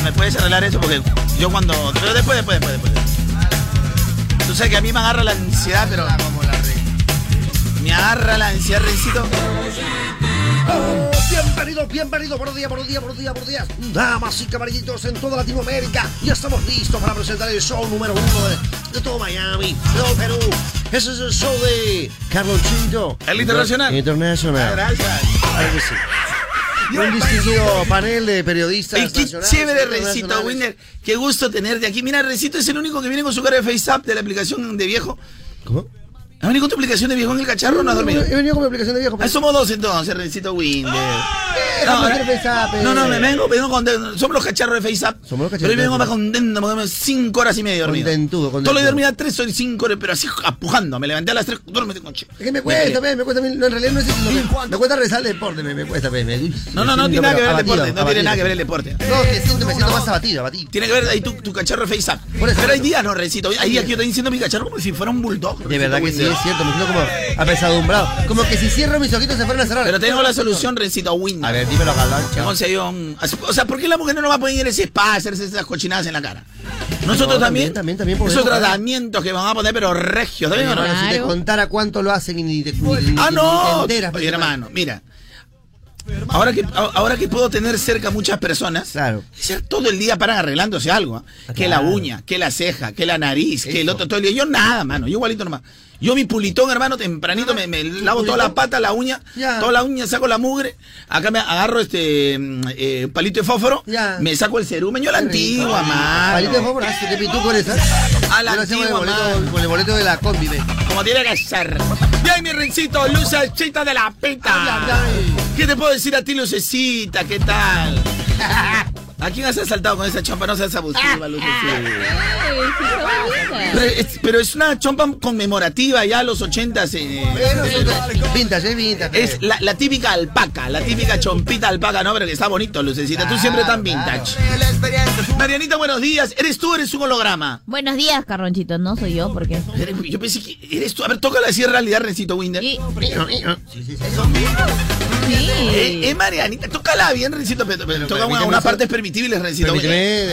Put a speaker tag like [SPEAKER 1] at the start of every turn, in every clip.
[SPEAKER 1] ¿me puedes arreglar eso? Porque yo cuando... Pero después. Tú sabes que a mí me agarra la ansiedad, pero... Me agarra la ansiedad, Rencito.
[SPEAKER 2] Bienvenido, buenos días. Damas y caballeros en toda Latinoamérica. Ya estamos listos para presentar el show número 1 de todo Miami, de todo Perú. Ese es el show de Carlonchito.
[SPEAKER 1] ¿El internacional?
[SPEAKER 2] Internacional.
[SPEAKER 1] Gracias.
[SPEAKER 2] Claro que sí. Un distinguido panel de periodistas.
[SPEAKER 1] Y qué chévere, Rencito Winner. Qué gusto tenerte aquí. Mira, Rencito es el único que viene con su cara de FaceApp de la aplicación de viejo.
[SPEAKER 2] ¿Cómo?
[SPEAKER 1] ¿Has venido con tu aplicación de viejo en el cacharro o no has dormido?
[SPEAKER 2] He venido con mi aplicación de viejo.
[SPEAKER 1] Somos dos entonces, Rencito Winner. Me vengo contento. Somos los cacharros de FaceApp. Pero hoy vengo más contento porque me 5 horas y media dormido.
[SPEAKER 2] Contentudo.
[SPEAKER 1] Todo lo de dormir a 3 o 5 horas, pero así apujando. Me levanté a las 3, duérmete, coche.
[SPEAKER 2] Es que me cuesta. No, en realidad no es eso. Me cuesta rezar el deporte, me cuesta.
[SPEAKER 1] No tiene nada que ver el deporte. No tiene nada que ver el deporte.
[SPEAKER 2] No, me siento más abatido.
[SPEAKER 1] Tiene que ver ahí tu cacharro de FaceApp. Pero hay días, no, Rencito. Hay días que yo estoy diciendo mi cacharro como si fuera un bulldog.
[SPEAKER 2] De verdad que sí, es cierto. Me siento como apesadumbrado. Como que si cierro mis ojitos se fueran a cerrar.
[SPEAKER 1] Pero tengo la solución, Rencito Winner.
[SPEAKER 2] A ver, dímelo, Galancha.
[SPEAKER 1] O sea, ¿por qué la mujer no va a poner ese spa, hacerse esas cochinadas en la cara? Nosotros también esos tratamientos que van a poner, pero regios. ¿También o no?
[SPEAKER 2] Si te contara cuánto lo hacen y ni te enteras.
[SPEAKER 1] Oye, hermano, mira. Ahora que puedo tener cerca muchas personas,
[SPEAKER 2] claro,
[SPEAKER 1] todo el día paran arreglándose algo. Que la uña, que la ceja, que la nariz, que el otro todo el día. Yo nada, mano, yo igualito nomás. Yo mi pulitón, hermano, tempranito me lavo toda la pata, la uña, toda la uña, saco la mugre, acá me agarro palito de fósforo, me saco el cerumen, yo la antigua, mano.
[SPEAKER 2] Palito de fósforo, ¿qué pitú con esa?
[SPEAKER 1] A la antigua,
[SPEAKER 2] con el boleto de la combi,
[SPEAKER 1] como tiene que ser. Bien, mi Rencito, lucecita de la pita. ¿Qué te puedo decir a ti, lucecita? ¿Qué tal? ¿A quién has asaltado con esa chompa? No seas abusiva, lucecita. Pero es una chompa conmemorativa ya a los 80s.
[SPEAKER 2] Vintage.
[SPEAKER 1] Es la típica alpaca, la típica chompita alpaca, ¿no? Pero que está bonito, lucecita. Tú siempre tan vintage. Marianita, buenos días. ¿Eres tú o eres un holograma?
[SPEAKER 3] Buenos días, Carronchito. No soy yo, ¿por qué?
[SPEAKER 1] Yo pensé que eres tú. A ver, tócala así en realidad, Rencito Winder.
[SPEAKER 3] Sí.
[SPEAKER 1] Marianita, tócala bien, Rencito. Pero toca una parte permitible, Rencito.
[SPEAKER 2] No.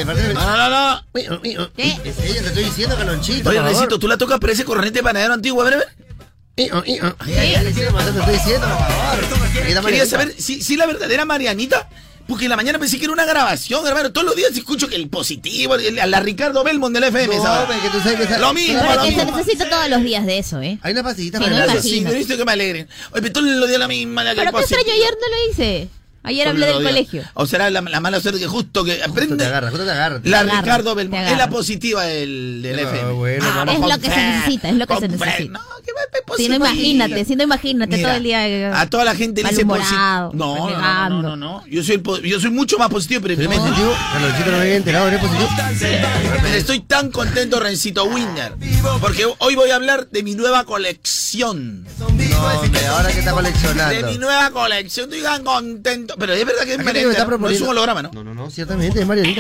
[SPEAKER 3] ¿Qué?
[SPEAKER 2] Es ella, te estoy diciendo, Calonchito.
[SPEAKER 1] Oye, Rencito, tú la tocas por ese corriente de panadero antiguo, a ver.
[SPEAKER 2] Te estoy diciendo, por favor.
[SPEAKER 1] Quería saber si la verdadera Marianita. Porque en la mañana pensé que era una grabación, hermano. Todos los días escucho que el positivo, la Ricardo Belmont del FM, ¿sabes?
[SPEAKER 2] Que tú sabes que
[SPEAKER 1] lo mismo.
[SPEAKER 3] Pero que se necesita todos los días de eso, ¿eh?
[SPEAKER 2] Hay una pastillita
[SPEAKER 3] Sí,
[SPEAKER 2] para
[SPEAKER 3] no
[SPEAKER 2] el
[SPEAKER 3] imagino.
[SPEAKER 1] Sí, me he visto que me alegren. Oye, pero todos los días la misma.
[SPEAKER 3] Pero qué extraño, ayer no lo hice. Ayer hablé del colegio.
[SPEAKER 1] O será la mala suerte que justo que aprende.
[SPEAKER 2] Justo te agarra.
[SPEAKER 1] La Ricardo Belmont es la positiva del FM.
[SPEAKER 2] Bueno,
[SPEAKER 3] es lo que se necesita, es lo que se necesita.
[SPEAKER 1] No, que me
[SPEAKER 3] Si no imagínate
[SPEAKER 1] mira,
[SPEAKER 3] todo el día.
[SPEAKER 1] a toda la gente dice
[SPEAKER 3] malhumorado,
[SPEAKER 1] no. Yo soy mucho más positivo, pero
[SPEAKER 2] ¿Eres positivo? Carlonchito no me había enterado, ¿eres positivo?
[SPEAKER 1] estoy tan contento, Rencito Winner, porque hoy voy a hablar de mi nueva colección.
[SPEAKER 2] No, hombre, ahora que está coleccionando.
[SPEAKER 1] De mi nueva colección, estoy tan contento. Pero es verdad que es Marianita, no es un holograma, ¿no?
[SPEAKER 2] No, ciertamente, es Marianita.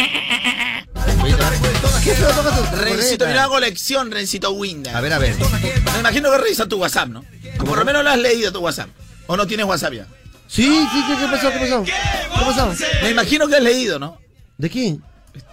[SPEAKER 2] ¿Qué feo toca tu
[SPEAKER 1] Rencito, mi nueva colección, Rencito Winner.
[SPEAKER 2] A ver.
[SPEAKER 1] Me imagino que revisas tu WhatsApp, ¿no? Por lo menos lo has leído tu WhatsApp. ¿O no tienes WhatsApp ya?
[SPEAKER 2] Sí, ¿qué pasó?
[SPEAKER 1] Me imagino que has leído, ¿no?
[SPEAKER 2] ¿De quién?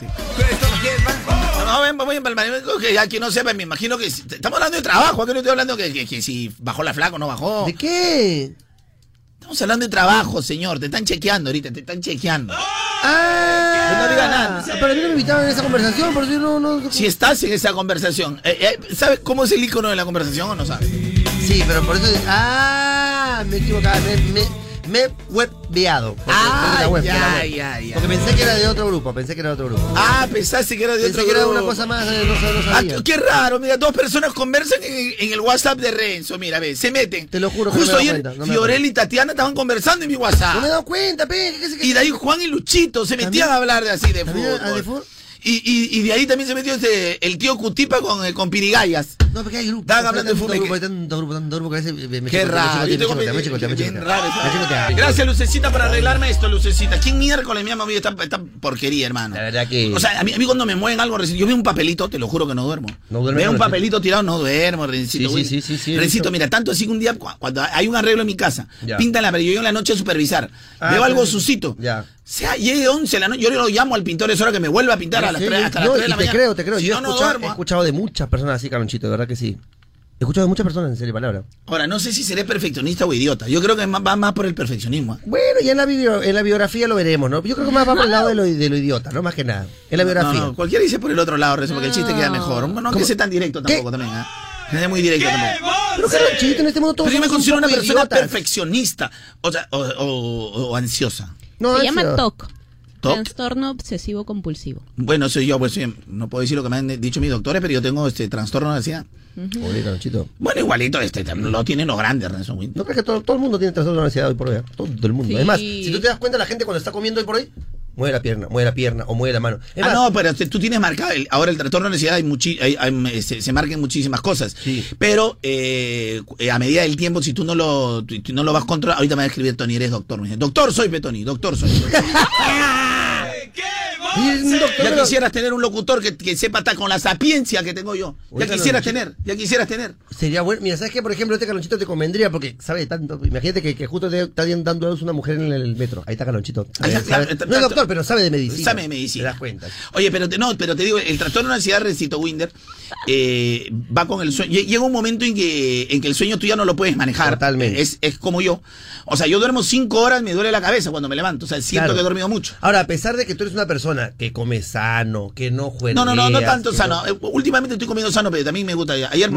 [SPEAKER 1] No, voy a empalmar. Que ya quien no sepa, me imagino que estamos hablando de trabajo. Aquí no estoy hablando que si bajó la flaca o no bajó.
[SPEAKER 2] ¿De qué?
[SPEAKER 1] Estamos hablando de trabajo, señor. Te están chequeando ahorita, te están chequeando. No digas nada.
[SPEAKER 2] Pero a mí no me invitaban en esa conversación, por eso no...
[SPEAKER 1] Si estás en esa conversación, ¿sabes cómo es el icono de la conversación o no sabes?
[SPEAKER 2] Sí, pero por eso... me equivocaba, me he webveado.
[SPEAKER 1] Ya.
[SPEAKER 2] Porque pensé que era de otro grupo, pensaste que era de otro grupo.
[SPEAKER 1] Pensaste que era de otro
[SPEAKER 2] Pensé que era
[SPEAKER 1] grupo.
[SPEAKER 2] una cosa más, no sabía.
[SPEAKER 1] Qué raro, mira, dos personas conversan en el WhatsApp de Renzo, mira, ve, se meten.
[SPEAKER 2] Te lo juro que
[SPEAKER 1] justo
[SPEAKER 2] no me he
[SPEAKER 1] ayer,
[SPEAKER 2] dado cuenta,
[SPEAKER 1] Fiorella y Tatiana estaban conversando en mi WhatsApp.
[SPEAKER 2] No me he dado cuenta,
[SPEAKER 1] Y de ahí Juan y Luchito se metían a hablar de así de fútbol. Y de ahí también se metió el tío Cutipa con Pirigayas.
[SPEAKER 2] No, porque hay grupos.
[SPEAKER 1] Estaban hablando de fútbol.
[SPEAKER 2] Tanto grupo que a veces me
[SPEAKER 1] Qué raro.
[SPEAKER 2] me chicotea.
[SPEAKER 1] Gracias, Lucecita, por arreglarme esto, Lucecita. ¿Quién miércoles me ha movido esta porquería, hermano?
[SPEAKER 2] La verdad que...
[SPEAKER 1] O sea, a mí cuando me mueven algo, yo veo un papelito, te lo juro que no duermo. Veo un papelito tirado, no duermo, Rencito.
[SPEAKER 2] Sí.
[SPEAKER 1] Rencito, mira, tanto así que un día, cuando hay un arreglo en mi casa, pintan la pared, yo en la noche a supervisar. Veo algo sucito. sea, llegue 11 de la noche, yo lo llamo al pintor, es hora que me vuelva a pintar a las 3, hasta las 3 de la mañana.
[SPEAKER 2] Te creo.
[SPEAKER 1] Si
[SPEAKER 2] Yo
[SPEAKER 1] no
[SPEAKER 2] he escuchado de muchas personas así, Carlonchito, de verdad que sí. He escuchado de muchas personas, en serio, palabra.
[SPEAKER 1] Ahora, no sé si seré perfeccionista o idiota. Yo creo que va más por el perfeccionismo.
[SPEAKER 2] Bueno, ya en la biografía lo veremos, ¿no? Yo creo que más va por el lado de lo idiota, ¿no? Más que nada. En la biografía.
[SPEAKER 1] No, cualquiera dice por el otro lado, Rezo, porque el chiste queda mejor. No que sea tan directo tampoco, también, ¿eh? No es muy directo tampoco.
[SPEAKER 2] Pero Carlonchito, en este mundo todos
[SPEAKER 1] Pero yo me
[SPEAKER 2] somos
[SPEAKER 1] considero
[SPEAKER 2] un
[SPEAKER 1] una
[SPEAKER 2] poco
[SPEAKER 1] persona
[SPEAKER 2] idiotas.
[SPEAKER 1] perfeccionista. O sea, o ansiosa.
[SPEAKER 2] No,
[SPEAKER 4] Se llama TOC.
[SPEAKER 1] ¿TOC?
[SPEAKER 4] Trastorno obsesivo compulsivo.
[SPEAKER 1] Bueno, soy yo, pues no puedo decir lo que me han dicho mis doctores, pero yo tengo trastorno de ansiedad.
[SPEAKER 2] Oye, Carlonchito.
[SPEAKER 1] Bueno, igualito lo tienen los grandes, Renzo.
[SPEAKER 2] ¿No crees que todo el mundo tiene trastorno de ansiedad hoy por hoy? Todo el mundo.
[SPEAKER 4] Sí.
[SPEAKER 2] Además, si tú te das cuenta, la gente cuando está comiendo hoy por hoy, mueve la pierna o mueve la mano. Es más,
[SPEAKER 1] No, pero tú tienes marcado, ahora el trastorno de ansiedad se marca en muchísimas cosas.
[SPEAKER 2] Sí.
[SPEAKER 1] Pero a medida del tiempo, si tú no lo vas controlando, ahorita me va a escribir Tony, eres doctor. Me dice, doctor soy, Petoni, doctor soy. Ya quisieras tener un locutor que sepa estar con la sapiencia que tengo yo. Ya quisieras tener.
[SPEAKER 2] Sería bueno. Mira, ¿sabes qué? Por ejemplo, este Carlonchito te convendría porque sabe tanto. Imagínate que justo te está dando a luz una mujer en el metro. Ahí está Carlonchito. No es doctor, pero sabe de medicina.
[SPEAKER 1] Sabe de medicina.
[SPEAKER 2] Te das cuenta.
[SPEAKER 1] Oye, pero te digo, el trastorno de ansiedad, Recito Winder, va con el sueño. Llega un momento en que el sueño tú ya no lo puedes manejar.
[SPEAKER 2] Totalmente.
[SPEAKER 1] Es como yo. O sea, yo duermo 5 horas, me duele la cabeza cuando me levanto. O sea, siento que he dormido mucho.
[SPEAKER 2] Ahora, a pesar de que tú eres una persona que come sano, que no juega.
[SPEAKER 1] No tanto sano. Últimamente estoy comiendo sano, pero también me gusta. Ayer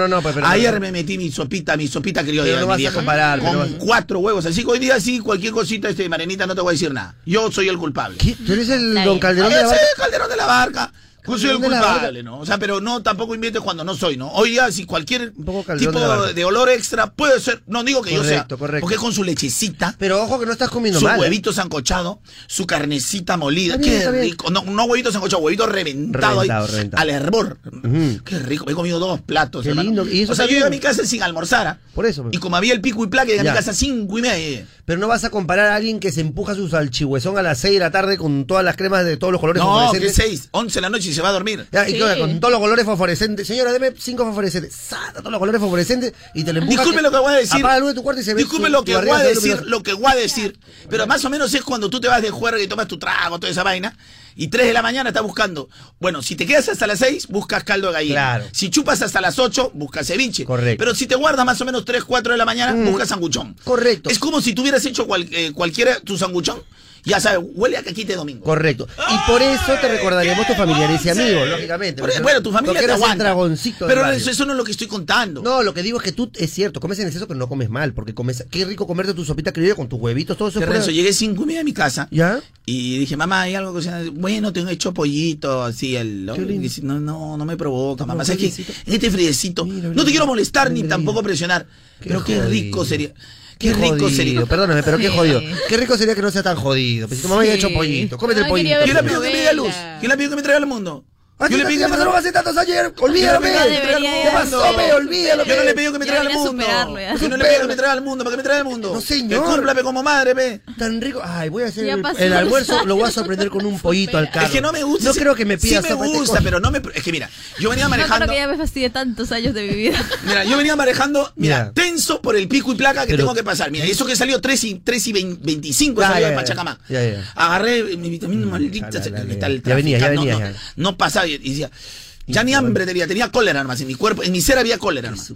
[SPEAKER 1] me metí mi sopita criolla.
[SPEAKER 2] Pero no vas a comparar.
[SPEAKER 1] Con 4 huevos. Así que hoy día sí, cualquier cosita, Marenita, no te voy a decir nada. Yo soy el culpable.
[SPEAKER 2] ¿Qué? ¿Tú eres el don Calderón de la Barca?
[SPEAKER 1] Sí, Calderón de la Barca. Yo soy el culpable, ¿no? O sea, pero no, tampoco inviertes cuando no soy, ¿no? Hoy ya, si cualquier tipo de olor extra puede ser, no digo que yo sea, porque es con su lechecita.
[SPEAKER 2] Pero ojo que no estás comiendo
[SPEAKER 1] su
[SPEAKER 2] mal.
[SPEAKER 1] Su huevito sancochado, su carnecita molida, qué rico. No huevito sancochado, huevito reventado ahí, al hervor. Qué rico, he comido 2 platos,
[SPEAKER 2] qué
[SPEAKER 1] hermano.
[SPEAKER 2] lindo. ¿Y eso
[SPEAKER 1] o sea, yo iba a mi casa sin almorzar.
[SPEAKER 2] Por eso.
[SPEAKER 1] Y como había el pico y placa, llegué a mi casa 5:30.
[SPEAKER 2] Pero no vas a comparar a alguien que se empuja su salchihuezón a las 6 de la tarde con todas las cremas de todos los colores
[SPEAKER 1] fosforescentes. No, que 6, 11 de la noche y se va a dormir.
[SPEAKER 2] Con todos los colores fosforescentes. Señora, deme 5 fosforescentes. Todos los colores fosforescentes y te lo empujas.
[SPEAKER 1] Disculpe lo que voy a decir.
[SPEAKER 2] Apaga la luz de tu cuarto y se ve.
[SPEAKER 1] Disculpe lo que voy a decir. Pero más o menos es cuando tú te vas de juerga y tomas tu trago, toda esa vaina. Y 3 de la mañana estás buscando. Bueno, si te quedas hasta las 6, buscas caldo de gallina.
[SPEAKER 2] Claro.
[SPEAKER 1] Si chupas hasta las 8, buscas ceviche.
[SPEAKER 2] Correcto.
[SPEAKER 1] Pero si te guardas más o menos 3, 4 de la mañana, buscas sanguchón.
[SPEAKER 2] Correcto.
[SPEAKER 1] Es como si tú hubieras hecho cualquiera tu sanguchón. Ya sabes, huele a caquita de domingo.
[SPEAKER 2] Correcto. Y por eso te recordaríamos tus familiares y amigos, lógicamente.
[SPEAKER 1] Bueno, tu familia te aguanta.
[SPEAKER 2] Dragoncito
[SPEAKER 1] pero eso no es lo que estoy contando.
[SPEAKER 2] No, lo que digo es que tú, es cierto, comes en exceso, pero no comes mal. Porque qué rico comerte tu sopita criolla con tus huevitos, todo eso.
[SPEAKER 1] Renzo, llegué 5:30 a mi casa.
[SPEAKER 2] ¿Ya?
[SPEAKER 1] Y dije, mamá, ¿hay algo que sea? Bueno, tengo hecho pollito, así. No me provoca, mamá. ¿Sabes qué? Este friecito. No te quiero molestar ni tampoco presionar. Pero qué rico sería. Qué rico sería.
[SPEAKER 2] Perdóname, pero qué jodido. Qué rico sería que no sea tan jodido. Pues si tu mamá había hecho pollito, cómete el pollito.
[SPEAKER 1] ¿Quién la pidió que me diga luz? ¿Quién la pidió que me traiga al mundo?
[SPEAKER 2] Yo le pedí que me traiga hace tantos años. Olvídame. ¿Qué pasó? Olvídalo.
[SPEAKER 1] Yo no le pedí que me traiga al mundo. Yo no le pedí que me traiga al mundo. ¿Para qué me traiga al mundo?
[SPEAKER 2] No, señor.
[SPEAKER 1] Que cúmplame como madre, ve.
[SPEAKER 2] Tan rico. Ay, voy a hacer el almuerzo. Lo voy a sorprender con un pollito al carro.
[SPEAKER 1] Es que no me gusta.
[SPEAKER 2] No creo que me pidas.
[SPEAKER 1] Sí me gusta, pero no me. Es que mira, yo venía manejando.
[SPEAKER 3] No creo que ya me fastidié tantos años de mi vida.
[SPEAKER 1] Mira, yo venía manejando, tenso por el pico y placa que tengo que pasar. Mira, eso que salió 3 y 25 salió de Pachacamac. Agarré mi vitamina maldita.
[SPEAKER 2] Ya venía.
[SPEAKER 1] No pasaba y decía. Ya ni hambre tenía cólera nomás en mi cuerpo, en mi ser había cólera nomás.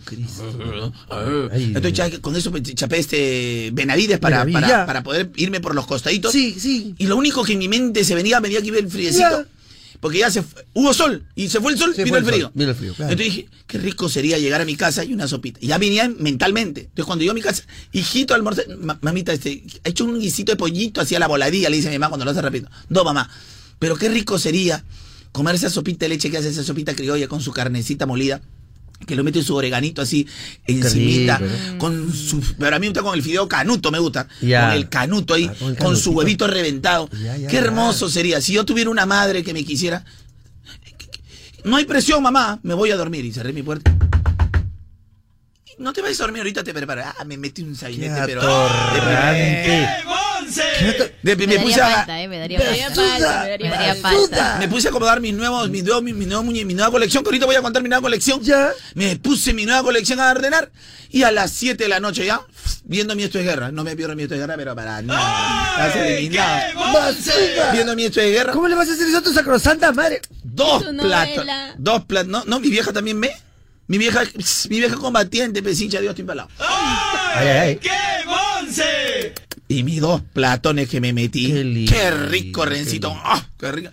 [SPEAKER 1] Entonces con eso chapé Benavides para poder irme por los costaditos.
[SPEAKER 2] Sí.
[SPEAKER 1] Y lo único que en mi mente se venía que iba el friecito. Porque ya hubo sol, y se fue el sol, vino el frío.
[SPEAKER 2] Claro.
[SPEAKER 1] Entonces dije, qué rico sería llegar a mi casa y una sopita. Y ya venía mentalmente. Entonces cuando yo a mi casa, hijito, almorzar, mamita, ha hecho un guisito de pollito así a la voladilla, le dice a mi mamá cuando lo hace rápido. No, mamá, pero qué rico sería comer esa sopita de leche que hace esa sopita criolla con su carnecita molida, que lo mete su oreganito así encimita, con su, pero a mí me gusta con el fideo canuto, me gusta, con el canuto ahí, con su huevito reventado. Qué hermoso sería, si yo tuviera una madre que me quisiera. No hay presión, mamá, me voy a dormir, y cerré mi puerta. No te vayas a dormir, ahorita te preparo. Me metí un sainete, pero... Me puse a...
[SPEAKER 3] Me daría falta.
[SPEAKER 1] Me puse a acomodar mi nueva colección, que ahorita voy a contar mi nueva colección.
[SPEAKER 2] Ya.
[SPEAKER 1] Me puse mi nueva colección a ordenar y a las 7 de la noche ya, viendo mi Esto es Guerra. No me pierdo mi Esto es Guerra, pero para nada. Estás eliminado.
[SPEAKER 2] ¡Basura!
[SPEAKER 1] Viendo mi Esto es Guerra.
[SPEAKER 2] ¿Cómo le vas a hacer eso a tu sacrosanta madre?
[SPEAKER 1] Dos
[SPEAKER 3] Su
[SPEAKER 1] platos.
[SPEAKER 3] novela.
[SPEAKER 1] Dos platos. No, mi vieja también ve. Mi vieja combatiente, pesincha, Dios, estoy empalado.
[SPEAKER 2] Ay.
[SPEAKER 5] ¡Qué bonce!
[SPEAKER 1] Y mis 2 platones que me metí.
[SPEAKER 2] Qué lindo,
[SPEAKER 1] Qué rico, Rencito. ¡Ah, qué rico!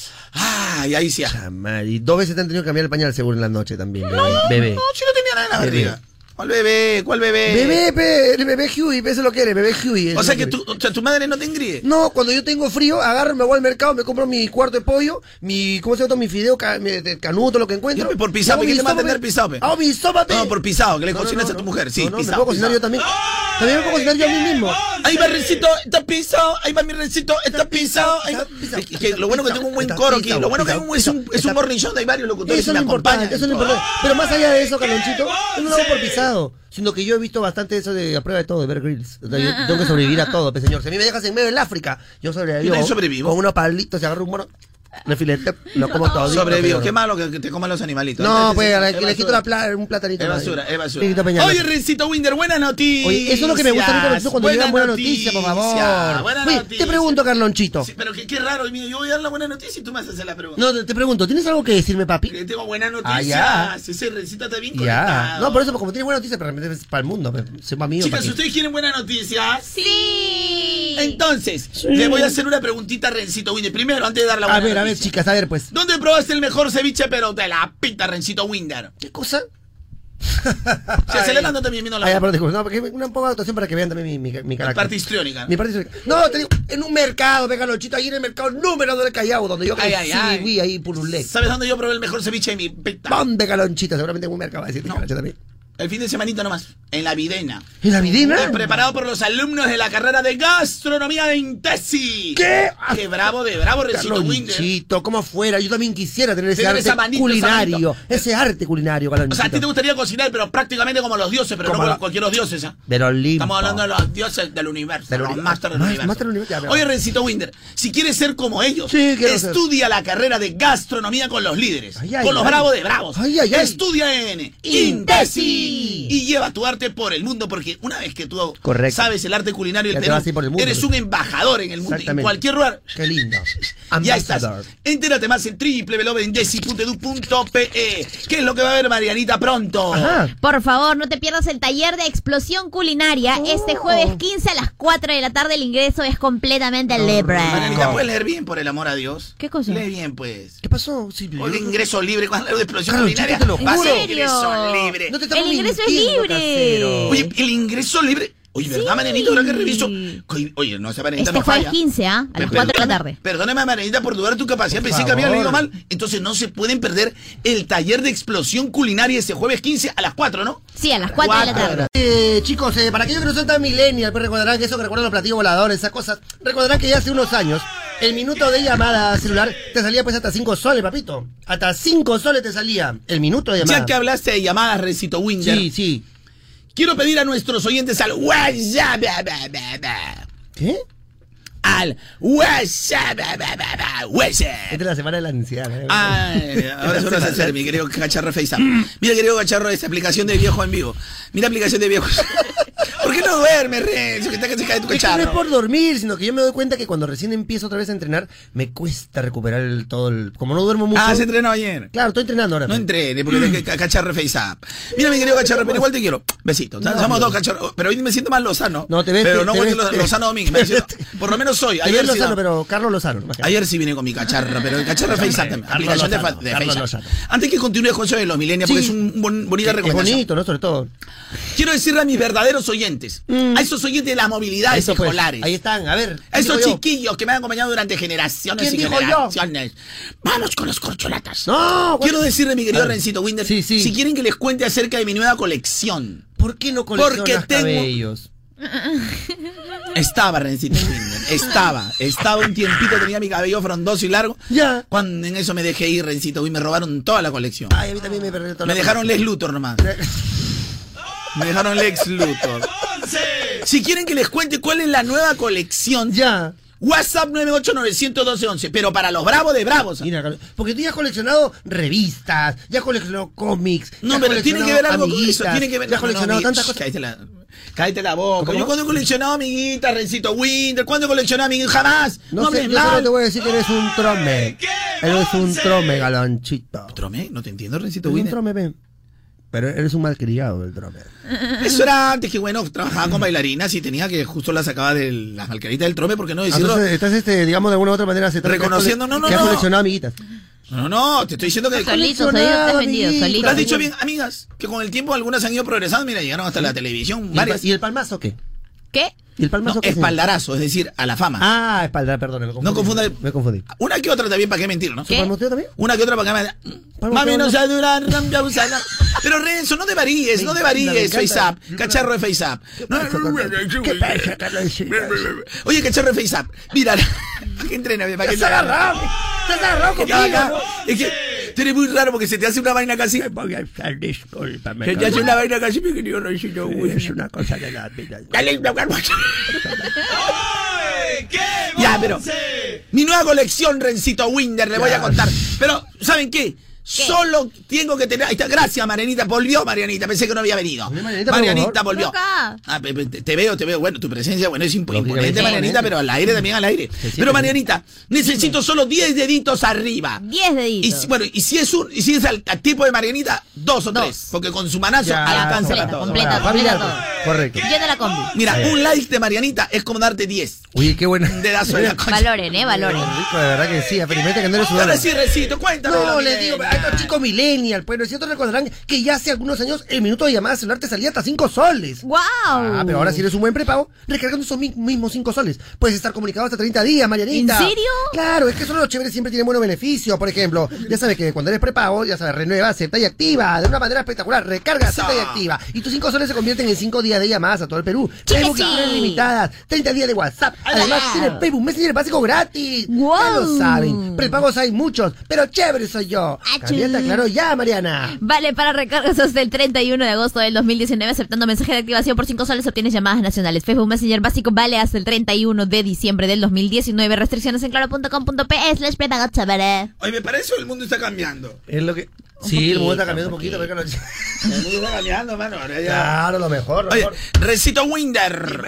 [SPEAKER 1] Y ahí sí.
[SPEAKER 2] Chamar, y 2 veces te han tenido que cambiar el pañal seguro en la noche también, bebé.
[SPEAKER 1] No, si no tenía nada en la
[SPEAKER 2] Bebé.
[SPEAKER 1] barriga. ¿Cuál bebé? ¿Cuál bebé?
[SPEAKER 2] Bebé, el bebé Huey, eso lo quiere, bebé Huey.
[SPEAKER 1] O sea que tu madre no te engríe.
[SPEAKER 2] No, cuando yo tengo frío, agarro, me voy al mercado, me compro mi cuarto de pollo, ¿cómo se llama? Mi fideo, canuto, lo que encuentro.
[SPEAKER 1] Yo, por pisado, ¿qué te va a atender pisado, pe?
[SPEAKER 2] Hago mi sopa, pe.
[SPEAKER 1] No, por pisado, que le
[SPEAKER 2] No,
[SPEAKER 1] cocinas a tu mujer. Sí,
[SPEAKER 2] no, me
[SPEAKER 1] pisado.
[SPEAKER 2] puedo cocinar yo también. También me puedo cocinar yo a mí mismo.
[SPEAKER 1] Ahí va Rencito, está pisado. Ahí va mi Rencito, está pisado.
[SPEAKER 2] Está pisado.
[SPEAKER 1] Que lo bueno que tengo un buen coro aquí. Lo bueno que es un morning show de varios locutores
[SPEAKER 2] Eso
[SPEAKER 1] que
[SPEAKER 2] es
[SPEAKER 1] me
[SPEAKER 2] lo importante,
[SPEAKER 1] acompañan.
[SPEAKER 2] eso es lo importante. Pero más allá de eso, Carlonchito, yo no lo hago por pisado, sino que yo he visto bastante eso de a prueba de todo, de Bear Grylls. O sea, yo tengo que sobrevivir a todo, pe señor. Si a mí me dejas en medio del África, yo sobrevivo.
[SPEAKER 1] Yo sobrevivo.
[SPEAKER 2] Con unos palitos, se agarro un mono, le filete, lo como todo.
[SPEAKER 1] Sobrevivo. Qué malo que te coman los animalitos.
[SPEAKER 2] No, pues,
[SPEAKER 1] Es
[SPEAKER 2] le quito
[SPEAKER 1] basura.
[SPEAKER 2] un platanito.
[SPEAKER 1] Es
[SPEAKER 2] más.
[SPEAKER 1] basura, es basura.
[SPEAKER 2] Le quito peña.
[SPEAKER 1] Oye, Rencito Winder, buenas noticias.
[SPEAKER 2] Oye, eso es lo que me gusta a mí, Carlonchito, cuando llegan buenas noticias, por favor.
[SPEAKER 1] Buena
[SPEAKER 2] Oye,
[SPEAKER 1] noticia.
[SPEAKER 2] te pregunto, Carlonchito.
[SPEAKER 1] Sí, pero qué raro, mira, yo voy a dar la buena noticia y tú me haces la pregunta.
[SPEAKER 2] No, te pregunto, ¿tienes algo que decirme, papi?
[SPEAKER 1] Que tengo buena
[SPEAKER 2] ya.
[SPEAKER 1] noticia. Ese Rencito está bien
[SPEAKER 2] Ya.
[SPEAKER 1] conectado.
[SPEAKER 2] No, por eso, como tienes buenas noticias, pero realmente es para el mundo, sepa mío.
[SPEAKER 1] Chicas,
[SPEAKER 2] para
[SPEAKER 1] ¿ustedes quieren buena noticia?
[SPEAKER 3] Sí.
[SPEAKER 1] Entonces, le voy a hacer una preguntita a Rencito Winder. Primero, antes de dar la buena
[SPEAKER 2] A ver,
[SPEAKER 1] noticia.
[SPEAKER 2] chicas, a ver, pues.
[SPEAKER 1] ¿Dónde probaste el mejor ceviche, pero de la pita, Rencito Winder?
[SPEAKER 2] ¿Qué cosa?
[SPEAKER 1] Se acelerando también viendo
[SPEAKER 2] Ah, ya,
[SPEAKER 1] la
[SPEAKER 2] pero disculpa, no, porque una poco de actuación para que vean también mi carácter.
[SPEAKER 1] parte histriónica.
[SPEAKER 2] Mi parte histriónica. No, te digo, en un mercado, venga, Lonchito, ahí en el mercado número 2 del Callao, donde yo viví ahí purulé.
[SPEAKER 1] ¿Sabes dónde yo probé el mejor ceviche de mi pita?
[SPEAKER 2] ¿Dónde, Galonchito? Seguramente en un mercado va a decir
[SPEAKER 1] No.
[SPEAKER 2] Calonchito también.
[SPEAKER 1] El fin de semanita nomás, en la Videna.
[SPEAKER 2] ¿En la videna?
[SPEAKER 1] Preparado por los alumnos de la carrera de gastronomía de Intesi.
[SPEAKER 2] ¿Qué?
[SPEAKER 1] ¡Qué bravo de bravo, Rencito Winder!
[SPEAKER 2] Galonchito, como fuera, yo también quisiera tener ese
[SPEAKER 1] Tener esa
[SPEAKER 2] arte
[SPEAKER 1] manito,
[SPEAKER 2] culinario. Ese arte culinario,
[SPEAKER 1] O
[SPEAKER 2] Galonchito.
[SPEAKER 1] sea, a ti te gustaría cocinar, pero prácticamente como los dioses, pero
[SPEAKER 2] Como
[SPEAKER 1] no
[SPEAKER 2] la-
[SPEAKER 1] como cualquier dioses, ¿ah?
[SPEAKER 2] Del Olimpo.
[SPEAKER 1] Estamos hablando de los dioses del universo,
[SPEAKER 2] Del
[SPEAKER 1] los
[SPEAKER 2] universo.
[SPEAKER 1] máster del
[SPEAKER 2] Más-
[SPEAKER 1] universo.
[SPEAKER 2] máster del universo, ya, pero-
[SPEAKER 1] Oye, Rencito Winder, si quieres ser como ellos,
[SPEAKER 2] Sí, quiero ser.
[SPEAKER 1] estudia la carrera de gastronomía con los líderes,
[SPEAKER 2] Ay, ay,
[SPEAKER 1] con los
[SPEAKER 2] ay.
[SPEAKER 1] bravos de bravos.
[SPEAKER 2] Ay, ay, ay.
[SPEAKER 1] Estudia en Intesi y lleva tu arte por el mundo, porque una vez que tú
[SPEAKER 2] Correcto.
[SPEAKER 1] sabes el arte culinario
[SPEAKER 2] Ya
[SPEAKER 1] del
[SPEAKER 2] te vas
[SPEAKER 1] Perú,
[SPEAKER 2] a ir por el mundo.
[SPEAKER 1] eres un embajador en el mundo, en
[SPEAKER 2] Exactamente.
[SPEAKER 1] cualquier lugar.
[SPEAKER 2] Qué lindo.
[SPEAKER 1] Ya estás.
[SPEAKER 2] Ambassador.
[SPEAKER 1] Entérate más en www.indesi.edu.pe. ¿Qué es lo que va a haber Marianita pronto?
[SPEAKER 2] Ajá.
[SPEAKER 3] Por favor, no te pierdas el taller de explosión culinaria este jueves 15 a las 4 de la tarde. El ingreso es completamente libre.
[SPEAKER 1] Marianita, ¿puedes leer bien, por el amor a Dios?
[SPEAKER 3] ¿Qué cosa?
[SPEAKER 1] Lee bien, pues.
[SPEAKER 2] ¿Qué pasó? Sí, pero
[SPEAKER 1] Oye,
[SPEAKER 2] yo-
[SPEAKER 1] ingreso libre, cuando hablo de explosión
[SPEAKER 2] Claro,
[SPEAKER 1] culinaria,
[SPEAKER 2] chico, te lo
[SPEAKER 1] va a
[SPEAKER 2] juro.
[SPEAKER 1] ser
[SPEAKER 3] ¿En serio?
[SPEAKER 1] ingreso libre.
[SPEAKER 2] No te estamos
[SPEAKER 3] El ingreso es
[SPEAKER 2] mintiendo,
[SPEAKER 3] libre.
[SPEAKER 2] casero.
[SPEAKER 1] Oye, el ingreso libre. Oye, ¿verdad, Marianita? Ahora que reviso. Oye, no, esa Marianita
[SPEAKER 3] Este
[SPEAKER 1] no
[SPEAKER 3] jueves
[SPEAKER 1] falla.
[SPEAKER 3] 15, a las 4 de la tarde.
[SPEAKER 1] Perdóname, Marianita, por dudar de tu capacidad.
[SPEAKER 2] Por
[SPEAKER 1] Pensé que había
[SPEAKER 2] favor.
[SPEAKER 1] leído mal. Entonces no se pueden perder el taller de explosión culinaria este jueves 15 a las 4, ¿no?
[SPEAKER 3] Sí, a las 4 de la tarde.
[SPEAKER 2] Chicos, para aquellos que no son tan millennials, pues recordarán que eso que recuerdan los platillos voladores, esas cosas, recordarán que ya hace unos años, el minuto de llamada celular te salía pues hasta 5 soles, papito. Hasta 5 soles te salía el minuto de llamada.
[SPEAKER 1] Ya que hablaste de llamadas, Rencito Winder,
[SPEAKER 2] Sí, sí.
[SPEAKER 1] quiero pedir a nuestros oyentes al WhatsApp.
[SPEAKER 2] ¿Qué?
[SPEAKER 1] Al WhatsApp.
[SPEAKER 2] Esta es la semana de la ansiedad.
[SPEAKER 1] Ay, ahora eso no sé hacer, mi querido cacharro FaceApp. Mira, querido cacharro, esta aplicación de viejo en vivo. Mira, aplicación de viejo. ¿Por qué no duermes, Renzo? Que está que se cae tu
[SPEAKER 2] Es que no es
[SPEAKER 1] cacharro.
[SPEAKER 2] por dormir, sino que yo me doy cuenta que cuando recién empiezo otra vez a entrenar, me cuesta recuperar todo el... Como no duermo mucho...
[SPEAKER 1] Ah, se entrenó ayer.
[SPEAKER 2] Claro, estoy entrenando ahora.
[SPEAKER 1] No entrene, porque cacharro FaceApp. Mira, mi querido cacharro, pero igual te quiero. Besito. Somos dos cacharros. Pero hoy me siento más Lozano.
[SPEAKER 2] No, te ves-
[SPEAKER 1] Pero
[SPEAKER 2] te-
[SPEAKER 1] no
[SPEAKER 2] te
[SPEAKER 1] porque
[SPEAKER 2] ves-
[SPEAKER 1] Lozano Domínguez. Me siento- Por lo menos soy.
[SPEAKER 2] Te
[SPEAKER 1] Ayer
[SPEAKER 2] ves
[SPEAKER 1] sí.
[SPEAKER 2] Lozano, pero Carlos Lozano. más que nada.
[SPEAKER 1] Ayer sí vine con mi cacharro, pero el cacharro de FaceApp también.
[SPEAKER 2] Carlos
[SPEAKER 1] Aplicación de
[SPEAKER 2] Lozano, Carlos
[SPEAKER 1] FaceApp.
[SPEAKER 2] Lozano.
[SPEAKER 1] Antes que continúe con eso de los millennials, porque
[SPEAKER 2] Sí.
[SPEAKER 1] es un bonita
[SPEAKER 2] Es
[SPEAKER 1] recomendación.
[SPEAKER 2] bonito, ¿no? Sobre todo.
[SPEAKER 1] Quiero decirle a mis verdaderos oyentes, a esos oyentes de las movilidades
[SPEAKER 2] Eso, pues,
[SPEAKER 1] escolares,
[SPEAKER 2] ahí están, a ver.
[SPEAKER 1] a esos
[SPEAKER 2] digo yo.
[SPEAKER 1] chiquillos que me han acompañado durante generaciones
[SPEAKER 2] ¿Quién
[SPEAKER 1] y
[SPEAKER 2] dijo yo?
[SPEAKER 1] generaciones. Vamos con los corcholatas.
[SPEAKER 2] No,
[SPEAKER 1] Quiero decirle, mi querido
[SPEAKER 2] A ver.
[SPEAKER 1] Rencito Winder,
[SPEAKER 2] Sí, sí.
[SPEAKER 1] si quieren que les cuente acerca de mi nueva colección.
[SPEAKER 2] ¿Por qué no coleccionas
[SPEAKER 1] Porque tengo-
[SPEAKER 2] cabellos?
[SPEAKER 1] Estaba, Rencito Winder, estaba un tiempito, tenía mi cabello frondoso y largo.
[SPEAKER 2] Ya.
[SPEAKER 1] Cuando en eso me dejé ir, Rencito, y me robaron toda la colección.
[SPEAKER 2] Ay, a mí también me perdió todo.
[SPEAKER 1] Me dejaron Lex Luthor nomás. Me dejaron Lex Luthor. Si quieren que les cuente cuál es la nueva colección,
[SPEAKER 2] Ya.
[SPEAKER 1] WhatsApp 9891211, pero para los bravos de bravos.
[SPEAKER 2] Mira, porque tú ya has coleccionado revistas, ya has coleccionado cómics.
[SPEAKER 1] No,
[SPEAKER 2] ya has
[SPEAKER 1] pero tiene que ver algo con eso,
[SPEAKER 2] amiguitas,
[SPEAKER 1] tiene que ver.
[SPEAKER 2] Ya has coleccionado tantas cosas.
[SPEAKER 1] Cállate la boca.
[SPEAKER 2] ¿Cómo?
[SPEAKER 1] Yo cuando he coleccionado amiguitas, Rencito Winter, ¿cuándo he coleccionado amiguitas? Jamás.
[SPEAKER 2] No sé,
[SPEAKER 1] hables
[SPEAKER 2] yo solo
[SPEAKER 1] mal.
[SPEAKER 2] te voy a decir que eres un trome. Eres un trome, galonchito.
[SPEAKER 1] ¿Trome? No te entiendo, Rencito
[SPEAKER 2] Eres un
[SPEAKER 1] Winter.
[SPEAKER 2] trome, ven. Pero eres un malcriado el trome.
[SPEAKER 1] Eso era antes que, bueno, trabajaba con bailarinas y tenía que justo la sacaba de las malcaritas del trome, porque no decirlo.
[SPEAKER 2] Entonces estás, digamos, de alguna u otra manera
[SPEAKER 1] Reconociendo, no,
[SPEAKER 2] que has
[SPEAKER 1] no.
[SPEAKER 2] coleccionado amiguitas.
[SPEAKER 1] No, te estoy diciendo que...
[SPEAKER 3] Solito, te has vendido,
[SPEAKER 1] Lo
[SPEAKER 3] solito.
[SPEAKER 1] has dicho bien, amigas, que con el tiempo algunas han ido progresando, mira, llegaron hasta la televisión, varias.
[SPEAKER 2] ¿Y el palmazo qué?
[SPEAKER 3] ¿Qué?
[SPEAKER 2] ¿Y el palmazo
[SPEAKER 1] No,
[SPEAKER 2] qué?
[SPEAKER 1] espaldarazo, es decir, a la fama.
[SPEAKER 2] Ah, espaldar, perdón, me confundí.
[SPEAKER 1] No confunda-
[SPEAKER 2] Me confundí.
[SPEAKER 1] Una que otra también, ¿para qué mentir, no?
[SPEAKER 3] ¿Qué?
[SPEAKER 2] ¿Palmoteo también?
[SPEAKER 1] Una que otra para que me... Mami, no sea dura, rambia, usana. Pero Renzo, no te varíes, no te varíes, FaceApp, cacharro de FaceApp. No,
[SPEAKER 2] ¿Qué pasa, Carlos?
[SPEAKER 1] Oye, cacharro de FaceApp, mira, ¿para qué entrena? ¿Para qué
[SPEAKER 2] ¡Estás agarrado! ¡Estás agarrado
[SPEAKER 1] Que
[SPEAKER 2] conmigo!
[SPEAKER 1] estaba acá. Es que tú eres muy raro porque se te hace una vaina casi.
[SPEAKER 2] Discúlpame.
[SPEAKER 1] Se te hace una vaina casi, mi querido Rencito Winter.
[SPEAKER 2] Es una cosa de la vida.
[SPEAKER 1] Dale, ya, pero mi nueva colección, Rencito Winder, le voy a contar. Pero, ¿saben qué? Solo tengo que tener... Ahí está, gracias, Marianita. Volvió, Marianita. Pensé que no había venido.
[SPEAKER 2] Marianita,
[SPEAKER 1] Marianita
[SPEAKER 2] por
[SPEAKER 1] volvió.
[SPEAKER 3] Acá.
[SPEAKER 1] Ah, te veo. Bueno, tu presencia, bueno, es imponente,
[SPEAKER 2] Lógicamente.
[SPEAKER 1] Marianita, pero al aire también al aire. Pero, Marianita, necesito solo 10 deditos arriba.
[SPEAKER 3] 10
[SPEAKER 1] Y
[SPEAKER 3] deditos.
[SPEAKER 1] si es al tipo de Marianita, 2 o 3. Porque con su manazo
[SPEAKER 2] Ya,
[SPEAKER 1] alcanza para
[SPEAKER 3] completa,
[SPEAKER 1] todo.
[SPEAKER 3] completa.
[SPEAKER 2] Familiar.
[SPEAKER 3] todo.
[SPEAKER 2] Correcto.
[SPEAKER 3] Llena la combi.
[SPEAKER 1] Mira, un like de Marianita es como darte 10.
[SPEAKER 2] Oye, qué buena.
[SPEAKER 1] Un dedazo de la concha.
[SPEAKER 3] Valoren, valoren.
[SPEAKER 2] Rico, de verdad que sí. Experimenta que no eres
[SPEAKER 1] Ahora
[SPEAKER 2] sudano.
[SPEAKER 1] sí, Recito, cuéntame.
[SPEAKER 2] No, les digo, a estos chicos millennial, pues, ¿no es cierto? Recordarán que ya hace algunos años el minuto de llamada celular te salía hasta 5 soles.
[SPEAKER 3] ¡Wow!
[SPEAKER 2] Ah, pero ahora si eres un buen prepago, recargando esos mismos 5 soles, puedes estar comunicado hasta 30 días, Marianita.
[SPEAKER 3] ¿En serio?
[SPEAKER 2] Claro, es que solo los chéveres siempre tienen buenos beneficios. Por ejemplo, ya sabes que cuando eres prepago, ya sabes, renueva, acepta y activa de una manera espectacular. Recarga, acepta y activa. Y tus 5 soles se convierten en 5 días de llamadas a todo el Perú. Facebook
[SPEAKER 3] sí.
[SPEAKER 2] limitadas, 30 días de WhatsApp. Además, tienes Facebook Messenger básico gratis.
[SPEAKER 3] Wow.
[SPEAKER 2] Ya lo saben. Prepagos hay muchos, pero chévere soy yo.
[SPEAKER 3] Achú.
[SPEAKER 2] Candidata, claro, ya, Mariana.
[SPEAKER 3] Vale para recargas hasta el 31 de agosto del 2019. Aceptando mensaje de activación por 5 soles obtienes llamadas nacionales. Facebook Messenger básico vale hasta el 31 de diciembre del 2019. Restricciones en claro.com.pe/prepago chévere.
[SPEAKER 1] Oye, me parece que el mundo está cambiando.
[SPEAKER 2] Es lo que... Sí, el mundo está cambiando un poquito,
[SPEAKER 1] El mundo está cambiando, mano. Ahora ya...
[SPEAKER 2] Claro, lo mejor, lo
[SPEAKER 1] Oye,
[SPEAKER 2] mejor.
[SPEAKER 1] Recito Winder.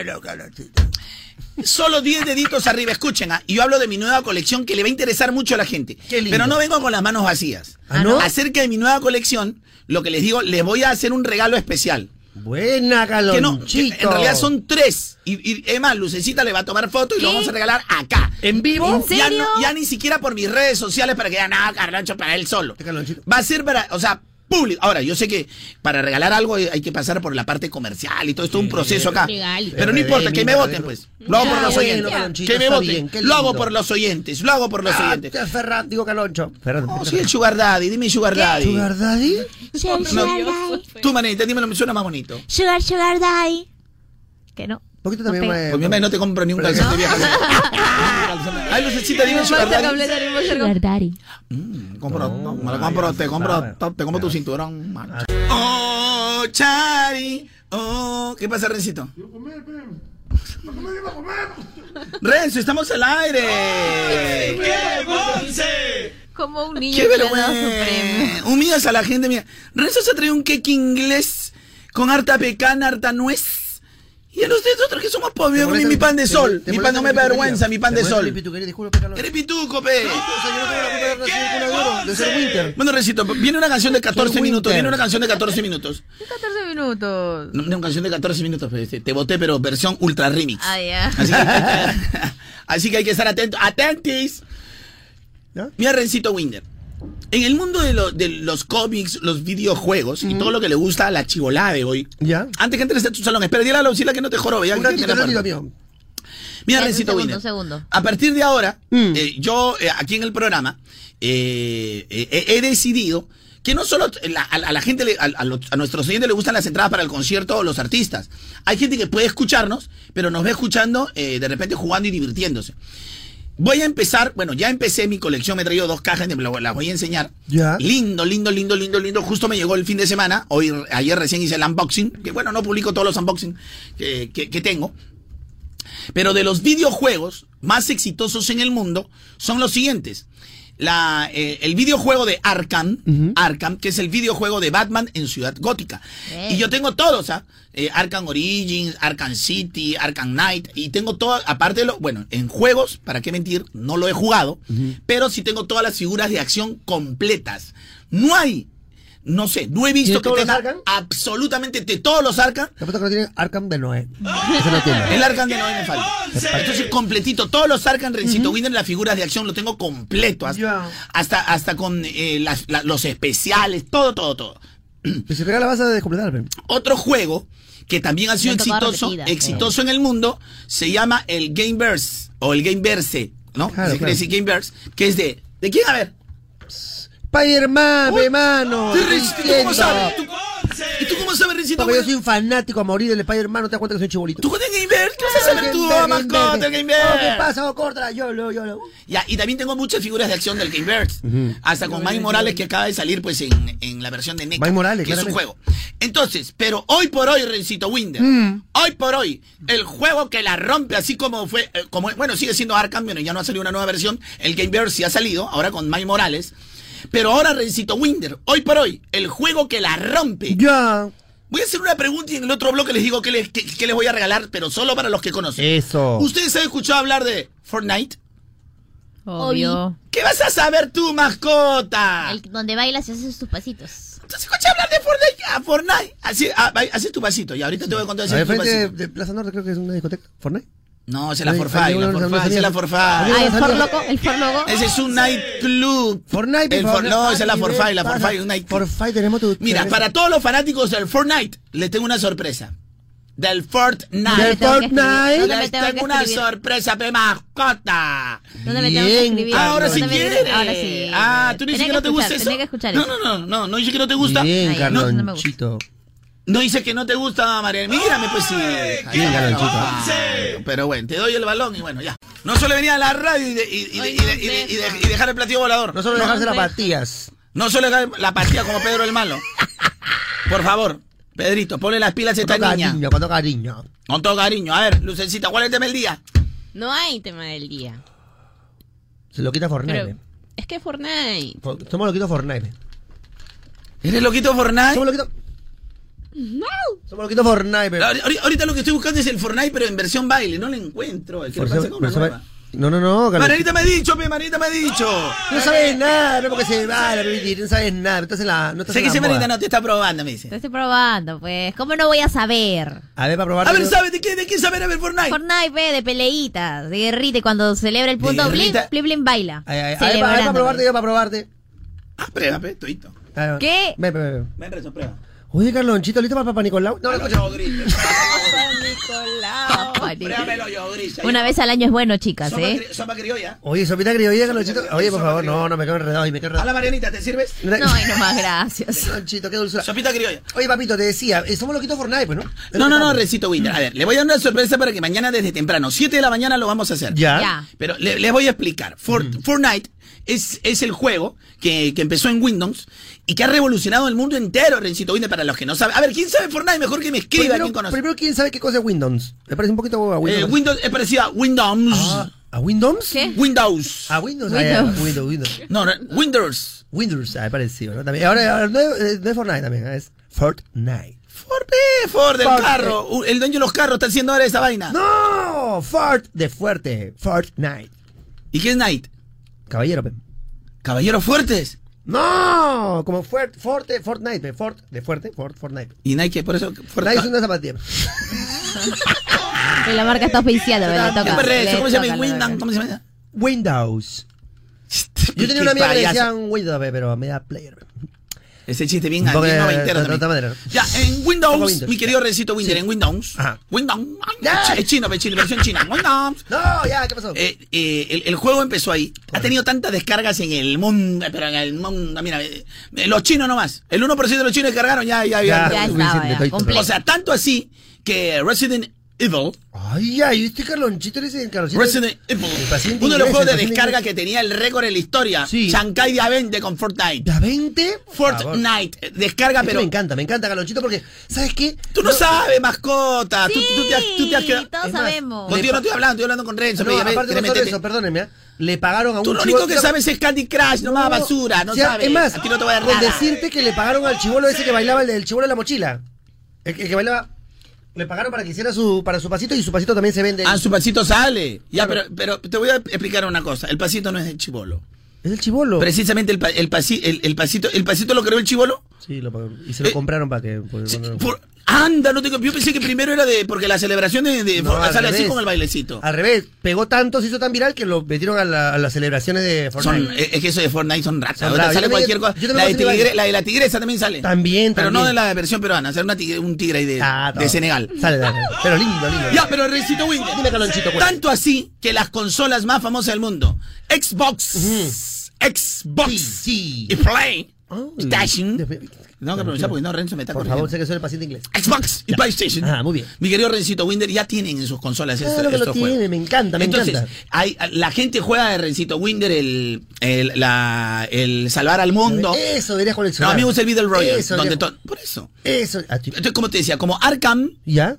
[SPEAKER 1] Solo 10 deditos arriba, escuchen, y yo hablo de mi nueva colección que le va a interesar mucho a la gente.
[SPEAKER 2] Qué lindo.
[SPEAKER 1] Pero no vengo con las manos vacías.
[SPEAKER 2] ¿Ah, no?
[SPEAKER 1] Acerca de mi nueva colección, lo que les digo, les voy a hacer un regalo especial.
[SPEAKER 2] Buena,
[SPEAKER 1] Que no,
[SPEAKER 2] Galonchito.
[SPEAKER 1] que en realidad son 3. Y es más, Lucecita le va a tomar foto y lo
[SPEAKER 3] ¿Qué?
[SPEAKER 1] vamos a regalar acá.
[SPEAKER 2] ¿En vivo?
[SPEAKER 3] ¿En
[SPEAKER 1] Ya,
[SPEAKER 3] serio?
[SPEAKER 1] ya ni siquiera por mis redes sociales para que digan, nada, Carloncho, para él solo.
[SPEAKER 2] Carlonchito.
[SPEAKER 1] Va a ser para, o sea, público. Ahora, yo sé que para regalar algo hay que pasar por la parte comercial y todo esto, un proceso acá.
[SPEAKER 4] legal.
[SPEAKER 1] Pero no importa, que me voten, pues. Lo hago por los
[SPEAKER 2] Bueno,
[SPEAKER 1] oyentes.
[SPEAKER 2] Carlonchito,
[SPEAKER 1] Que me
[SPEAKER 2] está
[SPEAKER 1] voten.
[SPEAKER 2] bien, qué
[SPEAKER 1] Lo hago
[SPEAKER 2] lindo.
[SPEAKER 1] por los oyentes. Lo hago por los oyentes.
[SPEAKER 2] Ferran, digo Caloncho. Ferran,
[SPEAKER 1] Oh, sí, el Sugar Daddy. Dime Sugar Daddy.
[SPEAKER 2] ¿Sugar Daddy?
[SPEAKER 1] Tú, manita, dímelo, me suena más bonito.
[SPEAKER 3] Sugar daddy. Que no.
[SPEAKER 2] Poquito también
[SPEAKER 3] pega.
[SPEAKER 2] me...
[SPEAKER 1] Pues mi mamá no te compro ni un calzón de vieja. Ay, Lucecita, dime Sugar Daddy.
[SPEAKER 3] Sugar daddy.
[SPEAKER 1] Compro,
[SPEAKER 2] No,
[SPEAKER 1] me lo
[SPEAKER 2] ay,
[SPEAKER 1] compro,
[SPEAKER 2] ya
[SPEAKER 1] te
[SPEAKER 2] se
[SPEAKER 1] compro,
[SPEAKER 2] sabe.
[SPEAKER 1] te compro tu cinturón, mano. Oh, Chari. Oh, ¿qué pasa, Rencito? Renzo, estamos al aire.
[SPEAKER 3] Como un niño
[SPEAKER 1] ¡Qué
[SPEAKER 3] que le ha dado su premio.
[SPEAKER 1] vergüenza! Humillas a la gente, mira. Renzo se trae un cake inglés con harta pecana, harta nuez. Y a los de nosotros que somos pobres, yo comí mi pan de sol. Mi pan no me vergüenza, mi pan de sol. Eres pituco, pe.
[SPEAKER 2] De ser Winter.
[SPEAKER 1] Bueno, Rencito, viene una canción de 14
[SPEAKER 2] Winter.
[SPEAKER 1] minutos. Viene una canción de 14 minutos.
[SPEAKER 3] 14 minutos.
[SPEAKER 1] No, una canción de 14 minutos, pe. Te voté, pero versión ultra remix.
[SPEAKER 3] Ah, ya.
[SPEAKER 1] Así que hay que estar atentos. ¡Atentis!
[SPEAKER 2] ¿Ya?
[SPEAKER 1] Mira, Rencito Winder. En el mundo de los cómics, los videojuegos y todo lo que le gusta a la chivolada de hoy.
[SPEAKER 2] ¿Ya?
[SPEAKER 1] Antes que entres a tu salón, espera, dile a la auxilia que no te jorobe. Ya
[SPEAKER 2] Un
[SPEAKER 1] que
[SPEAKER 2] ratito,
[SPEAKER 1] tiene la
[SPEAKER 2] un ratito,
[SPEAKER 1] puerta.
[SPEAKER 2] amigo.
[SPEAKER 1] Mira,
[SPEAKER 3] Un
[SPEAKER 1] Rencito
[SPEAKER 3] segundo,
[SPEAKER 1] Winder.
[SPEAKER 3] un segundo.
[SPEAKER 1] A partir de ahora,
[SPEAKER 2] Mm.
[SPEAKER 1] yo aquí en el programa he decidido que no solo a la gente, a nuestros oyentes les gustan las entradas para el concierto o los artistas. Hay gente que puede escucharnos, pero nos ve escuchando de repente jugando y divirtiéndose. voy a empezar, bueno, ya empecé mi colección, me he traído 2 cajas, las voy a enseñar.
[SPEAKER 2] Ya.
[SPEAKER 1] Lindo. Justo me llegó el fin de semana, ayer recién hice el unboxing, que bueno, no publico todos los unboxing que tengo. Pero de los videojuegos más exitosos en el mundo son los siguientes. El videojuego de Arkham, Arkham, que es el videojuego de Batman en Ciudad Gótica. Y yo tengo todos, Arkham Origins, Arkham City, Arkham Knight, y tengo todo, aparte en juegos, para qué mentir, no lo he jugado, pero sí tengo todas las figuras de acción completas. No he visto que tenga absolutamente de todos los Arkham.
[SPEAKER 2] Te apuesto que no tiene Arkham de Noé. Ese no tiene.
[SPEAKER 1] El Arkham de Noé me falta. Entonces, completito. Todos los Arkham Rencito Winder, las figuras de acción, lo tengo completo. Hasta con los especiales, todo.
[SPEAKER 2] Si se regala vas a descompletar.
[SPEAKER 1] Otro juego que también ha sido exitoso en el mundo, se llama el Gameverse, o el Gameverse, ¿no?
[SPEAKER 2] Claro,
[SPEAKER 1] claro. Gameverse, que es ¿de quién? A ver.
[SPEAKER 2] Spider-Man, hermano.
[SPEAKER 1] ¿Tú cómo sabes? ¿Y tú cómo sabes, Rencito?
[SPEAKER 2] Porque yo soy un fanático a morir del Spider-Man, no te das cuenta que soy chibolito.
[SPEAKER 1] ¿Tú juegas en Gameverse? ¿Qué vas a saber tú, mascota, el Gameverse?
[SPEAKER 2] ¿Qué pasa? Corta, yo lo.
[SPEAKER 1] Ya, y también tengo muchas figuras de acción del Gameverse. Hasta con Miles Morales, que acaba de salir pues en la versión de NECA.
[SPEAKER 2] Miles Morales,
[SPEAKER 1] que es un juego. Entonces, pero hoy por hoy, Rencito Winder, hoy por hoy, el juego que la rompe, así como fue, bueno, sigue siendo Arkham, bueno, ya no ha salido una nueva versión, el Gameverse sí ha salido, ahora con Miles Morales. Pero ahora, Rencito Winder, hoy por hoy, el juego que la rompe.
[SPEAKER 2] Ya.
[SPEAKER 1] Voy a hacer una pregunta y en el otro bloque les digo qué les voy a regalar, pero solo para los que conocen.
[SPEAKER 2] Eso.
[SPEAKER 1] ¿Ustedes han escuchado hablar de Fortnite?
[SPEAKER 3] Obvio.
[SPEAKER 1] ¿Qué vas a saber tú, mascota?
[SPEAKER 3] Donde bailas y haces tus pasitos.
[SPEAKER 1] ¿Entonces escuchas hablar de Fortnite? Así tu pasito, y ahorita te voy a contar
[SPEAKER 2] A
[SPEAKER 1] tu pasito.
[SPEAKER 2] frente de Plaza Norte creo que es una discoteca. ¿Fortnite?
[SPEAKER 1] No, esa es la Fortnite, esa es la Fortnite.
[SPEAKER 3] El Forloco.
[SPEAKER 1] Ese es un nightclub.
[SPEAKER 2] Fortnite,
[SPEAKER 1] no, esa es la Fortnite, un nightclub.
[SPEAKER 2] Fortnite tenemos tu.
[SPEAKER 1] Mira, para todos los fanáticos del Fortnite, les tengo una sorpresa. Del Fortnite.
[SPEAKER 2] Del Fortnite.
[SPEAKER 1] Les tengo una sorpresa, pe mascota.
[SPEAKER 3] ¿Dónde me tengo que escribir?
[SPEAKER 1] Ahora sí quieres.
[SPEAKER 3] Ahora sí.
[SPEAKER 1] ¿Tú dices que no te gusta eso?
[SPEAKER 3] Tenía que escuchar eso.
[SPEAKER 1] No dice que no te gusta.
[SPEAKER 2] Bien,
[SPEAKER 3] Carlonchito.
[SPEAKER 2] Carlonchito.
[SPEAKER 1] No dice que no te gusta, María. Mírame, pues sí.
[SPEAKER 2] Bien, Carlonchito.
[SPEAKER 1] Pero bueno, te doy el balón y bueno, ya. No solo venir a la radio y dejar el platillo volador.
[SPEAKER 2] No solo dejarse las pastillas.
[SPEAKER 1] No solo dejar la pastilla como Pedro el Malo. Por favor, Pedrito, ponle las pilas a esta niña.
[SPEAKER 2] Con todo cariño.
[SPEAKER 1] Con todo cariño. A ver, Lucecita, ¿cuál es el tema del día?
[SPEAKER 4] No hay tema del día.
[SPEAKER 2] Se lo quita Fortnite.
[SPEAKER 4] Pero es que Fortnite.
[SPEAKER 2] Somos loquitos Fortnite.
[SPEAKER 1] ¿Eres loquito Fortnite?
[SPEAKER 2] Somos loquitos. No. Somos loquitos Fortnite. Pero...
[SPEAKER 1] Ahorita lo que estoy buscando es el Fortnite, pero en versión baile. No lo encuentro. El que pasa con una nueva.
[SPEAKER 2] No.
[SPEAKER 1] Margarita me ha dicho, Margarita me ha dicho.
[SPEAKER 2] No sabes nada, no porque se va, no sabes nada. Entonces
[SPEAKER 1] sé que Margarita no te está probando, me dice.
[SPEAKER 3] Te estoy probando, pues. ¿Cómo no voy a saber?
[SPEAKER 2] A ver, para probar.
[SPEAKER 1] A ver, ¿sabes de qué saber? A ver, Fortnite.
[SPEAKER 3] Fortnite, ve, de peleitas, de guerrita. Y cuando celebra el punto, blim, baila.
[SPEAKER 2] A ver, para probarte.
[SPEAKER 1] Prueba, toito.
[SPEAKER 3] ¿Qué?
[SPEAKER 2] Ven,
[SPEAKER 1] Rezo, prueba.
[SPEAKER 2] Oye, Carlonchito, ¿listo para Papá Nicolau? No,
[SPEAKER 1] Nicolau.
[SPEAKER 3] Pruébamelo yo, grisa. Una vez al año es bueno, chicas,
[SPEAKER 1] Sopa criolla.
[SPEAKER 2] Oye, sopita criolla, Carlonchito. Oye, por favor, no, me quedo enredado y me quedo enredado.
[SPEAKER 1] Hola, Marianita, ¿te sirves?
[SPEAKER 3] No, no más, gracias.
[SPEAKER 2] Carlonchito, qué dulzura.
[SPEAKER 1] Sopita criolla.
[SPEAKER 2] Oye, papito, te decía, somos loquitos Fortnite, pues, ¿no?
[SPEAKER 1] No, Recito Winter. A ver, le voy a dar una sorpresa para que mañana desde temprano, 7 de la mañana lo vamos a hacer.
[SPEAKER 2] Ya.
[SPEAKER 1] Pero les voy a explicar. Fortnite es el juego que empezó en Windows y que ha revolucionado el mundo entero, Rencito Winder, para los que no saben. A ver, ¿quién sabe Fortnite? Mejor que me escriba. ¿Quién conoce?
[SPEAKER 2] Primero, ¿quién sabe qué cosa es Windows? Me parece un poquito a Windows.
[SPEAKER 1] Windows es parecido a Windows.
[SPEAKER 2] ¿A Windows?
[SPEAKER 3] ¿Qué?
[SPEAKER 1] Windows.
[SPEAKER 2] A Windows. Windows.
[SPEAKER 1] No, Windows.
[SPEAKER 2] Windows, parecido, ¿no? También. Ahora no es Fortnite también, es Fortnite.
[SPEAKER 1] Ford del carro. El dueño de los carros está haciendo ahora esa vaina.
[SPEAKER 2] No, Fort de fuerte. Fortnite.
[SPEAKER 1] ¿Y qué es Night?
[SPEAKER 2] Caballero, pe.
[SPEAKER 1] ¿Caballeros fuertes?
[SPEAKER 2] No, como Fortnite, Fortnite.
[SPEAKER 1] ¿Y Nike? Por eso...
[SPEAKER 2] Fortnite es una zapatilla.
[SPEAKER 3] Y la marca está auspiciada, le toca.
[SPEAKER 1] ¿Cómo se llama? Windows. ¿Cómo se llama?
[SPEAKER 2] Windows. Yo tenía una amiga que le decían Windows, pero me da player.
[SPEAKER 1] Ese chiste bien noventero también. Ya, en Windows, mi querido Rencito Winder, en Windows.
[SPEAKER 2] Ajá.
[SPEAKER 1] Windows. Es chino, versión china. Windows.
[SPEAKER 2] No, ya, ¿qué pasó?
[SPEAKER 1] El juego empezó ahí. Ha tenido tantas descargas en el mundo, pero en el mundo, mira, los chinos nomás. El 1% de los chinos descargaron, ya
[SPEAKER 3] estaba, completo.
[SPEAKER 1] O sea, tanto así que Resident Evil.
[SPEAKER 2] Ay, este Carlonchito le dice Carlonchito.
[SPEAKER 1] Resident Evil.
[SPEAKER 2] El paciente
[SPEAKER 1] Uno de los
[SPEAKER 2] inglés,
[SPEAKER 1] juegos de
[SPEAKER 2] el paciente
[SPEAKER 1] descarga
[SPEAKER 2] inglés.
[SPEAKER 1] que tenía el récord en la historia.
[SPEAKER 2] Sí.
[SPEAKER 1] Shanghai de A20 con Fortnite.
[SPEAKER 2] ¿Da 20?
[SPEAKER 1] Fortnite. Descarga, pero.
[SPEAKER 2] Me encanta Carlonchito porque, ¿sabes qué?
[SPEAKER 1] Tú no sabes, mascota.
[SPEAKER 3] Sí,
[SPEAKER 1] Tú te has quedado.
[SPEAKER 3] todos
[SPEAKER 2] Es más,
[SPEAKER 3] sabemos.
[SPEAKER 1] Contigo no estoy hablando con Renzo.
[SPEAKER 2] No,
[SPEAKER 1] me
[SPEAKER 2] aparte
[SPEAKER 1] querés
[SPEAKER 2] no solo
[SPEAKER 1] meterte.
[SPEAKER 2] eso, perdónenme, le pagaron a un
[SPEAKER 1] Tú lo
[SPEAKER 2] chivo-
[SPEAKER 1] único que sabes es Candy Crush, no más basura, no
[SPEAKER 2] o sea,
[SPEAKER 1] sabes.
[SPEAKER 2] Es más,
[SPEAKER 1] a ti no te voy a dar
[SPEAKER 2] con
[SPEAKER 1] nada.
[SPEAKER 2] decirte que le pagaron al chivolo ese que bailaba, el del chivolo de la mochila. El que bailaba, le pagaron para que hiciera para su pasito y su pasito también se vende.
[SPEAKER 1] Ah, su pasito sale. Ya,
[SPEAKER 2] Claro.
[SPEAKER 1] pero te voy a explicar una cosa. El pasito no es del chibolo.
[SPEAKER 2] Es el chivolo.
[SPEAKER 1] Precisamente el pasito lo creó el chibolo.
[SPEAKER 2] Sí, lo pagaron. Y se lo compraron para que...
[SPEAKER 1] Sí, anda, no tengo. Yo pensé que primero era porque la celebración
[SPEAKER 2] No, al
[SPEAKER 1] sale así
[SPEAKER 2] revés.
[SPEAKER 1] con el bailecito.
[SPEAKER 2] Al revés, pegó tanto, se hizo tan viral que lo metieron a las celebraciones de Fortnite.
[SPEAKER 1] Es que eso de Fortnite son ratas.
[SPEAKER 2] Son
[SPEAKER 1] Ahorita
[SPEAKER 2] ratas.
[SPEAKER 1] sale
[SPEAKER 2] Yo también-
[SPEAKER 1] cualquier cosa.
[SPEAKER 2] yo también
[SPEAKER 1] La de la tigresa también sale.
[SPEAKER 2] También,
[SPEAKER 1] Pero no
[SPEAKER 2] también.
[SPEAKER 1] de la versión peruana, hacer un tigre ahí de Senegal.
[SPEAKER 2] Dale. Pero lindo.
[SPEAKER 1] Ya, pero Rencito Winder.
[SPEAKER 2] Dime, Calonchito, cuenta.
[SPEAKER 1] Tanto así que las consolas más famosas del mundo, Xbox,
[SPEAKER 2] Sí.
[SPEAKER 1] y Play,
[SPEAKER 2] Oh,
[SPEAKER 1] Station.
[SPEAKER 2] de-
[SPEAKER 1] No, que pronunciar porque no, Renzo me está
[SPEAKER 2] Por
[SPEAKER 1] corrigiendo.
[SPEAKER 2] favor, sé que soy el paciente inglés.
[SPEAKER 1] Xbox y PlayStation.
[SPEAKER 2] Ah, muy bien.
[SPEAKER 1] Mi querido Rencito Winder ya tienen en sus consolas
[SPEAKER 2] Claro que lo
[SPEAKER 1] estos juegos.
[SPEAKER 2] tiene, me encanta.
[SPEAKER 1] Entonces, la gente juega de Rencito Winder el salvar al mundo.
[SPEAKER 2] Eso deberías
[SPEAKER 1] No,
[SPEAKER 2] coleccionar.
[SPEAKER 1] a mí me gusta el Battle Royale.
[SPEAKER 2] Eso
[SPEAKER 1] Donde
[SPEAKER 2] deberías-
[SPEAKER 1] por eso.
[SPEAKER 2] Eso.
[SPEAKER 1] Entonces, como te decía, como Arkham,
[SPEAKER 2] ¿Ya?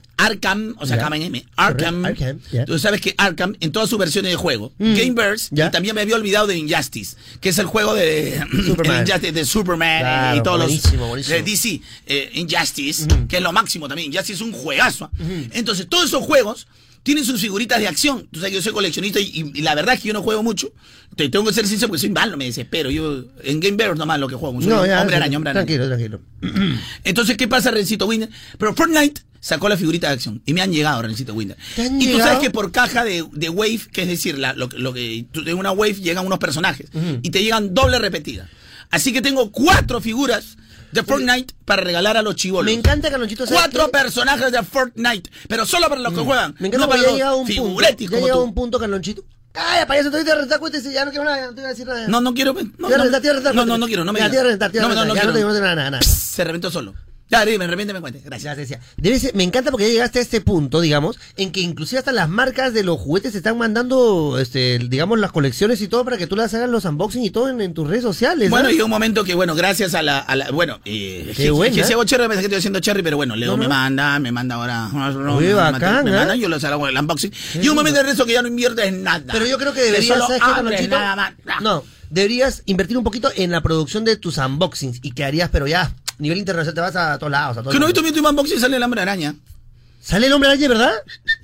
[SPEAKER 1] o sea,
[SPEAKER 2] Ya.
[SPEAKER 1] KM, Arkham.
[SPEAKER 2] Arkham, ya.
[SPEAKER 1] Tú sabes que Arkham, en todas sus versiones de juego, Gameverse,
[SPEAKER 2] Ya.
[SPEAKER 1] y también me había olvidado de Injustice, que es el juego de
[SPEAKER 2] Superman.
[SPEAKER 1] el Injustice de Superman
[SPEAKER 2] Claro,
[SPEAKER 1] y todos
[SPEAKER 2] buenísimo,
[SPEAKER 1] los
[SPEAKER 2] buenísimo.
[SPEAKER 1] de DC, Injustice, que es lo máximo también. Injustice es un juegazo. Entonces, todos esos juegos tienen sus figuritas de acción. Tú sabes que yo soy coleccionista y la verdad es que yo no juego mucho. Te tengo que ser sincero porque soy malo, me desespero. Yo en Gameverse nomás lo que juego. Soy hombre araña.
[SPEAKER 2] Tranquilo.
[SPEAKER 1] Entonces, ¿qué pasa, Rencito Winder? Pero Fortnite sacó la figurita de acción y me han llegado, Rencito Winder.
[SPEAKER 2] ¿Te han
[SPEAKER 1] Y tú
[SPEAKER 2] llegado?
[SPEAKER 1] sabes que por caja de Wave, que es decir, lo que en una Wave llegan unos personajes y te llegan doble repetida. Así que tengo 4 figuras de Fortnite para regalar a los chibolos.
[SPEAKER 2] Me encanta, Carlonchito. ¿sabes
[SPEAKER 1] 4
[SPEAKER 2] qué?
[SPEAKER 1] personajes de Fortnite, pero solo para los que juegan.
[SPEAKER 2] Me encanta
[SPEAKER 1] no para
[SPEAKER 2] porque ya ha
[SPEAKER 1] los
[SPEAKER 2] llegado un punto.
[SPEAKER 1] figuretis
[SPEAKER 2] Ya ha
[SPEAKER 1] como
[SPEAKER 2] llegado
[SPEAKER 1] tú.
[SPEAKER 2] un punto, Carlonchito. Calla, payaso, te voy a reventar, cuéntese, ya no quiero nada, no te voy a decir nada.
[SPEAKER 1] No quiero. No
[SPEAKER 2] Te voy a reventar,
[SPEAKER 1] no quiero, no me
[SPEAKER 2] Ya,
[SPEAKER 1] digas.
[SPEAKER 2] te voy a reventar,
[SPEAKER 1] No,
[SPEAKER 2] ya
[SPEAKER 1] quiero.
[SPEAKER 2] no tengo nada.
[SPEAKER 1] Pss, se reventó solo. Ya, dime, reviénteme cuenta. Gracias.
[SPEAKER 2] Ya te decía. Me encanta porque ya llegaste a este punto, digamos, en que inclusive hasta las marcas de los juguetes te están mandando, digamos, las colecciones y todo para que tú las hagas los unboxing y todo en tus redes sociales.
[SPEAKER 1] Bueno,
[SPEAKER 2] ¿sabes?
[SPEAKER 1] llegó un momento que, bueno, gracias a la bueno,
[SPEAKER 2] Qué buena.
[SPEAKER 1] que si hago cherry, me pensé que estoy haciendo cherry, pero bueno, Leo
[SPEAKER 2] No, no.
[SPEAKER 1] me manda ahora.
[SPEAKER 2] Oye, bacán,
[SPEAKER 1] me manda,
[SPEAKER 2] ¿eh?
[SPEAKER 1] yo los hago el unboxing. Y un momento de eso que ya no inviertes en nada.
[SPEAKER 2] Pero yo creo que deberías,
[SPEAKER 1] solo
[SPEAKER 2] ¿sabes qué,
[SPEAKER 1] abres
[SPEAKER 2] Carlonchito?
[SPEAKER 1] nada más.
[SPEAKER 2] No, deberías invertir un poquito en la producción de tus unboxings y que harías, pero ya, nivel internacional, te vas a todos lados. A todos
[SPEAKER 1] Que no he
[SPEAKER 2] lados.
[SPEAKER 1] visto mi unboxing y sale el hombre araña.
[SPEAKER 2] ¿Sale el hombre araña, verdad?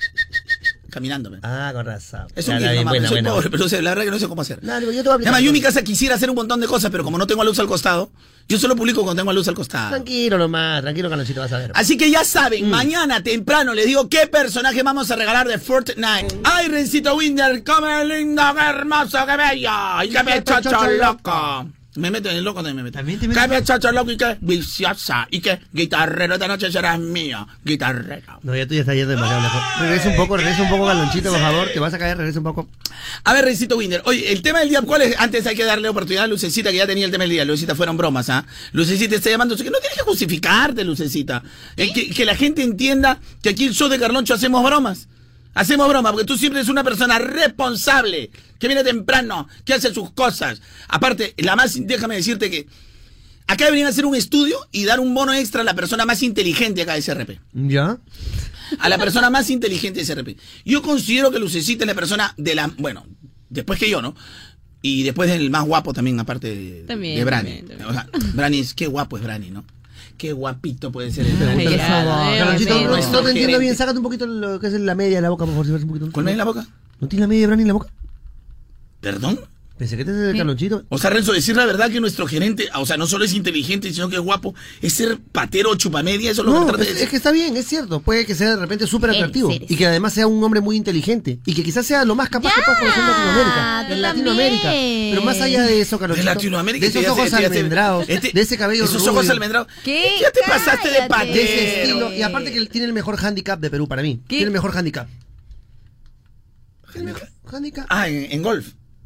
[SPEAKER 1] Caminándome.
[SPEAKER 2] Ah, con razón.
[SPEAKER 1] Es
[SPEAKER 2] Ya,
[SPEAKER 1] un
[SPEAKER 2] ya,
[SPEAKER 1] viejo,
[SPEAKER 2] buena,
[SPEAKER 1] soy
[SPEAKER 2] buena.
[SPEAKER 1] pobre, pero la verdad que no sé cómo hacer.
[SPEAKER 2] No, yo te voy a aplicar.
[SPEAKER 1] Además, yo en mi casa quisiera hacer un montón de cosas, pero como no tengo a luz al costado, yo solo publico cuando tengo a luz al costado.
[SPEAKER 2] Tranquilo nomás, tranquilo, Carlonchito, vas a ver.
[SPEAKER 1] Así que ya saben, mañana temprano les digo qué personaje vamos a regalar de Fortnite. ¡Ay, Rencito Winder! ¡Come lindo, qué hermoso, qué bello! ¡Y qué me chocho loco! Me meto en el loco, también me meto.
[SPEAKER 2] ¿También te metes?
[SPEAKER 1] ¡Qué me chocho loco y qué viciosa! ¡Y qué guitarrero! Esta noche serás mío, guitarrero.
[SPEAKER 2] No, ya tú ya estás yendo demasiado lejos. Regresa un poco, Carlonchito, por favor. Te vas a caer, regresa un poco.
[SPEAKER 1] A ver, Rencito Winder. Oye, el tema del día, ¿cuál es? Antes hay que darle oportunidad a Lucecita, que ya tenía el tema del día. Lucecita, fueron bromas, ¿ah? Lucecita está llamando. Que no tienes que justificarte, Lucecita. Que la gente entienda que aquí en el show de Carloncho hacemos bromas. Hacemos broma, porque tú siempre eres una persona responsable, que viene temprano, que hace sus cosas. Aparte, déjame decirte que acá deberían hacer un estudio y dar un bono extra a la persona más inteligente acá de SRP.
[SPEAKER 2] ¿Ya?
[SPEAKER 1] A la persona más inteligente de SRP. Yo considero que Lucecita es la persona bueno, después que yo, ¿no? Y después del más guapo también, aparte de Brani.
[SPEAKER 4] También.
[SPEAKER 1] O sea, Brani, qué guapo es Brani, ¿no? Qué guapito puede ser.
[SPEAKER 4] Ay, ya,
[SPEAKER 2] Carlonchito,
[SPEAKER 4] sí,
[SPEAKER 2] no te entiendo
[SPEAKER 1] gerente.
[SPEAKER 2] bien. Sácate un poquito lo que es la media de la boca, por favor, si ves un poquito.
[SPEAKER 1] ¿Cuál me en la boca?
[SPEAKER 2] ¿No tienes la media de Brani en la boca?
[SPEAKER 1] ¿Perdón?
[SPEAKER 2] Pensé que te es el Carlonchito.
[SPEAKER 1] O sea, Renzo, decir la verdad que nuestro gerente, o sea, no solo es inteligente, sino que es guapo, es ser patero o chupamedia, eso es lo que
[SPEAKER 2] No,
[SPEAKER 1] trata de
[SPEAKER 2] es
[SPEAKER 1] decir.
[SPEAKER 2] que está bien, es cierto. Puede que sea de repente súper atractivo.
[SPEAKER 3] Eres.
[SPEAKER 2] Y que además sea un hombre muy inteligente. Y que quizás sea lo más capaz que puedas conocer en Latinoamérica.
[SPEAKER 3] tú
[SPEAKER 2] En Latinoamérica.
[SPEAKER 3] también.
[SPEAKER 2] Pero más allá de eso,
[SPEAKER 1] De
[SPEAKER 2] Carlonchito.
[SPEAKER 1] Latinoamérica.
[SPEAKER 2] De esos
[SPEAKER 1] ya
[SPEAKER 2] ojos
[SPEAKER 1] ya
[SPEAKER 2] almendrados. De ese cabello
[SPEAKER 1] Esos
[SPEAKER 2] rubio.
[SPEAKER 1] ojos almendrados.
[SPEAKER 3] ¿Qué?
[SPEAKER 1] Ya te pasaste de
[SPEAKER 3] Cállate.
[SPEAKER 1] patero.
[SPEAKER 2] De ese estilo. Y aparte que él tiene el mejor handicap de Perú para mí.
[SPEAKER 3] ¿Qué?
[SPEAKER 2] Tiene el mejor handicap. Handicap.
[SPEAKER 1] Ah, en golf.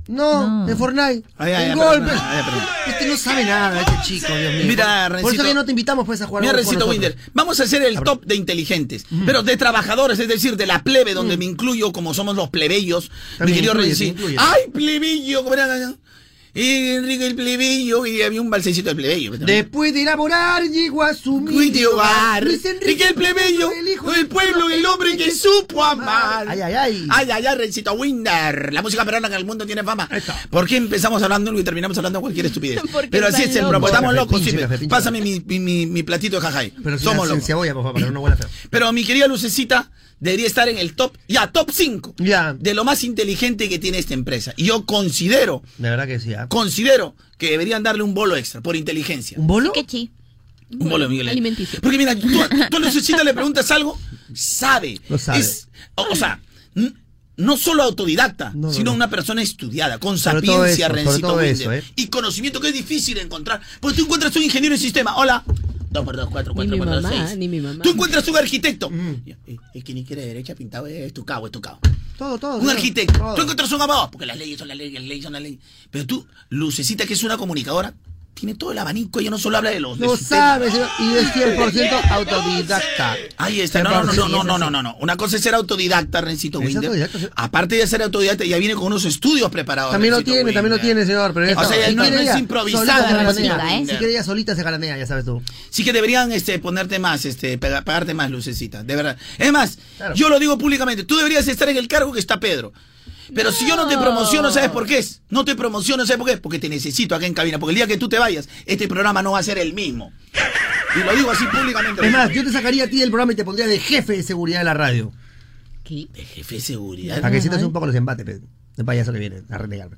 [SPEAKER 2] No, de Fortnite.
[SPEAKER 1] Ay,
[SPEAKER 2] el gol.
[SPEAKER 1] perdón, perdón.
[SPEAKER 2] Este no sabe nada, este chico, Dios mío.
[SPEAKER 1] Mira,
[SPEAKER 2] Por
[SPEAKER 1] Rencito,
[SPEAKER 2] eso que no te invitamos pues a jugar.
[SPEAKER 1] Mira,
[SPEAKER 2] con
[SPEAKER 1] Rencito
[SPEAKER 2] nosotros.
[SPEAKER 1] Winder, vamos a hacer el top de inteligentes, pero de trabajadores, es decir, de la plebe, donde me incluyo como somos los plebeyos.
[SPEAKER 2] También
[SPEAKER 1] Mi querido
[SPEAKER 2] incluye,
[SPEAKER 1] Rencito.
[SPEAKER 2] incluye.
[SPEAKER 1] ¡Ay, plebillo! ¿Cómo era? Y Enrique el plebillo, y había un balsecito del plebeyo.
[SPEAKER 2] Después de elaborar, llegó a su
[SPEAKER 1] Humilde hogar,
[SPEAKER 2] Luis
[SPEAKER 1] Enrique el plebeyo,
[SPEAKER 2] el hijo
[SPEAKER 1] el pueblo, el hombre que supo amar.
[SPEAKER 2] Ay, ay, ay.
[SPEAKER 1] Ay, ay, ay, Rencito Winder, la música peruana que el mundo tiene fama.
[SPEAKER 2] Ahí está.
[SPEAKER 1] ¿Por qué empezamos hablando y terminamos hablando de cualquier estupidez?
[SPEAKER 4] Porque
[SPEAKER 1] Pero así es
[SPEAKER 4] están
[SPEAKER 1] el propósito, estamos
[SPEAKER 2] locos.
[SPEAKER 1] locos,
[SPEAKER 2] Pinche,
[SPEAKER 1] sí,
[SPEAKER 2] café, pinche.
[SPEAKER 1] pásame mi platito de jajay.
[SPEAKER 2] Pero si
[SPEAKER 1] Somos
[SPEAKER 2] sin
[SPEAKER 1] locos.
[SPEAKER 2] cebolla, por favor, para que no huela feo.
[SPEAKER 1] Pero mi querida Lucecita debería estar en el top, top 5
[SPEAKER 2] Ya.
[SPEAKER 1] de lo más inteligente que tiene esta empresa. Y yo considero
[SPEAKER 2] De verdad que sí, ¿ah?
[SPEAKER 1] que deberían darle un bolo extra por inteligencia.
[SPEAKER 2] ¿Un bolo?
[SPEAKER 3] Qué chi.
[SPEAKER 1] Un bolo, Miguel.
[SPEAKER 4] Alimenticio.
[SPEAKER 1] Porque mira, tú a Lucecita le preguntas algo, sabe.
[SPEAKER 2] Lo sabe.
[SPEAKER 1] O sea, no solo autodidacta,
[SPEAKER 2] No,
[SPEAKER 1] sino
[SPEAKER 2] no.
[SPEAKER 1] una persona estudiada, con
[SPEAKER 2] Sobre todo
[SPEAKER 1] sapiencia,
[SPEAKER 2] eso, sobre
[SPEAKER 1] Rencito
[SPEAKER 2] todo
[SPEAKER 1] Winder,
[SPEAKER 2] eso, ¿eh?
[SPEAKER 1] y conocimiento que es difícil encontrar. Porque tú encuentras un ingeniero en sistema, hola, 2 por 2, 4, 4
[SPEAKER 4] Ni mi
[SPEAKER 1] por 2,
[SPEAKER 4] mamá,
[SPEAKER 1] 6.
[SPEAKER 4] ni mi mamá.
[SPEAKER 1] Tú encuentras un arquitecto.
[SPEAKER 2] Mm.
[SPEAKER 1] Es que ni quiere derecha pintado, es tu cabo, es tu cabo.
[SPEAKER 2] Todo.
[SPEAKER 1] Un arquitecto.
[SPEAKER 2] Todo.
[SPEAKER 1] Tú encuentras un abogado, porque las leyes son las leyes, las leyes son las leyes. Pero tú, Lucecita, que es una comunicadora, tiene todo el abanico, ella no solo habla de los... de
[SPEAKER 2] Lo
[SPEAKER 1] su
[SPEAKER 2] sabe,
[SPEAKER 1] tema.
[SPEAKER 2] señor, y es 100% autodidacta.
[SPEAKER 1] Ahí está, no. Una cosa es ser autodidacta, Rencito
[SPEAKER 2] Es
[SPEAKER 1] Winder.
[SPEAKER 2] autodidacta, sí.
[SPEAKER 1] Aparte de ser autodidacta, ya viene con unos estudios preparados.
[SPEAKER 2] También lo
[SPEAKER 1] Rencito
[SPEAKER 2] tiene,
[SPEAKER 1] Winder.
[SPEAKER 2] señor. Pero
[SPEAKER 1] O sea,
[SPEAKER 2] si
[SPEAKER 1] no
[SPEAKER 2] quiere
[SPEAKER 1] es
[SPEAKER 2] ella,
[SPEAKER 1] improvisada,
[SPEAKER 2] solita se
[SPEAKER 1] Rencito
[SPEAKER 2] galanea.
[SPEAKER 1] Winder.
[SPEAKER 2] Si quiere ella solita se galanea, ya sabes tú.
[SPEAKER 1] Sí que deberían ponerte más, pagarte más, Lucecita, de verdad. Es más,
[SPEAKER 2] Claro.
[SPEAKER 1] yo lo digo públicamente, tú deberías estar en el cargo que está Pedro. Pero si yo no te promociono, ¿sabes por qué es? No te promociono, ¿sabes por qué? Porque te necesito acá en cabina. Porque el día que tú te vayas, este programa no va a ser el mismo. Y lo digo así públicamente.
[SPEAKER 2] Es más, yo te sacaría a ti del programa y te pondría de jefe de seguridad de la radio.
[SPEAKER 4] ¿Qué?
[SPEAKER 1] De jefe de seguridad.
[SPEAKER 2] Para que sientas un poco los embates, pe. El payaso que viene a renegarme.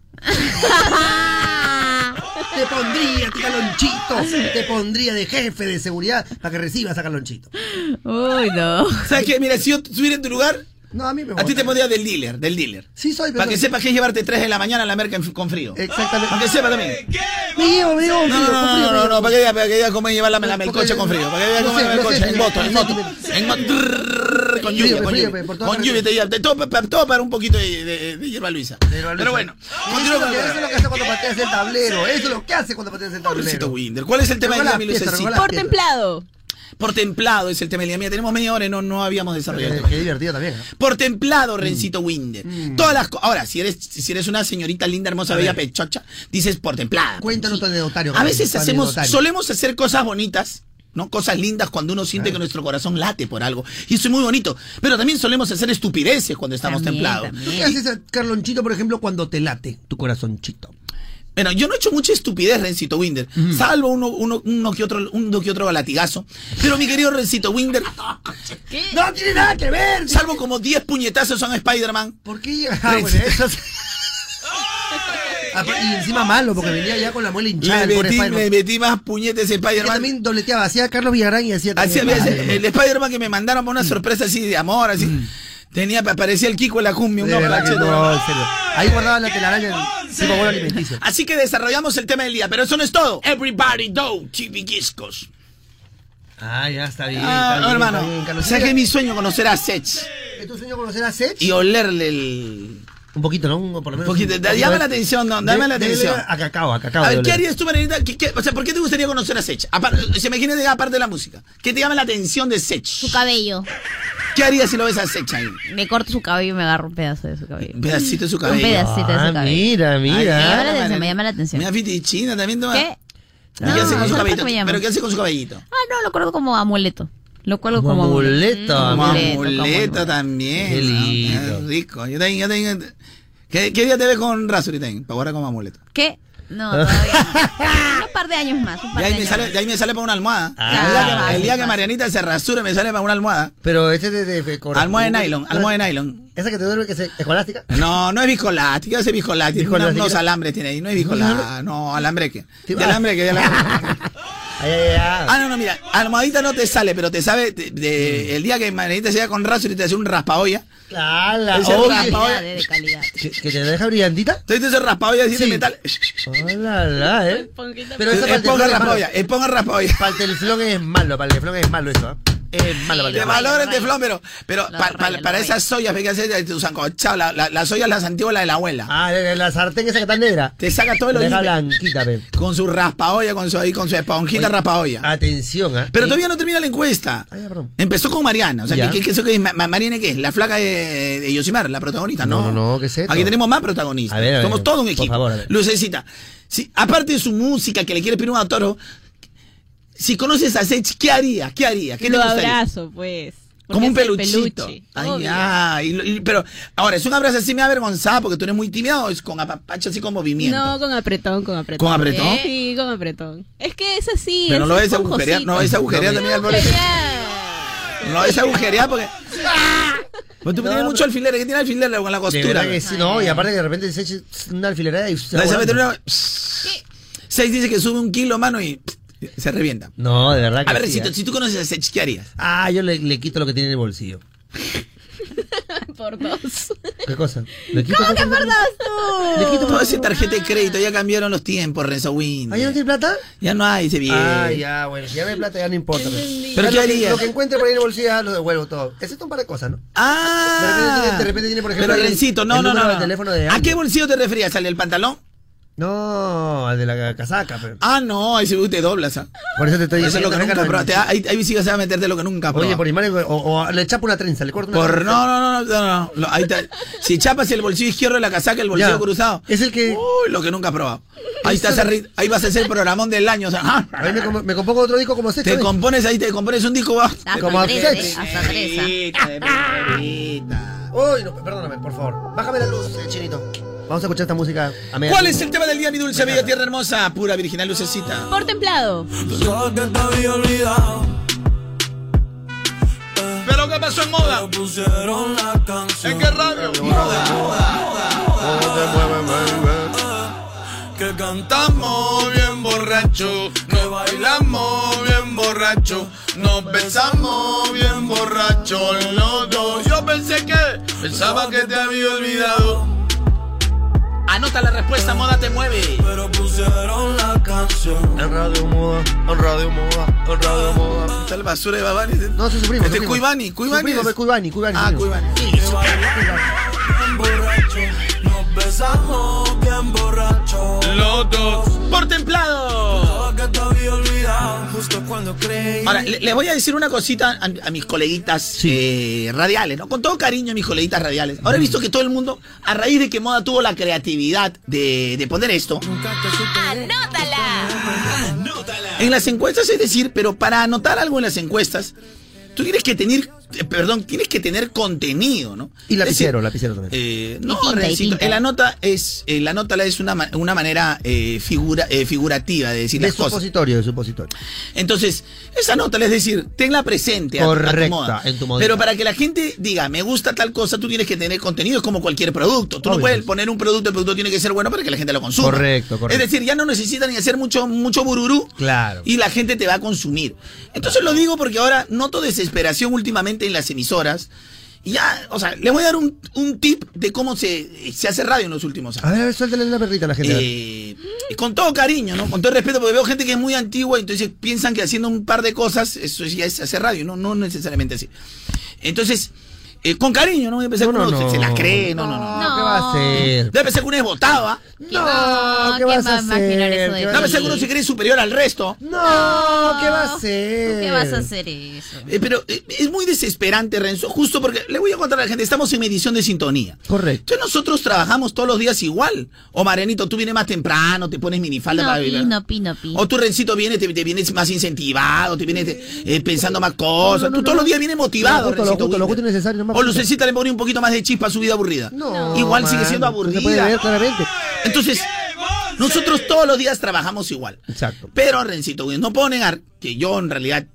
[SPEAKER 2] Te pondría, ti Calonchito. Te pondría de jefe de seguridad para que recibas a Calonchito.
[SPEAKER 3] Uy, no.
[SPEAKER 1] ¿Sabes qué? Mira, si yo estuviera en tu lugar,
[SPEAKER 2] No, a mí me
[SPEAKER 1] a ti
[SPEAKER 2] gusta.
[SPEAKER 1] te pondría del dealer.
[SPEAKER 2] Sí, soy, pero
[SPEAKER 1] Para que sepas que es llevarte 3 de la mañana a la merca con frío.
[SPEAKER 2] Exactamente.
[SPEAKER 1] Para que sepas también.
[SPEAKER 2] Me llevo,
[SPEAKER 1] No, para que diga cómo llevar la melcocha con frío. Para que diga cómo llevar la melcocha en moto. Con lluvia. Con lluvia te lleva. Todo para un poquito de hierba luisa. Pero bueno, continúa con
[SPEAKER 2] Eso es lo que hace cuando pateas el tablero. Eso es lo que hace cuando pateas el
[SPEAKER 1] Pobrecito
[SPEAKER 2] tablero.
[SPEAKER 1] Winder. ¿Cuál es el tema de la mi
[SPEAKER 2] Regala
[SPEAKER 1] Lucecita?
[SPEAKER 2] piedra,
[SPEAKER 4] Por templado.
[SPEAKER 1] Por templado es el tema de la mía. Tenemos media hora y no habíamos desarrollado el
[SPEAKER 2] Qué
[SPEAKER 1] tema.
[SPEAKER 2] divertido también. ¿No?
[SPEAKER 1] Por templado, Rencito Winder. Todas las ahora, si eres una señorita linda, hermosa,
[SPEAKER 2] A
[SPEAKER 1] bella,
[SPEAKER 2] ver.
[SPEAKER 1] pechocha, dices por templada.
[SPEAKER 2] Cuéntanos tu anecdotario.
[SPEAKER 1] A veces
[SPEAKER 2] tu anecdotario.
[SPEAKER 1] solemos hacer cosas bonitas, ¿no? Cosas lindas cuando uno siente que nuestro corazón late por algo. Y eso es muy bonito. Pero también solemos hacer estupideces cuando estamos
[SPEAKER 3] También,
[SPEAKER 1] templados.
[SPEAKER 3] también.
[SPEAKER 2] ¿Qué haces, Carlonchito, por ejemplo, cuando te late tu corazonchito?
[SPEAKER 1] Bueno, yo no he hecho mucha estupidez, Rencito Winder, salvo uno que otro latigazo. Pero mi querido Rencito Winder,
[SPEAKER 4] ¿Qué?
[SPEAKER 2] No tiene nada que ver.
[SPEAKER 1] salvo como 10 puñetazos a un Spider-Man.
[SPEAKER 2] ¿Por qué llega? Ah, bueno, eso es- Y encima malo, porque venía ya con la muela hinchada.
[SPEAKER 1] Le metí más puñetes a
[SPEAKER 2] Yo
[SPEAKER 1] Spider-Man.
[SPEAKER 2] también dobleteaba, hacía Carlos Villarán y hacía
[SPEAKER 1] Así
[SPEAKER 2] también.
[SPEAKER 1] había el Spider-Man que me mandaron para una sorpresa así de amor, así. Parecía el Kiko en la cumbia, un
[SPEAKER 2] De
[SPEAKER 1] hombre
[SPEAKER 2] verdad que
[SPEAKER 1] cachete.
[SPEAKER 2] no, en serio. Ahí guardaba la telaraña tipo bolo alimenticio.
[SPEAKER 1] Así que desarrollamos el tema del día, pero eso no es todo. Everybody do chipiquiscos.
[SPEAKER 2] Ah, ya está bien.
[SPEAKER 1] Hermano,
[SPEAKER 2] Carlos.
[SPEAKER 1] ¿sabes que es mi sueño conocer a Sech
[SPEAKER 2] ¿Es tu sueño conocer a Sech?
[SPEAKER 1] y olerle el...
[SPEAKER 2] Un poquito, ¿no? Por lo menos.
[SPEAKER 1] Un poquito. Llame la atención, no, dame la atención.
[SPEAKER 2] A cacao.
[SPEAKER 1] A ver, ¿qué harías tú, Marianita? O sea, ¿por qué te gustaría conocer a Sech? Se imagínate, aparte de la música. ¿Qué te llama la atención de Sech?
[SPEAKER 3] Su cabello.
[SPEAKER 1] ¿Qué harías si lo ves a Sech ahí?
[SPEAKER 3] Me corto su cabello y me agarro un pedazo de su cabello.
[SPEAKER 1] Un pedacito de su
[SPEAKER 3] Un
[SPEAKER 1] cabello.
[SPEAKER 3] pedacito de su cabello.
[SPEAKER 2] Mira,
[SPEAKER 3] Me
[SPEAKER 2] mira.
[SPEAKER 3] llama la atención, me llama la atención.
[SPEAKER 1] Mira, fitichina también toma.
[SPEAKER 3] ¿Qué?
[SPEAKER 1] ¿Y qué hace con su
[SPEAKER 3] solo
[SPEAKER 1] cabellito?
[SPEAKER 3] porque me llama.
[SPEAKER 1] ¿Pero qué hace con su cabellito?
[SPEAKER 3] Ah, no, lo cuelgo como amuleto. Lo cuelgo
[SPEAKER 2] Como
[SPEAKER 3] como
[SPEAKER 2] amuleto.
[SPEAKER 1] Como
[SPEAKER 3] amuleto,
[SPEAKER 1] amuleta
[SPEAKER 3] como
[SPEAKER 1] también.
[SPEAKER 2] Qué
[SPEAKER 1] ¿no?
[SPEAKER 2] lindo.
[SPEAKER 1] Qué rico. Yo tengo. ¿Qué día te ves con Razuri también? Para guardar como amuleta.
[SPEAKER 3] ¿Qué? No, todavía no. Un par de años más. Un par
[SPEAKER 1] De ahí
[SPEAKER 3] de
[SPEAKER 1] me
[SPEAKER 3] años
[SPEAKER 1] sale,
[SPEAKER 3] más.
[SPEAKER 1] de ahí me sale para una almohada.
[SPEAKER 3] Ah,
[SPEAKER 1] el día que
[SPEAKER 3] fácil.
[SPEAKER 1] Marianita se rasure me sale para una almohada.
[SPEAKER 2] Pero este es de
[SPEAKER 1] Almohada de nylon, almohada de nylon.
[SPEAKER 2] Esa que te duerme que es escolástica.
[SPEAKER 1] No, no es viscolástica, es viscolástica.
[SPEAKER 2] ¿Viscolástica?
[SPEAKER 1] Unos alambres tiene ahí, no es viscolástica. No, alambreque.
[SPEAKER 2] Sí,
[SPEAKER 1] De alambre.
[SPEAKER 2] Ay.
[SPEAKER 1] No, mira, almohadita no te sale, pero te sabe, el día que Marianita se va con Razuri te hace un raspaolla.
[SPEAKER 2] Claro.
[SPEAKER 1] Ese
[SPEAKER 2] Oye,
[SPEAKER 1] raspa-
[SPEAKER 3] De calidad.
[SPEAKER 2] que te deja brillantita.
[SPEAKER 1] Entonces ese raspaolla así de
[SPEAKER 2] Sí.
[SPEAKER 1] metal.
[SPEAKER 2] Hola,
[SPEAKER 4] Esponjita.
[SPEAKER 2] Pero eso para el
[SPEAKER 1] Esponja
[SPEAKER 2] teflón es malo.
[SPEAKER 1] raspaolla, esponja raspaolla.
[SPEAKER 2] Para el teflón es malo, eso. ¿Ah? Malo,
[SPEAKER 3] Sí,
[SPEAKER 1] De
[SPEAKER 3] Los
[SPEAKER 1] valor
[SPEAKER 3] rayos,
[SPEAKER 1] el teflón, pero
[SPEAKER 3] Los
[SPEAKER 1] para
[SPEAKER 3] rayos, los
[SPEAKER 1] esas soyas, ve que se usan con chao, las soyas las antiguas, la de la abuela.
[SPEAKER 2] Ah, la sartén esa que está negra.
[SPEAKER 1] Te saca todo el
[SPEAKER 2] Deja
[SPEAKER 1] hoyo
[SPEAKER 2] blanquita, ve.
[SPEAKER 1] con su raspaolla, con su esponjita
[SPEAKER 2] Oye,
[SPEAKER 1] raspaolla.
[SPEAKER 2] Atención, ¿ah?
[SPEAKER 1] Pero todavía no termina la encuesta.
[SPEAKER 2] Ah, ya, perdón.
[SPEAKER 1] Empezó con Mariana. O sea,
[SPEAKER 2] Ya.
[SPEAKER 1] ¿Mariana qué es? La flaca de Yosimar, la protagonista.
[SPEAKER 2] No, ¿qué es esto?
[SPEAKER 1] Aquí tenemos más protagonistas.
[SPEAKER 2] A ver,
[SPEAKER 1] Somos todo un
[SPEAKER 2] por
[SPEAKER 1] equipo.
[SPEAKER 2] favor, a ver.
[SPEAKER 1] Lucecita. Sí, aparte de su música que le quiere pedir un autógrafo, si conoces a Sech, ¿qué haría? ¿Qué haría? ¿Qué te
[SPEAKER 4] Lo
[SPEAKER 1] gustaría?
[SPEAKER 4] abrazo, pues.
[SPEAKER 1] Como un
[SPEAKER 4] Porque es el
[SPEAKER 1] peluchito.
[SPEAKER 4] peluche,
[SPEAKER 1] Ay,
[SPEAKER 4] obvio.
[SPEAKER 1] ya. Pero, ahora, ¿es un abrazo así me avergonzada porque tú eres muy tímida o es con apapacho así con movimiento?
[SPEAKER 4] No, con apretón.
[SPEAKER 1] ¿Con apretón?
[SPEAKER 4] Sí, con apretón. Es que es así.
[SPEAKER 1] Pero
[SPEAKER 4] es
[SPEAKER 1] no lo ves
[SPEAKER 4] esponjosito.
[SPEAKER 1] agujerear, no ves agujerear también al borde. No ves agujerear porque... Pues tú tienes mucho alfiler, ¿qué tiene alfiler con la
[SPEAKER 2] De
[SPEAKER 1] costura?
[SPEAKER 2] verdad que sí, no, y aparte que de repente se echa una alfilerada y se
[SPEAKER 1] No,
[SPEAKER 2] va
[SPEAKER 1] se mete
[SPEAKER 2] volando.
[SPEAKER 1] una... 6 dice que sube 1 kilo, mano, y se revienta.
[SPEAKER 2] No, de verdad que
[SPEAKER 1] A ver,
[SPEAKER 2] sí,
[SPEAKER 1] Recito,
[SPEAKER 2] ¿eh?
[SPEAKER 1] si tú conoces a Sech, ¿qué harías?
[SPEAKER 2] Ah, yo le quito lo que tiene en el bolsillo.
[SPEAKER 4] Por 2.
[SPEAKER 2] ¿Qué cosa? ¿Le quito
[SPEAKER 3] ¿Cómo que
[SPEAKER 2] qué cosa?
[SPEAKER 3] por dos
[SPEAKER 2] Le quito
[SPEAKER 3] tú?
[SPEAKER 1] Todo ese tarjeta de crédito, ya cambiaron los tiempos, Renzo Win.
[SPEAKER 2] ¿Ah, ya no tiene plata?
[SPEAKER 1] Ya no hay ese bien.
[SPEAKER 2] Ah, ya, bueno, si ya me hay plata ya no importa.
[SPEAKER 1] ¿Pero qué harías?
[SPEAKER 2] Lo que encuentre por ahí en el bolsillo ya lo devuelvo todo. Excepto un par de cosas, ¿no?
[SPEAKER 1] Ah.
[SPEAKER 2] De repente tiene, por ejemplo,
[SPEAKER 1] Pero
[SPEAKER 2] el-
[SPEAKER 1] Rencito, no,
[SPEAKER 2] el
[SPEAKER 1] no,
[SPEAKER 2] número
[SPEAKER 1] no.
[SPEAKER 2] de teléfono de
[SPEAKER 1] ¿A qué
[SPEAKER 2] alguien.
[SPEAKER 1] bolsillo te referías? ¿Al del pantalón?
[SPEAKER 2] No, al de la casaca, pero.
[SPEAKER 1] Ah, no, ahí sí te doblas. ¿Ah?
[SPEAKER 2] Por eso te estoy
[SPEAKER 1] Eso es
[SPEAKER 2] diciendo.
[SPEAKER 1] lo que nunca
[SPEAKER 2] venga,
[SPEAKER 1] probaste. Ahí sí vas a meterte lo que nunca
[SPEAKER 2] Oye,
[SPEAKER 1] probaste.
[SPEAKER 2] por imagen, o le chapo una trenza, le corto una
[SPEAKER 1] Por
[SPEAKER 2] trenza.
[SPEAKER 1] no. Ahí está. Si chapas el bolsillo izquierdo de la casaca, el bolsillo
[SPEAKER 2] Ya.
[SPEAKER 1] cruzado.
[SPEAKER 2] Es el que.
[SPEAKER 1] Uy, lo que nunca has probado. Ahí estás ahí vas a hacer el programón del año. O sea,
[SPEAKER 2] Ahí me compongo otro disco como sexto.
[SPEAKER 1] te compones un disco. Va.
[SPEAKER 3] Hasta
[SPEAKER 2] Como
[SPEAKER 3] 3,
[SPEAKER 2] Sech.
[SPEAKER 3] hasta 3.
[SPEAKER 2] Uy, no, perdóname, por favor. Bájame la luz, chinito. Vamos a escuchar esta música a media.
[SPEAKER 1] ¿Cuál es el tema del día, mi dulce bella tierra hermosa? Pura virginal lucecita.
[SPEAKER 4] Por templado.
[SPEAKER 5] Pensaba que te había olvidado.
[SPEAKER 1] ¿Pero qué pasó en moda?
[SPEAKER 5] Pero pusieron la canción.
[SPEAKER 1] ¿En qué radio?
[SPEAKER 5] Que cantamos bien borracho, que bailamos bien borracho, nos besamos bien borracho los dos. Yo pensaba que te había olvidado,
[SPEAKER 1] Anota la respuesta, moda te mueve.
[SPEAKER 5] pero pusieron la canción.
[SPEAKER 2] En radio moda, en radio moda, en radio moda.
[SPEAKER 1] Está el basura de Babani.
[SPEAKER 2] No, ese es su primo.
[SPEAKER 1] Este
[SPEAKER 2] su
[SPEAKER 1] es
[SPEAKER 2] primo.
[SPEAKER 1] Cuibani.
[SPEAKER 2] Su
[SPEAKER 1] Cuibani
[SPEAKER 2] primo,
[SPEAKER 1] es-
[SPEAKER 2] Cuibani.
[SPEAKER 1] Ah, Cuibani.
[SPEAKER 5] Que bailamos bien borracho, nos besamos bien borracho
[SPEAKER 1] Los dos. Por templado.
[SPEAKER 5] Pensaba que te había olvidado, justo cuando creí.
[SPEAKER 1] Ahora, les voy a decir una cosita a mis coleguitas radiales, ¿no? Con todo cariño a mis coleguitas radiales. Ahora he visto que todo el mundo, a raíz de que Moda tuvo la creatividad de poner esto,
[SPEAKER 3] ¡Anótala!
[SPEAKER 1] en las encuestas, es decir, pero para anotar algo en las encuestas, tú tienes que tener, tienes que tener contenido, ¿no?
[SPEAKER 2] Y
[SPEAKER 1] Es decir,
[SPEAKER 2] lapicero también.
[SPEAKER 1] no,
[SPEAKER 3] Y tinta, y
[SPEAKER 1] Rencito,
[SPEAKER 3] tinta.
[SPEAKER 1] la nota es una manera figurativa de decir
[SPEAKER 2] De
[SPEAKER 1] las cosas.
[SPEAKER 2] supositorio, de supositorio.
[SPEAKER 1] Entonces, esa nota, es decir, tenla presente a tu
[SPEAKER 2] Correcta,
[SPEAKER 1] moda.
[SPEAKER 2] en tu modita.
[SPEAKER 1] Pero para que la gente diga, me gusta tal cosa, tú tienes que tener contenido, es como cualquier producto. Tú no
[SPEAKER 2] Obvio.
[SPEAKER 1] puedes poner un producto, el producto tiene que ser bueno para que la gente lo consuma.
[SPEAKER 2] Correcto.
[SPEAKER 1] Es decir, ya no necesitan ni hacer mucho bururú.
[SPEAKER 2] Claro.
[SPEAKER 1] Y la gente te va a consumir. Entonces lo digo porque ahora noto desesperación últimamente en las emisoras. Y ya, o sea, les voy a dar un tip de cómo se hace radio en los últimos años.
[SPEAKER 2] A ver, suéltale una perrita a la gente.
[SPEAKER 1] Y con todo cariño, ¿no? Con todo respeto, porque veo gente que es muy antigua y entonces piensan que haciendo un par de cosas, eso ya es hacer radio, no necesariamente así. Entonces, con cariño, ¿no? Voy a empezar con uno, se la cree, no.
[SPEAKER 2] ¿Qué va a hacer?
[SPEAKER 1] Debe pensar que uno es votado, ¿ah?
[SPEAKER 2] No, ¿qué vas a
[SPEAKER 3] imaginar
[SPEAKER 2] hacer?
[SPEAKER 3] eso de
[SPEAKER 2] ¿Qué
[SPEAKER 3] ti?
[SPEAKER 2] vas a
[SPEAKER 1] Debe pensar que uno se cree superior al resto.
[SPEAKER 2] No, ¿qué va a hacer?
[SPEAKER 3] ¿Qué vas a hacer eso?
[SPEAKER 1] Pero es muy desesperante, Renzo, justo porque le voy a contar a la gente, estamos en medición de sintonía.
[SPEAKER 2] Correcto.
[SPEAKER 1] Entonces nosotros trabajamos todos los días igual. O Marianito, tú vienes más temprano, te pones minifalda para vivir.
[SPEAKER 3] Pino.
[SPEAKER 1] O tu Rencito viene, te vienes más incentivado, te vienes pensando más cosas. Tú todos los días vienes motivado,
[SPEAKER 2] Lo
[SPEAKER 1] Rencito.
[SPEAKER 2] justo
[SPEAKER 1] Winter.
[SPEAKER 2] y necesario. nomás.
[SPEAKER 1] O Lucecita le pone un poquito más de chispa a su vida aburrida.
[SPEAKER 2] No,
[SPEAKER 1] Igual sigue
[SPEAKER 2] man,
[SPEAKER 1] siendo
[SPEAKER 2] no se puede
[SPEAKER 1] aburrida.
[SPEAKER 2] ver claramente.
[SPEAKER 1] Entonces, nosotros todos los días trabajamos igual.
[SPEAKER 2] Exacto.
[SPEAKER 1] Pero, Rencito, no puedo negar que yo en realidad,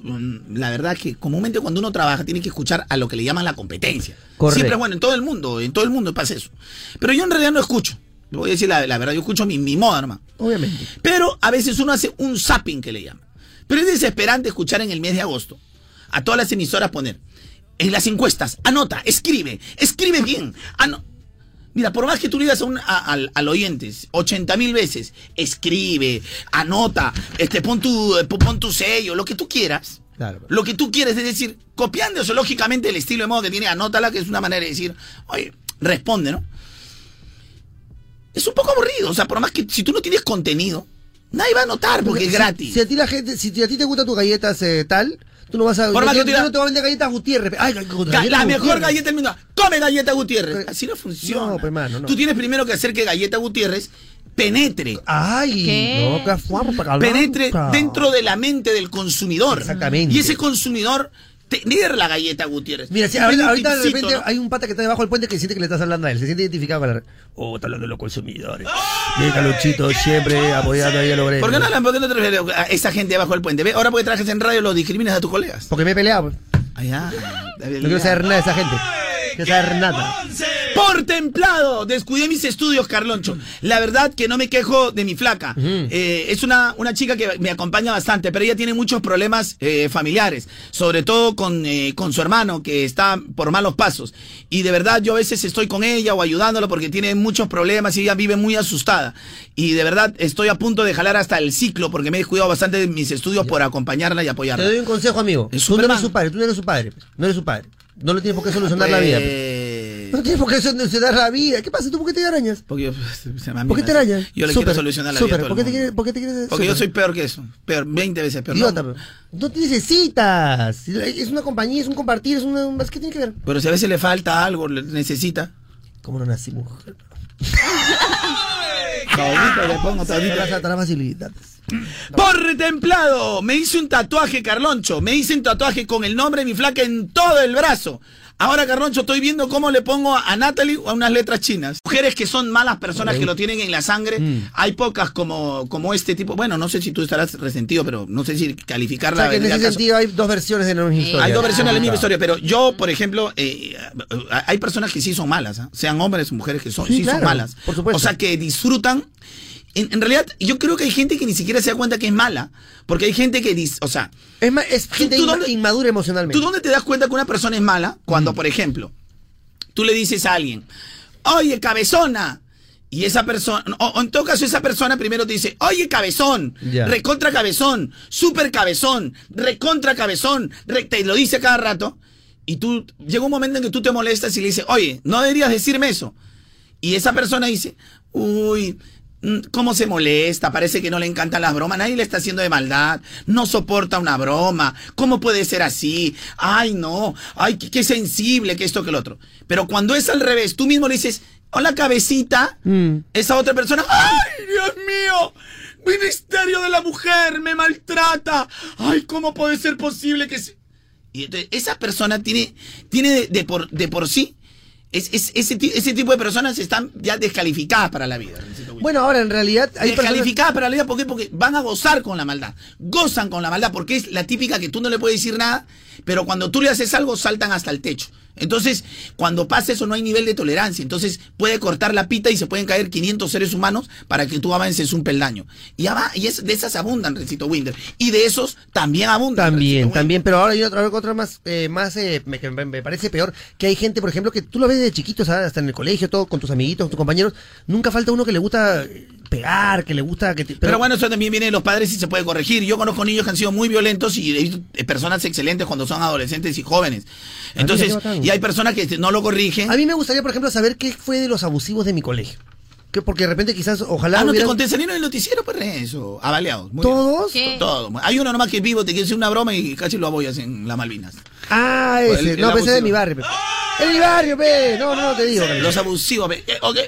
[SPEAKER 1] la verdad que comúnmente cuando uno trabaja tiene que escuchar a lo que le llaman la competencia.
[SPEAKER 2] Correcto.
[SPEAKER 1] Siempre es bueno, en todo el mundo pasa eso. Pero yo en realidad no escucho. Voy a decir la verdad, yo escucho mi moda nomás.
[SPEAKER 2] Obviamente.
[SPEAKER 1] Pero a veces uno hace un zapping que le llaman. Pero es desesperante escuchar en el mes de agosto a todas las emisoras poner en las encuestas, anota, escribe bien. Mira, por más que tú le digas al oyente 80,000 veces, escribe, anota, pon tu sello, lo que tú quieras.
[SPEAKER 2] Claro.
[SPEAKER 1] Lo que tú quieres, es decir, copiando zoológicamente el estilo de modo que tiene, anótala, que es una manera de decir, oye, responde, ¿no? Es un poco aburrido, o sea, por más que si tú no tienes contenido, nadie va a notar porque es gratis.
[SPEAKER 2] Si a ti la gente, si a ti te gustan tus galletas tal, tú no vas a...
[SPEAKER 1] Por más que
[SPEAKER 2] yo
[SPEAKER 1] tú digas-
[SPEAKER 2] no te voy a vender galletas Gutiérrez. Ay,
[SPEAKER 1] La mejor galleta del mundo. Come galleta Gutiérrez. Así no funciona.
[SPEAKER 2] No, pues, mano, no.
[SPEAKER 1] Tú tienes primero que hacer que galleta Gutiérrez penetre.
[SPEAKER 2] Ay,
[SPEAKER 3] ¿Qué?
[SPEAKER 2] no, que fuamos para calmar.
[SPEAKER 1] Penetre dentro de la mente del consumidor.
[SPEAKER 2] Exactamente.
[SPEAKER 1] Y ese consumidor tener la galleta Gutiérrez.
[SPEAKER 2] Mira, si
[SPEAKER 1] Y tiene
[SPEAKER 2] ahorita
[SPEAKER 1] un
[SPEAKER 2] de
[SPEAKER 1] tipcito,
[SPEAKER 2] repente
[SPEAKER 1] ¿no?
[SPEAKER 2] hay un pata que está debajo del puente que siente que le estás hablando a él, se siente identificado con la... Oh, está hablando de los consumidores. Bien, Carlonchito, siempre apoyando ahí a los obreros.
[SPEAKER 1] ¿Por qué no te refieres a esa gente debajo del puente? ¿Ve? Ahora porque trabajas en radio lo discriminas a tus colegas.
[SPEAKER 2] Porque me he peleado, pues.
[SPEAKER 1] Allá.
[SPEAKER 2] No quiero saber nada de esa gente. No quiero saber nada.
[SPEAKER 1] Por templado, descuidé mis estudios, Carloncho. La verdad que no me quejo de mi flaca. Es una chica que me acompaña bastante, pero ella tiene muchos problemas familiares, sobre todo con su hermano, que está por malos pasos. Y de verdad yo a veces estoy con ella o ayudándola porque tiene muchos problemas y ella vive muy asustada. Y de verdad estoy a punto de jalar hasta el ciclo porque me he descuidado bastante de mis estudios por acompañarla y
[SPEAKER 2] Te
[SPEAKER 1] apoyarla.
[SPEAKER 2] doy un consejo, amigo.
[SPEAKER 1] Es
[SPEAKER 2] Tú no eres
[SPEAKER 1] Superman.
[SPEAKER 2] su padre, tú no eres su padre. No eres su padre. No le tienes por qué solucionar la vida. No tienes por qué solucionar la vida. ¿Qué pasa? ¿Tú por qué te arañas?
[SPEAKER 1] Porque yo,
[SPEAKER 2] ¿Por qué te arañas?
[SPEAKER 1] Yo le
[SPEAKER 2] Súper,
[SPEAKER 1] quiero solucionar la
[SPEAKER 2] súper.
[SPEAKER 1] vida a todo
[SPEAKER 2] ¿Por
[SPEAKER 1] el
[SPEAKER 2] qué te
[SPEAKER 1] mundo.
[SPEAKER 2] quieres, por qué te quieres
[SPEAKER 1] Porque yo
[SPEAKER 2] súper?
[SPEAKER 1] soy peor que eso. Peor, 20 veces peor.
[SPEAKER 2] Idiota,
[SPEAKER 1] No.
[SPEAKER 2] pero no te necesitas. Es una compañía, es un compartir, es una... ¿Qué tiene que ver?
[SPEAKER 1] Pero si a veces le falta algo, necesita.
[SPEAKER 2] ¿Cómo no nací mujer?
[SPEAKER 1] Todavía le pongo todavía.
[SPEAKER 2] Te las facilidades.
[SPEAKER 1] Por templado, me hice un tatuaje, Carloncho. Me hice un tatuaje con el nombre de mi flaca en todo el brazo. Ahora, Carloncho, estoy viendo cómo le pongo a Natalie o a unas letras chinas. Mujeres que son malas personas que lo tienen en la sangre. Hay pocas como este tipo. Bueno, no sé si tú estarás resentido, pero no sé si
[SPEAKER 2] O
[SPEAKER 1] calificarla.
[SPEAKER 2] sea, que en
[SPEAKER 1] vendría
[SPEAKER 2] ese
[SPEAKER 1] al caso.
[SPEAKER 2] sentido hay dos versiones de la misma historia.
[SPEAKER 1] Hay dos versiones de la misma
[SPEAKER 2] Ah.
[SPEAKER 1] historia, pero yo, por ejemplo, hay personas que sí son malas, ¿ah? Sean hombres o mujeres que son,
[SPEAKER 2] Sí,
[SPEAKER 1] sí son
[SPEAKER 2] claro,
[SPEAKER 1] malas.
[SPEAKER 2] por supuesto.
[SPEAKER 1] O sea, que disfrutan. En realidad, yo creo que hay gente que ni siquiera se da cuenta que es mala, porque hay gente que dice, o sea,
[SPEAKER 2] Es, es gente
[SPEAKER 1] ¿Tú dónde-
[SPEAKER 2] inmadura emocionalmente.
[SPEAKER 1] ¿tú dónde te das cuenta que una persona es mala? Cuando, por ejemplo, tú le dices a alguien, oye, cabezona. Y esa persona, o en todo caso esa persona primero te dice, oye, cabezón,
[SPEAKER 2] Ya.
[SPEAKER 1] recontra cabezón, super cabezón, recontra cabezón, te lo dice cada rato. Y tú, llega un momento en que tú te molestas y le dices, oye, no deberías decirme eso. Y esa persona dice, uy, cómo se molesta, parece que no le encantan las bromas, nadie le está haciendo de maldad, no soporta una broma, ¿cómo puede ser así? Ay, no, ay, qué sensible, que esto, que lo otro. Pero cuando es al revés, tú mismo le dices, hola, cabecita, esa otra persona, ay, Dios mío, Ministerio de la Mujer me maltrata, ay, ¿cómo puede ser posible que se... Y entonces, esa persona tiene de por sí, ese tipo de personas están ya descalificadas para la vida.
[SPEAKER 2] Bueno, ahora en realidad hay personas...
[SPEAKER 1] Descalificadas para la vida, ¿por qué? Porque van a gozar con la maldad. Gozan con la maldad, porque es la típica que tú no le puedes decir nada, pero cuando tú le haces algo, saltan hasta el techo. Entonces, cuando pasa eso, no hay nivel de tolerancia. Entonces, puede cortar la pita y se pueden caer 500 seres humanos para que tú avances un peldaño. Y de esas abundan, Rencito Winder. Y de esos también abundan. Rencito
[SPEAKER 2] También, pero ahora hay otra más, que me parece peor, que hay gente, por ejemplo, que tú lo ves desde chiquito, ¿sabes? Hasta en el colegio, todo, con tus amiguitos, con tus compañeros, nunca falta uno que le gusta pegar, que le gusta...
[SPEAKER 1] Pero bueno, eso también viene de los padres y se puede corregir. Yo conozco niños que han sido muy violentos y he visto personas excelentes cuando son adolescentes y jóvenes. Entonces, y hay personas que no lo corrigen.
[SPEAKER 2] A mí me gustaría, por ejemplo, saber qué fue de los abusivos de mi colegio. Porque de repente quizás, ojalá
[SPEAKER 1] no te
[SPEAKER 2] hubieran...
[SPEAKER 1] conté, salieron en el noticiero, pues eso, avaleados. Muy
[SPEAKER 2] ¿Todos?
[SPEAKER 1] bien.
[SPEAKER 3] ¿Qué?
[SPEAKER 1] Todos. Hay uno nomás que es vivo, te quiere hacer una broma y casi lo aboyas en las Malvinas.
[SPEAKER 2] Ah, ese.
[SPEAKER 1] El
[SPEAKER 2] No, pensé de
[SPEAKER 1] abusivo.
[SPEAKER 2] mi barrio. Es mi barrio, pe. No, te digo.
[SPEAKER 1] Los abusivos, ok.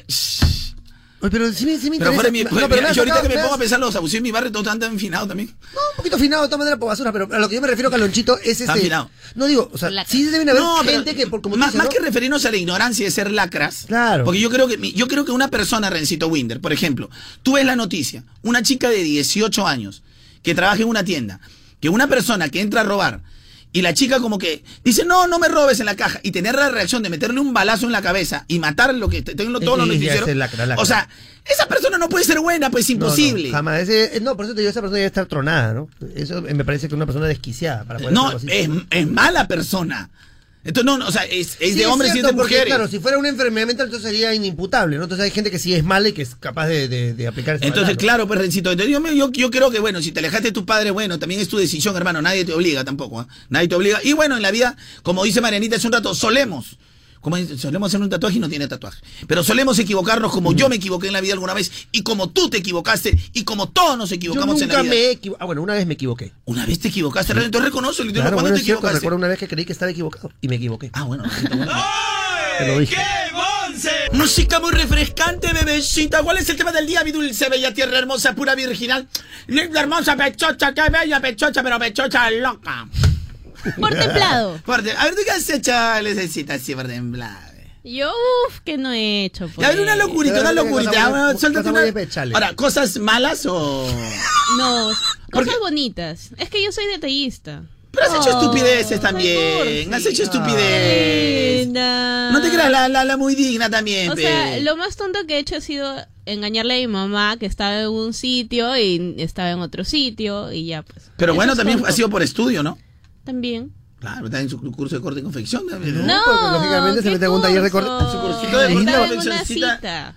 [SPEAKER 2] Oye, pero sí me
[SPEAKER 1] Pero
[SPEAKER 2] interesa.
[SPEAKER 1] fuera de mi,
[SPEAKER 2] No, pero me has
[SPEAKER 1] yo ahorita
[SPEAKER 2] sacado-
[SPEAKER 1] que me
[SPEAKER 2] me
[SPEAKER 1] pongo a
[SPEAKER 2] has-
[SPEAKER 1] pensar, los abusivos en mi barrio, todos están enfinados también.
[SPEAKER 2] No, un poquito afinado de todas maneras por basura, pero a lo que yo me refiero, Calonchito, es
[SPEAKER 1] Está afinado.
[SPEAKER 2] No digo, o sea,
[SPEAKER 3] La-
[SPEAKER 2] sí deben haber
[SPEAKER 1] No, pero
[SPEAKER 2] gente que, como tú
[SPEAKER 1] más,
[SPEAKER 2] dices,
[SPEAKER 1] más
[SPEAKER 2] ¿no?
[SPEAKER 1] que referirnos a la ignorancia de ser lacras,
[SPEAKER 2] Claro.
[SPEAKER 1] porque yo creo que una persona, Rencito Winder, por ejemplo, tú ves la noticia, una chica de 18 años que trabaja en una tienda, que una persona que entra a robar y la chica como que dice, no me robes en la caja, y tener la reacción de meterle un balazo en la cabeza y matar lo que tengo todos los
[SPEAKER 2] Sí, ya,
[SPEAKER 1] noticieros.
[SPEAKER 2] ese es lacra.
[SPEAKER 1] O sea, esa persona no puede ser buena, pues es imposible.
[SPEAKER 2] No, jamás. No, por eso te digo, esa persona debe estar tronada, ¿no? Eso me parece que es una persona desquiciada para poder
[SPEAKER 1] No,
[SPEAKER 2] hacer algo así.
[SPEAKER 1] es mala persona. Entonces, no, o sea, es
[SPEAKER 2] Sí,
[SPEAKER 1] de hombres y es
[SPEAKER 2] cierto,
[SPEAKER 1] de
[SPEAKER 2] porque,
[SPEAKER 1] mujeres.
[SPEAKER 2] claro, si fuera una enfermedad mental, entonces sería inimputable, ¿no? Entonces hay gente que sí es mala y que es capaz de aplicar esa
[SPEAKER 1] Entonces,
[SPEAKER 2] maldad, ¿no?
[SPEAKER 1] claro, pues, Rencito, entonces yo creo que, bueno, si te alejaste de tu padre, bueno, también es tu decisión, hermano, nadie te obliga tampoco, ¿ah? Nadie te obliga. Y bueno, en la vida, como dice Marianita hace un rato, solemos hacer un tatuaje y no tiene tatuaje. Pero solemos equivocarnos como yo me equivoqué en la vida alguna vez, y como tú te equivocaste, y como todos nos
[SPEAKER 2] Yo
[SPEAKER 1] equivocamos en la
[SPEAKER 2] nunca
[SPEAKER 1] vida.
[SPEAKER 2] me he equivocado. Ah, bueno, una vez me equivoqué.
[SPEAKER 1] Una vez te equivocaste, entonces reconoce,
[SPEAKER 2] Claro,
[SPEAKER 1] ¿cuándo
[SPEAKER 2] bueno,
[SPEAKER 1] te
[SPEAKER 2] es cierto,
[SPEAKER 1] equivocaste?
[SPEAKER 2] recuerdo una vez que creí que estaba equivocado y me equivoqué.
[SPEAKER 1] Ah, bueno, Rencito, bueno.
[SPEAKER 2] Te lo dije.
[SPEAKER 1] Música muy refrescante, bebecita. ¿Cuál es el tema del día, mi dulce, bella tierra hermosa, pura virginal? Linda, hermosa, pechocha, qué bella pechocha, pero pechocha loca.
[SPEAKER 4] Por templado.
[SPEAKER 1] A ver, ¿tú qué has hecho, Lucecita, así por temblado?
[SPEAKER 4] Yo, que no he hecho.
[SPEAKER 1] Y a ver, una locurita, una locurita.
[SPEAKER 2] Cosa muy-
[SPEAKER 1] Bueno, suéltate
[SPEAKER 2] cosa muy
[SPEAKER 1] una...
[SPEAKER 2] despechable.
[SPEAKER 1] Ahora, ¿cosas malas o...?
[SPEAKER 4] No,
[SPEAKER 1] ¿Por
[SPEAKER 4] cosas
[SPEAKER 1] qué?
[SPEAKER 4] bonitas. Es que yo soy detallista.
[SPEAKER 1] Pero has hecho estupideces
[SPEAKER 4] soy
[SPEAKER 1] también.
[SPEAKER 4] cursi.
[SPEAKER 1] Has hecho estupidez.
[SPEAKER 4] Linda.
[SPEAKER 1] No te creas la muy digna también,
[SPEAKER 4] O
[SPEAKER 1] pe.
[SPEAKER 4] sea, lo más tonto que he hecho ha sido engañarle a mi mamá que estaba en un sitio y estaba en otro sitio y ya pues.
[SPEAKER 1] Pero
[SPEAKER 4] Eso
[SPEAKER 1] bueno,
[SPEAKER 4] es
[SPEAKER 1] también
[SPEAKER 4] tonto.
[SPEAKER 1] ha sido por estudio, ¿no?
[SPEAKER 4] También.
[SPEAKER 1] Claro, está en su curso de corte y confección también.
[SPEAKER 4] No,
[SPEAKER 2] porque lógicamente se
[SPEAKER 4] ¿qué
[SPEAKER 2] mete en un taller de
[SPEAKER 4] curso?
[SPEAKER 2] corte.
[SPEAKER 1] Su cursito de
[SPEAKER 4] Estaba
[SPEAKER 1] corte,
[SPEAKER 4] en una
[SPEAKER 1] confeccioncita.
[SPEAKER 4] cita.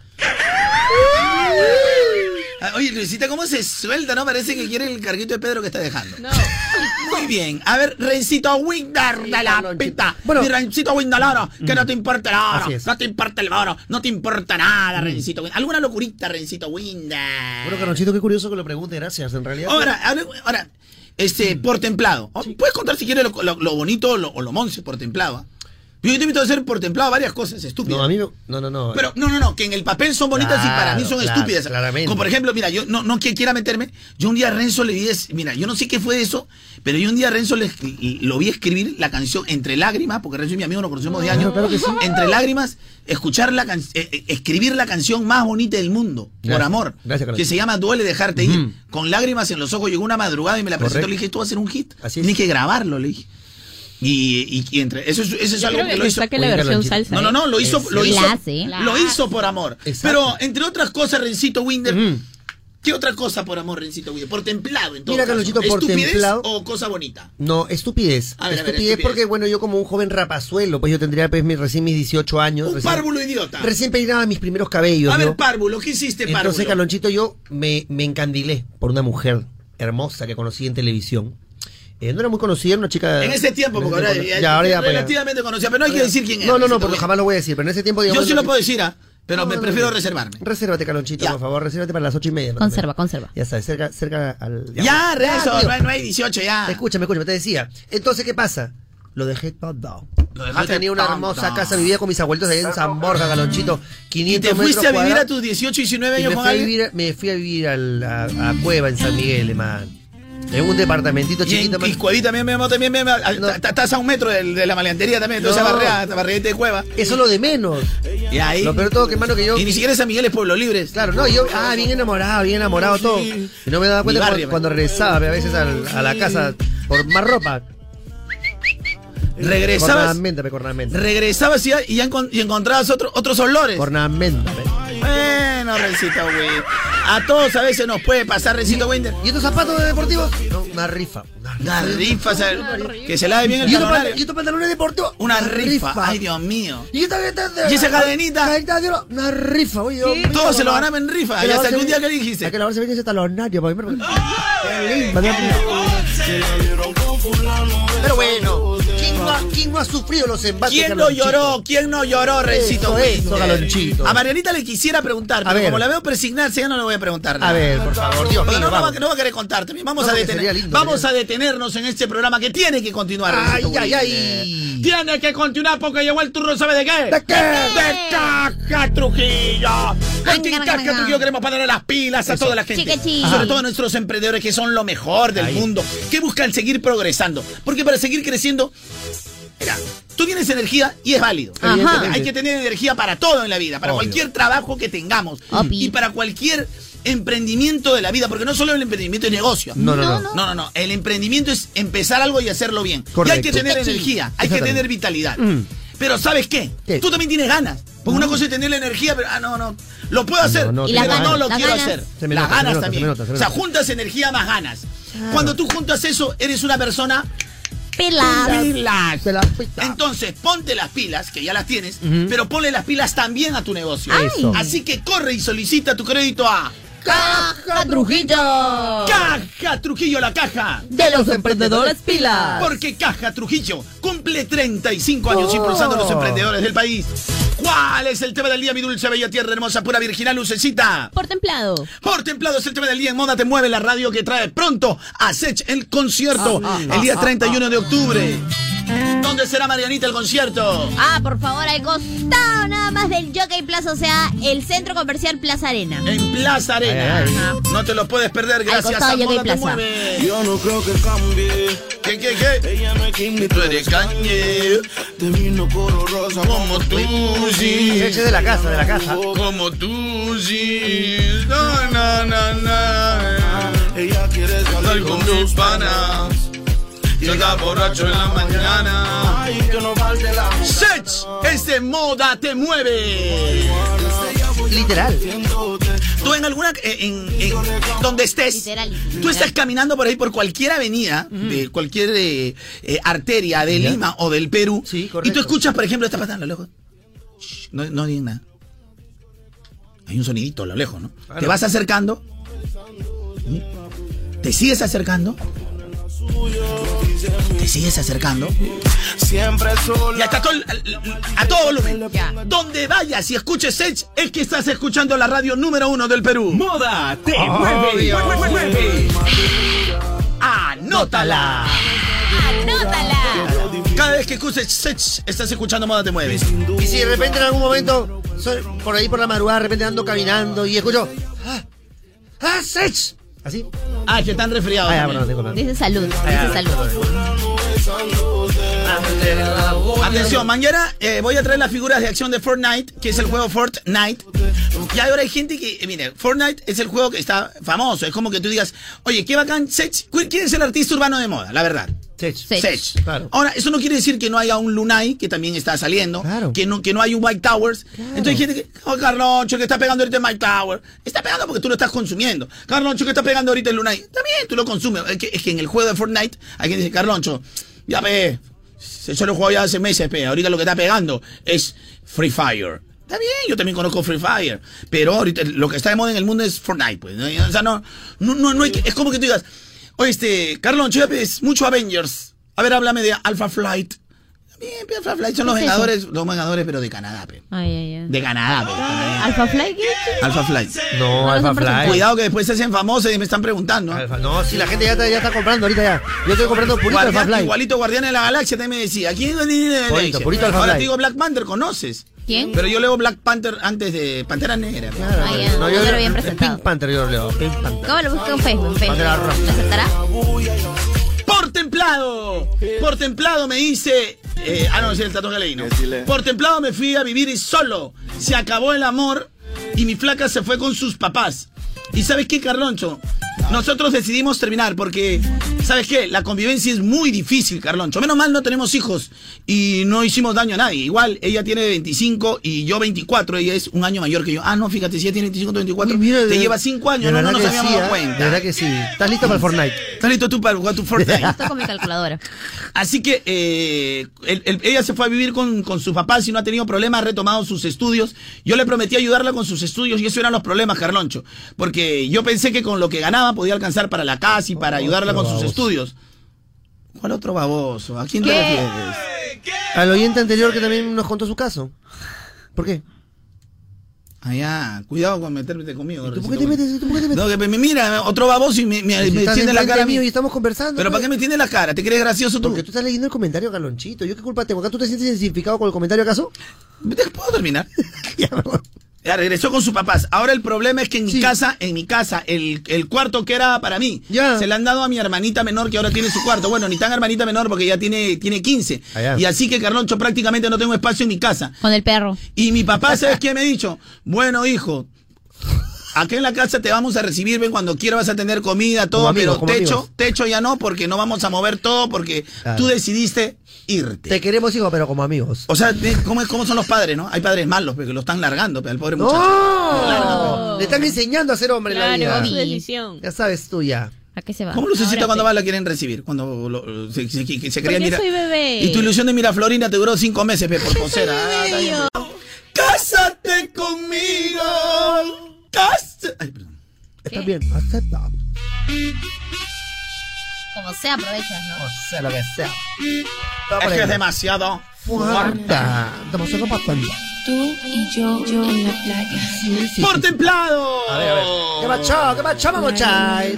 [SPEAKER 1] Ah, oye, Luisita, ¿cómo se suelta, no? Parece que quiere el carguito de Pedro que está dejando.
[SPEAKER 4] No.
[SPEAKER 1] Muy bien. A ver, Rencito Winder de la
[SPEAKER 2] Carlonchito.
[SPEAKER 1] pita.
[SPEAKER 2] Bueno.
[SPEAKER 1] Mi Rencito Windeloro, que no te importa el oro,
[SPEAKER 2] Así es.
[SPEAKER 1] no te importa el oro, no te importa nada, Rencito Winder. ¿Alguna locurita, Rencito Winder?
[SPEAKER 2] Bueno, Carlonchito, qué curioso que lo pregunte, gracias. En realidad.
[SPEAKER 1] Ahora, por templado. Puedes contar si quieres lo bonito o lo monce por templado. ¿Ah? Yo te invito a hacer por templado varias cosas estúpidas.
[SPEAKER 2] No, a mí no.
[SPEAKER 1] Pero no, que en el papel son bonitas y para mí son
[SPEAKER 2] Claro,
[SPEAKER 1] estúpidas.
[SPEAKER 2] claramente.
[SPEAKER 1] Como por ejemplo, mira, yo no que quiera meterme, yo un día a Renzo le vi, mira, yo no sé qué fue eso, pero yo un día a Renzo lo vi escribir la canción Entre Lágrimas, porque Renzo y mi amigo nos conocemos de años.
[SPEAKER 2] Claro que sí.
[SPEAKER 1] Entre Lágrimas, escribir la canción más bonita del mundo, por
[SPEAKER 2] Gracias.
[SPEAKER 1] amor,
[SPEAKER 2] Gracias, Carlos.
[SPEAKER 1] que se llama Duele dejarte ir, con lágrimas en los ojos. Llegó una madrugada y me la presentó,
[SPEAKER 2] Correcto.
[SPEAKER 1] le dije, esto va a ser un hit,
[SPEAKER 2] Así es.
[SPEAKER 1] tienes que grabarlo, le dije. Y entre eso es
[SPEAKER 4] Yo
[SPEAKER 1] algo
[SPEAKER 4] creo
[SPEAKER 1] que lo hizo.
[SPEAKER 4] saque la
[SPEAKER 2] Oye,
[SPEAKER 4] versión
[SPEAKER 2] Carlonchito.
[SPEAKER 4] salsa.
[SPEAKER 1] No, lo hizo, lo
[SPEAKER 3] Sí,
[SPEAKER 1] hizo,
[SPEAKER 3] la hace.
[SPEAKER 1] lo hizo por amor.
[SPEAKER 2] Exacto.
[SPEAKER 1] Pero entre otras cosas, Rencito Winder,
[SPEAKER 2] Ujú.
[SPEAKER 1] ¿qué otra cosa por amor, Rencito Winder? Por templado, en todo
[SPEAKER 2] Mira,
[SPEAKER 1] caso.
[SPEAKER 2] Carlonchito, por
[SPEAKER 1] ¿Estupidez
[SPEAKER 2] templado.
[SPEAKER 1] o cosa bonita?
[SPEAKER 2] No, estupidez.
[SPEAKER 1] A ver,
[SPEAKER 2] estupidez porque, bueno, yo como un joven rapazuelo, pues yo tendría pues, recién mis 18 años.
[SPEAKER 1] Un párvulo idiota.
[SPEAKER 2] Recién peinaba mis primeros cabellos.
[SPEAKER 1] A ver,
[SPEAKER 2] yo.
[SPEAKER 1] párvulo, ¿qué hiciste, párvulo?
[SPEAKER 2] Entonces, Carlonchito, yo me encandilé por una mujer hermosa que conocí en televisión. No era muy conocida, era una chica...
[SPEAKER 1] En ese tiempo, porque ahora
[SPEAKER 2] ya, pues,
[SPEAKER 1] relativamente conocida, pero no hay que decir quién es.
[SPEAKER 2] No,
[SPEAKER 1] Rencito
[SPEAKER 2] porque
[SPEAKER 1] Winder.
[SPEAKER 2] jamás lo voy a decir, pero en ese tiempo, digamos...
[SPEAKER 1] Yo sí lo puedo decir, pero me prefiero
[SPEAKER 2] no.
[SPEAKER 1] reservarme.
[SPEAKER 2] Resérvate, Carlonchito,
[SPEAKER 1] Ya.
[SPEAKER 2] por favor, resérvate para las 8:30. ¿no?
[SPEAKER 3] Conserva.
[SPEAKER 2] Ya sabes, cerca al...
[SPEAKER 1] Ya, Renzo,
[SPEAKER 2] tío.
[SPEAKER 1] no hay 18 ya.
[SPEAKER 2] Escúchame, te decía. Entonces, ¿qué pasa? Lo dejé todo.
[SPEAKER 1] Lo
[SPEAKER 2] Yo
[SPEAKER 1] dejaste
[SPEAKER 2] tenía una
[SPEAKER 1] todo.
[SPEAKER 2] hermosa casa, vivía con mis abuelitos allá en San Borja, Galonchito,
[SPEAKER 1] ¿Y
[SPEAKER 2] 500
[SPEAKER 1] te fuiste a
[SPEAKER 2] metros
[SPEAKER 1] vivir a
[SPEAKER 2] cuadrados,
[SPEAKER 1] tus 18 y 19
[SPEAKER 2] y
[SPEAKER 1] años con alguien?
[SPEAKER 2] me fui a vivir a Cueva en San Miguel, hermano. En un departamentito
[SPEAKER 1] Y
[SPEAKER 2] chiquito.
[SPEAKER 1] en Cuevita también estás a un metro de la maleantería también, toda esa
[SPEAKER 2] No.
[SPEAKER 1] barriadita de Cueva.
[SPEAKER 2] Eso es lo de menos.
[SPEAKER 1] Y ahí.
[SPEAKER 2] Lo peor de todo, que hermano, que yo...
[SPEAKER 1] Y ni siquiera San Miguel es Pueblo Libre.
[SPEAKER 2] Claro, no, yo, bien enamorado todo. Y no me daba cuenta
[SPEAKER 1] Mi barrio,
[SPEAKER 2] cuando regresaba a veces a la casa por más ropa.
[SPEAKER 1] Regresabas
[SPEAKER 2] Cornamenta.
[SPEAKER 1] y encontrabas otros olores.
[SPEAKER 2] Cornamenta.
[SPEAKER 1] Bueno, Rencito Winder. A todos a veces nos puede pasar, Rencito Winder.
[SPEAKER 2] ¿Y estos zapatos deportivos? No, una rifa.
[SPEAKER 1] Una rifa, ¿sabes? Que se lave bien el talonario.
[SPEAKER 2] ¿Y estos pantalones deportivos?
[SPEAKER 1] Una rifa. Ay, Dios mío.
[SPEAKER 2] ¿Y esta
[SPEAKER 1] ¿Y esa cadenita?
[SPEAKER 2] Cadenita de oro, una rifa, oye. Dios mío,
[SPEAKER 1] Todos se lo
[SPEAKER 2] mamá.
[SPEAKER 1] ganamos en rifa.
[SPEAKER 2] Que
[SPEAKER 1] Y hasta
[SPEAKER 2] lavarse
[SPEAKER 1] que un día
[SPEAKER 2] bien-
[SPEAKER 1] que dijiste.
[SPEAKER 2] Hay que lavarse bien ese talonario, para mí. Qué lindo, Dios mío. Pero bueno, ¿quién no ha sufrido los embates?
[SPEAKER 1] ¿Quién no
[SPEAKER 2] Carlonchito?
[SPEAKER 1] lloró? ¿Quién no lloró, Rencito
[SPEAKER 2] Eso,
[SPEAKER 1] Winder?
[SPEAKER 2] Galonchito.
[SPEAKER 1] A Marianita le quisiera preguntar,
[SPEAKER 2] A
[SPEAKER 1] pero
[SPEAKER 2] ver.
[SPEAKER 1] como la veo persignarse, ya no le voy a preguntar nada.
[SPEAKER 2] A ver, por favor, Dios
[SPEAKER 1] Porque
[SPEAKER 2] mío,
[SPEAKER 1] no va
[SPEAKER 2] vamos.
[SPEAKER 1] a querer contarte. Vamos,
[SPEAKER 2] No,
[SPEAKER 1] a,
[SPEAKER 2] que sería lindo,
[SPEAKER 1] vamos
[SPEAKER 2] sería-
[SPEAKER 1] a detenernos en este programa que tiene que continuar.
[SPEAKER 2] Ay,
[SPEAKER 1] Rencito
[SPEAKER 2] ay,
[SPEAKER 1] Winder.
[SPEAKER 2] ay.
[SPEAKER 1] Tiene que continuar porque llegó el turno, ¿sabe de qué?
[SPEAKER 2] ¿De qué?
[SPEAKER 1] ¡De Caja Trujillo! Porque en Caja Trujillo queremos ponerle las pilas a toda la gente.
[SPEAKER 3] Chiquichi.
[SPEAKER 1] Sobre todo a nuestros emprendedores que son lo mejor del
[SPEAKER 2] Ahí.
[SPEAKER 1] mundo, que buscan seguir progresando. Porque para seguir creciendo, mira, tú tienes energía y es válido.
[SPEAKER 3] Ajá.
[SPEAKER 1] Hay que tener energía para todo en la vida, para
[SPEAKER 2] Obvio.
[SPEAKER 1] cualquier trabajo que tengamos
[SPEAKER 3] Obvio.
[SPEAKER 1] y para cualquier emprendimiento de la vida, porque no solo el emprendimiento es negocio. No. El emprendimiento es empezar algo y hacerlo bien.
[SPEAKER 2] Correcto.
[SPEAKER 1] Y hay que tener
[SPEAKER 3] Chiquichi.
[SPEAKER 1] energía, hay que
[SPEAKER 2] Exactamente.
[SPEAKER 1] tener vitalidad.
[SPEAKER 2] Mm.
[SPEAKER 1] Pero ¿sabes qué?
[SPEAKER 2] ¿Qué?
[SPEAKER 1] Tú también tienes ganas. Porque una cosa es tener la energía, pero no. Lo puedo hacer,
[SPEAKER 2] no,
[SPEAKER 3] Y las
[SPEAKER 1] pero no
[SPEAKER 3] ganas,
[SPEAKER 1] lo
[SPEAKER 3] las
[SPEAKER 1] quiero
[SPEAKER 3] ganas.
[SPEAKER 1] hacer.
[SPEAKER 2] Se me
[SPEAKER 1] Las
[SPEAKER 2] nota, se me
[SPEAKER 1] ganas
[SPEAKER 2] nota,
[SPEAKER 1] también.
[SPEAKER 2] se me nota, se me
[SPEAKER 1] O sea,
[SPEAKER 2] nota.
[SPEAKER 1] juntas energía más ganas. Cuando tú juntas eso, eres una persona
[SPEAKER 3] pilas.
[SPEAKER 1] Entonces, ponte las pilas, que ya las tienes, pero ponle las pilas también a tu negocio.
[SPEAKER 3] Ay.
[SPEAKER 1] Así que corre y solicita tu crédito a
[SPEAKER 3] Caja Trujillo.
[SPEAKER 1] Caja Trujillo, la caja.
[SPEAKER 3] De los emprendedores pilas.
[SPEAKER 1] Porque Caja Trujillo cumple 35 años impulsando a los emprendedores del país. ¿Cuál es el tema del día, mi dulce, bella, tierra, hermosa, pura, virginal, lucecita?
[SPEAKER 4] Por templado.
[SPEAKER 1] Por templado es el tema del día en Moda Te Mueve, la radio que trae pronto a Sech el concierto el día 31 de octubre. ¿Dónde será, Marianita, el concierto?
[SPEAKER 3] Por favor, al costado nada más del Jockey Plaza, o sea, el centro comercial Plaza Arena.
[SPEAKER 1] En Plaza Arena.
[SPEAKER 3] Ajá.
[SPEAKER 1] No te lo puedes perder, gracias
[SPEAKER 3] costado
[SPEAKER 1] a
[SPEAKER 3] de
[SPEAKER 1] Moda
[SPEAKER 3] Jockey
[SPEAKER 1] Te
[SPEAKER 3] Plaza.
[SPEAKER 1] Mueve.
[SPEAKER 5] Yo no creo que cambie.
[SPEAKER 1] ¿Qué?
[SPEAKER 5] Ella no es Kim,
[SPEAKER 1] Tú eres cañe,
[SPEAKER 5] te vino color rosa
[SPEAKER 1] como tú, sí.
[SPEAKER 2] Ese de la casa.
[SPEAKER 1] Como tú, sí. Na.
[SPEAKER 5] Ella quiere
[SPEAKER 1] Andar
[SPEAKER 5] salir
[SPEAKER 1] con mis panas. Llega borracho en la mañana.
[SPEAKER 5] Ay, que no falte la
[SPEAKER 1] Sech es de Moda Te Mueve.
[SPEAKER 2] Literal.
[SPEAKER 1] Tú en alguna, donde estés,
[SPEAKER 3] Literal.
[SPEAKER 1] tú estás caminando por ahí por cualquier avenida, de cualquier arteria de Lima o del Perú,
[SPEAKER 2] Sí,
[SPEAKER 1] y
[SPEAKER 2] correcto.
[SPEAKER 1] tú escuchas, por ejemplo, está pasando a lo lejos. Shh, no digan nada. Hay un sonidito a lo lejos, ¿no?
[SPEAKER 2] Claro.
[SPEAKER 1] Te vas acercando, te sigues acercando,
[SPEAKER 5] siempre sola.
[SPEAKER 1] y hasta a todo volumen.
[SPEAKER 3] Ya.
[SPEAKER 1] Donde vayas y escuches Sech, es que estás escuchando la radio número 1 del Perú.
[SPEAKER 6] Moda Te
[SPEAKER 2] Mueve.
[SPEAKER 1] ¡Anótala!
[SPEAKER 3] ¡Anótala!
[SPEAKER 1] Cada vez que escuches Sech, estás escuchando Moda Te Mueve.
[SPEAKER 2] Y si de repente en algún momento, por ahí por la madrugada, de repente ando caminando y escucho. Sech. ¿Así?
[SPEAKER 1] Que están resfriados.
[SPEAKER 2] Ah, ya,
[SPEAKER 1] también.
[SPEAKER 2] perdón, tengo
[SPEAKER 3] Dice salud,
[SPEAKER 1] Atención, mañana voy a traer las figuras de acción de Fortnite, que es el juego Fortnite. Y ahora hay gente que, mire, Fortnite es el juego que está famoso. Es como que tú digas, oye, qué bacán, Sech. ¿Quién es el artista urbano de moda? La verdad.
[SPEAKER 2] Sech. Claro.
[SPEAKER 1] Ahora, eso no quiere decir que no haya un Lunay, que también está saliendo,
[SPEAKER 2] Claro.
[SPEAKER 1] que no hay un Mike Towers.
[SPEAKER 2] Claro.
[SPEAKER 1] Entonces hay gente que, Carloncho, que está pegando ahorita el Mike Tower. Está pegando porque tú lo estás consumiendo. Carloncho, que está pegando ahorita el Lunay. También tú lo consumes. Es que en el juego de Fortnite hay quien dice, Carloncho, ya ve, yo lo juego ya hace meses, ahorita lo que está pegando es Free Fire. Está bien, yo también conozco Free Fire, pero ahorita lo que está de moda en el mundo es Fortnite, pues. ¿No? O sea, no hay que, es como que tú digas, oye, Carloncho, ya ves, mucho Avengers. A ver, háblame de Alpha Flight. También, Alpha Flight son los
[SPEAKER 3] ¿Qué es
[SPEAKER 1] Vengadores, pero de Canadá, pe.
[SPEAKER 3] Ay.
[SPEAKER 1] De Canadá, pe.
[SPEAKER 3] ¿Alpha Fly qué?
[SPEAKER 1] Alpha Flight.
[SPEAKER 2] No,
[SPEAKER 3] No,
[SPEAKER 2] Alpha
[SPEAKER 3] no,
[SPEAKER 2] Fly.
[SPEAKER 1] Cuidado que después se hacen famosos y me están preguntando.
[SPEAKER 2] No, si la gente ya está comprando ahorita ya. Yo estoy comprando purito Alpha Fly.
[SPEAKER 1] Igualito Guardián de la Galaxia también me decía. ¿Quién es
[SPEAKER 2] Purito Alpha
[SPEAKER 1] Ahora
[SPEAKER 2] Fly.
[SPEAKER 1] te digo Black Panther, ¿conoces?
[SPEAKER 3] ¿Quién?
[SPEAKER 1] Pero yo leo Black Panther antes de Pantera Negra. pe.
[SPEAKER 2] Claro,
[SPEAKER 3] Ah, ya, no lo habían presentado.
[SPEAKER 2] Pink Panther yo leo. Pink Panther.
[SPEAKER 3] ¿Cómo lo busco en Facebook?
[SPEAKER 2] Pantera roja.
[SPEAKER 3] ¿Lo aceptará?
[SPEAKER 1] Por templado me hice. No, es el tatuaje leí, ¿no? Por templado me fui a vivir solo. Se acabó el amor y mi flaca se fue con sus papás. ¿Y sabes qué, Carloncho? Nosotros decidimos terminar porque, ¿sabes qué? La convivencia es muy difícil, Carloncho. Menos mal no tenemos hijos y no hicimos daño a nadie. Igual, ella tiene 25 y yo 24. Ella es un año mayor que yo. No, fíjate, si ella tiene 25 o 24,
[SPEAKER 2] Uy, mira,
[SPEAKER 1] te lleva 5 años. No nos habíamos dado
[SPEAKER 2] De
[SPEAKER 1] cuenta.
[SPEAKER 2] verdad que sí. ¿Estás listo para el Fortnite?
[SPEAKER 1] ¿Estás listo tú para jugar tu Fortnite?
[SPEAKER 3] Estoy con mi calculadora.
[SPEAKER 1] Así que ella se fue a vivir con sus papás y no ha tenido problemas, ha retomado sus estudios. Yo le prometí ayudarla con sus estudios y esos eran los problemas, Carloncho. Porque yo pensé que con lo que ganaba podía alcanzar para la casa y para ayudarla con sus estudios. ¿Cuál otro baboso? ¿A quién te refieres?
[SPEAKER 2] Al oyente anterior que también nos contó su caso. ¿Por qué?
[SPEAKER 1] Cuidado con meterte conmigo.
[SPEAKER 2] ¿Tú por qué te metes?
[SPEAKER 1] No, que me mira, otro baboso y me
[SPEAKER 2] Estás
[SPEAKER 1] tiende la
[SPEAKER 2] enfrente
[SPEAKER 1] cara a mí.
[SPEAKER 2] mío y estamos conversando.
[SPEAKER 1] ¿Pero para qué me tiende la cara? ¿Te crees gracioso tú?
[SPEAKER 2] Porque tú estás leyendo el comentario, Carlonchito. ¿Yo qué culpa tengo? ¿Acá tú te sientes identificado con el comentario acaso?
[SPEAKER 1] ¿Puedo terminar?
[SPEAKER 2] Ya, perdón.
[SPEAKER 1] Ya regresó con sus papás. Ahora el problema es que en mi casa, el cuarto que era para mí, se le han dado a mi hermanita menor que ahora tiene su cuarto. Bueno, ni tan hermanita menor porque ya tiene 15. Y así que, Carloncho, prácticamente no tengo espacio en mi casa.
[SPEAKER 3] Con el perro.
[SPEAKER 1] Y mi papá, ¿sabes qué me ha dicho? Bueno, hijo, acá en la casa te vamos a recibir, ven, cuando quieras vas a tener comida, todo,
[SPEAKER 2] amigos,
[SPEAKER 1] pero techo ya no, porque no vamos a mover todo, porque tú decidiste irte.
[SPEAKER 2] Te queremos, hijo, pero como amigos.
[SPEAKER 1] O sea, ¿cómo son los padres, no? Hay padres malos, porque lo están largando, al pobre muchacho.
[SPEAKER 2] ¡No! Le están enseñando a ser hombre en la
[SPEAKER 4] Claro,
[SPEAKER 2] vida.
[SPEAKER 4] su decisión.
[SPEAKER 2] Ya sabes tú ya.
[SPEAKER 3] ¿A qué se va?
[SPEAKER 1] ¿Cómo Lucecita
[SPEAKER 3] Ahora
[SPEAKER 1] cuando
[SPEAKER 3] sí.
[SPEAKER 1] va la quieren recibir? Cuando se quería
[SPEAKER 4] Porque
[SPEAKER 1] mirar.
[SPEAKER 4] soy bebé.
[SPEAKER 1] Y tu ilusión de Miraflorina te duró 5 meses, pe, por posera.
[SPEAKER 4] Soy bebé yo.
[SPEAKER 1] ¡Cásate conmigo! Ay, perdón.
[SPEAKER 2] Está bien, acepta.
[SPEAKER 3] Como sea, aprovechas, ¿no?
[SPEAKER 2] O sea, lo que sea.
[SPEAKER 1] Es que es demasiado
[SPEAKER 2] fuerte. Demasiado patente.
[SPEAKER 6] Tú y yo en la playa.
[SPEAKER 1] ¡Por templado!
[SPEAKER 2] A ver. ¿Qué macho, mamuchay?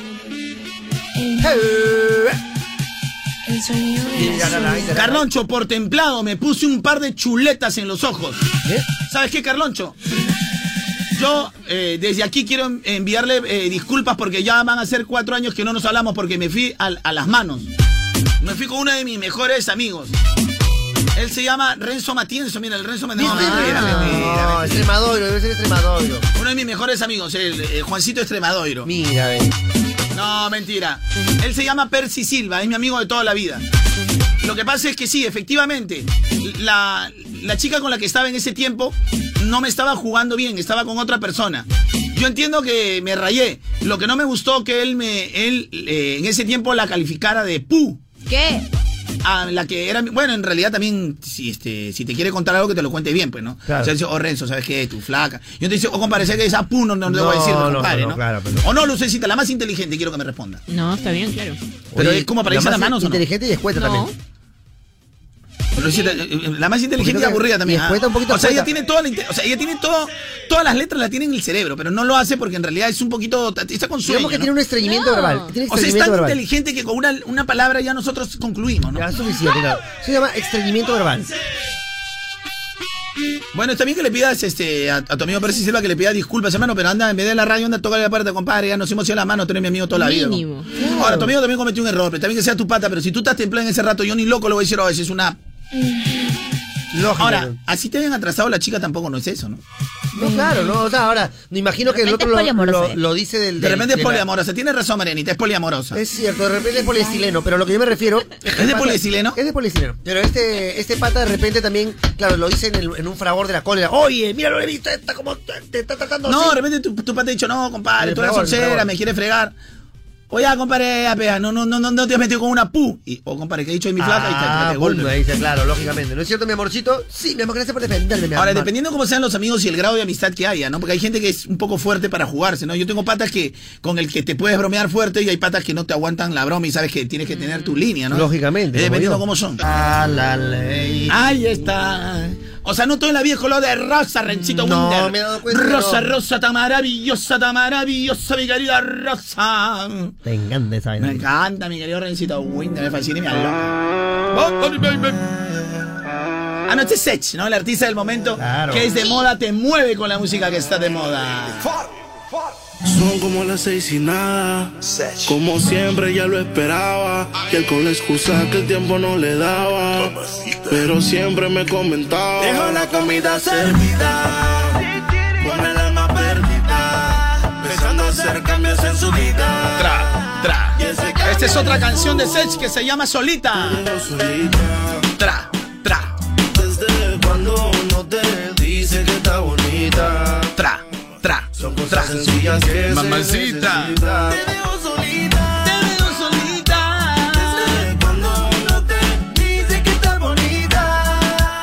[SPEAKER 6] El sonido de
[SPEAKER 1] Carloncho, por templado me puse un par de chuletas en los ojos.
[SPEAKER 2] ¿Qué?
[SPEAKER 1] ¿Sabes qué, Carloncho? Yo desde aquí quiero enviarle disculpas porque ya van a ser 4 años que no nos hablamos porque me fui a las manos. Me fui con uno de mis mejores amigos. Él se llama Renzo Matienzo. Mira, el Renzo Matienzo.
[SPEAKER 2] No, Extremadoiro, debe ser Extremadoiro.
[SPEAKER 1] Uno de mis mejores amigos, el Juancito Extremadoiro.
[SPEAKER 2] Mira,
[SPEAKER 1] No, mentira. Él se llama Percy Silva, es mi amigo de toda la vida. Lo que pasa es que sí, efectivamente, la chica con la que estaba en ese tiempo no me estaba jugando bien, estaba con otra persona. Yo entiendo que me rayé. Lo que no me gustó que él en ese tiempo la calificara de pu.
[SPEAKER 3] ¿Qué?
[SPEAKER 1] A la que era, bueno, en realidad también, si te quiere contar algo que te lo cuente bien, pues, ¿no?
[SPEAKER 2] Claro.
[SPEAKER 1] O sea, dice, Renzo, ¿sabes qué? Tu flaca. Yo te dice, compadre, sé que esa pu no debo decirte, compadre, ¿no?
[SPEAKER 2] Claro, pero...
[SPEAKER 1] O no, Lucecita, la más inteligente, quiero que me responda.
[SPEAKER 4] No, está bien, claro.
[SPEAKER 1] Pero
[SPEAKER 2] Oye,
[SPEAKER 1] es como para irse
[SPEAKER 2] la
[SPEAKER 1] las
[SPEAKER 2] más
[SPEAKER 1] manos, ¿o no?
[SPEAKER 2] inteligente y escueta
[SPEAKER 4] No.
[SPEAKER 2] también.
[SPEAKER 1] Lucecita, la más inteligente y aburrida también.
[SPEAKER 2] Y escueta un poquito
[SPEAKER 1] o sea, ella
[SPEAKER 2] escueta.
[SPEAKER 1] tiene todas las letras las tiene en el cerebro, pero no lo hace porque en realidad es un poquito, está con sueño,
[SPEAKER 2] Digamos que
[SPEAKER 1] ¿no?
[SPEAKER 2] tiene un estreñimiento
[SPEAKER 4] No.
[SPEAKER 2] verbal. Tiene
[SPEAKER 1] O sea, es
[SPEAKER 2] estreñimiento
[SPEAKER 1] tan
[SPEAKER 2] verbal.
[SPEAKER 1] inteligente que con una palabra ya nosotros concluimos, ¿no?
[SPEAKER 2] Ya, es suficiente, claro. Se llama estreñimiento verbal.
[SPEAKER 1] Bueno, está bien que le pidas a tu amigo Percy Silva que le pida disculpas, hermano, pero anda, en vez de la radio, anda a tocarle la puerta, compadre, ya nos hemos ido la mano, tú eres mi amigo toda la vida. ¿no?
[SPEAKER 4] Mínimo.
[SPEAKER 1] Ahora, tu amigo también cometió un error, pero también que sea tu pata, pero si tú estás templado en ese rato, yo ni loco le voy a decir, ese es una...
[SPEAKER 2] Lógico.
[SPEAKER 1] Ahora, así te hayan atrasado la chica tampoco no es eso, ¿no?
[SPEAKER 2] No, claro, no, o sea, ahora, me imagino que el
[SPEAKER 3] repente
[SPEAKER 2] otro
[SPEAKER 3] es poliamorosa.
[SPEAKER 2] lo dice del...
[SPEAKER 1] De repente es
[SPEAKER 2] de la-
[SPEAKER 1] poliamorosa, tienes razón, Marianita, es poliamorosa.
[SPEAKER 2] Es cierto, de repente es poliestileno, pero lo que yo me refiero...
[SPEAKER 1] ¿Es de poliestileno?
[SPEAKER 2] Es de poliestileno. Pero este pata de repente también, claro, lo dice en un fragor de la cólera. Oye, mira, lo he visto, está como te está tratando
[SPEAKER 1] No,
[SPEAKER 2] así.
[SPEAKER 1] de repente tu pata ha dicho, no, compadre,
[SPEAKER 2] El
[SPEAKER 1] tú eres
[SPEAKER 2] fragor, el
[SPEAKER 1] solcera,
[SPEAKER 2] fragor.
[SPEAKER 1] me quiere fregar. Oye, compadre, ya, pea, no te has metido con una pu. Compadre, que he dicho de mi flaca y te golpe.
[SPEAKER 2] boom, ahí dice, claro, lógicamente. ¿No es cierto, mi amorcito? Sí, mi amor, gracias por defenderme, mi amor.
[SPEAKER 1] Ahora, dependiendo cómo sean los amigos y el grado de amistad que haya, ¿no? Porque hay gente que es un poco fuerte para jugarse, ¿no? Yo tengo patas que con el que te puedes bromear fuerte y hay patas que no te aguantan la broma y sabes que tienes que tener tu línea, ¿no?
[SPEAKER 2] Lógicamente.
[SPEAKER 1] Dependiendo
[SPEAKER 2] como
[SPEAKER 1] cómo son.
[SPEAKER 2] A la ley.
[SPEAKER 1] Ahí está. O sea, no todo en la vida es color de rosa, Rencito
[SPEAKER 2] No,
[SPEAKER 1] Winder.
[SPEAKER 2] me he dado cuenta que
[SPEAKER 1] Rosa,
[SPEAKER 2] no.
[SPEAKER 1] rosa, tan maravillosa, mi querida Rosa.
[SPEAKER 2] Te encanta esa vaina.
[SPEAKER 1] Me encanta, mi querido Rencito Winder, me fascina y me aloca. Ah, no, este es Sech, ¿no? El artista del momento
[SPEAKER 2] Claro.
[SPEAKER 1] que es de moda, te mueve con la música que está de moda.
[SPEAKER 5] Son como las 6 y nada. Como siempre ya lo esperaba. Y él con la excusa que el tiempo no le daba. Pero siempre me comentaba. Dejo la comida servida. Con el alma perdida. Pensando hacer cambios en su vida.
[SPEAKER 1] Esta es otra canción de Sech que se llama Solita. Tra.
[SPEAKER 5] Desde cuando no te dice que está bonita. Son cosas sencillas que
[SPEAKER 1] Mamacita.
[SPEAKER 5] se necesitan. Te dejo solita. Desde cuando no te dice que está bonita.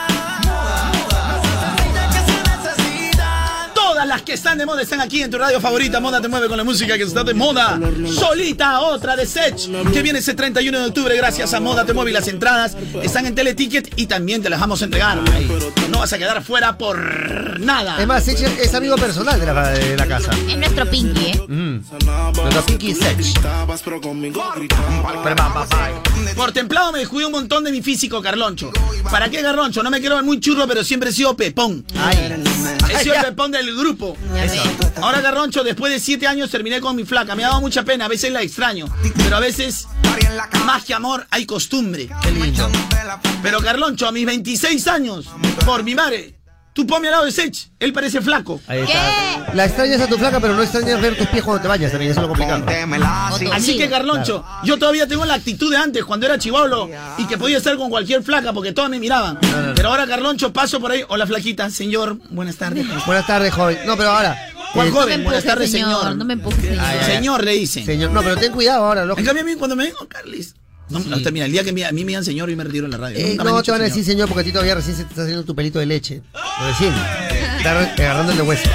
[SPEAKER 5] Que se necesita.
[SPEAKER 1] Todas las que están de moda están aquí en tu radio favorita. Moda te mueve con la música que está de moda. Solita, otra de Sech, que viene ese 31 de octubre gracias a Moda te mueve y las entradas están en Teleticket y también te las vamos a entregar. No vas a quedar fuera por nada.
[SPEAKER 2] Es más, Sech es amigo personal de la casa.
[SPEAKER 3] Es nuestro Pinky, ¿eh?
[SPEAKER 2] Nuestro Pinky Sech.
[SPEAKER 5] Pero conmigo gritaba.
[SPEAKER 1] Por templado me descuidé un montón de mi físico, Carloncho. ¿Para qué, Carloncho? No me quiero ver muy churro, pero siempre he sido pepón. He sido el pepón del grupo. Ahora, Carloncho, después de 7 años terminé con mi flaca. Me ha dado mucha pena, a veces la extraño. Pero a veces, más que amor, hay costumbre.
[SPEAKER 2] Qué lindo.
[SPEAKER 1] Pero, Carloncho, a mis 26 años, por mi madre, tú ponme al lado de Sech. Él parece flaco.
[SPEAKER 2] Ahí está. La extrañas a tu flaca, pero no extrañas ver tus pies cuando te bañas también, eso es lo complicado.
[SPEAKER 1] Así que, Carloncho, yo todavía tengo la actitud de antes, cuando era chibolo y que podía estar con cualquier flaca porque todas me miraban. Pero ahora, Carloncho, paso por ahí. Hola, flaquita. Señor, buenas tardes.
[SPEAKER 2] Buenas tardes, joven. No, pero ahora,
[SPEAKER 1] ¿Cuál
[SPEAKER 3] No me
[SPEAKER 1] joven? Buenas
[SPEAKER 3] empujes,
[SPEAKER 1] tardes, señor.
[SPEAKER 3] No me empujes, señor.
[SPEAKER 1] Señor, le dicen.
[SPEAKER 2] Señor, no, pero ten cuidado ahora,
[SPEAKER 1] En
[SPEAKER 2] lógico.
[SPEAKER 1] cambio, a mí cuando me vengo, Carlis. No, hasta mira, el día que a mí me digan señor, yo me retiro en la radio. Nunca me han
[SPEAKER 2] No
[SPEAKER 1] dicho
[SPEAKER 2] te van a
[SPEAKER 1] señor.
[SPEAKER 2] decir señor porque a ti todavía recién se te está haciendo tu pelito de leche. Recién. Está agarrando el de hueso.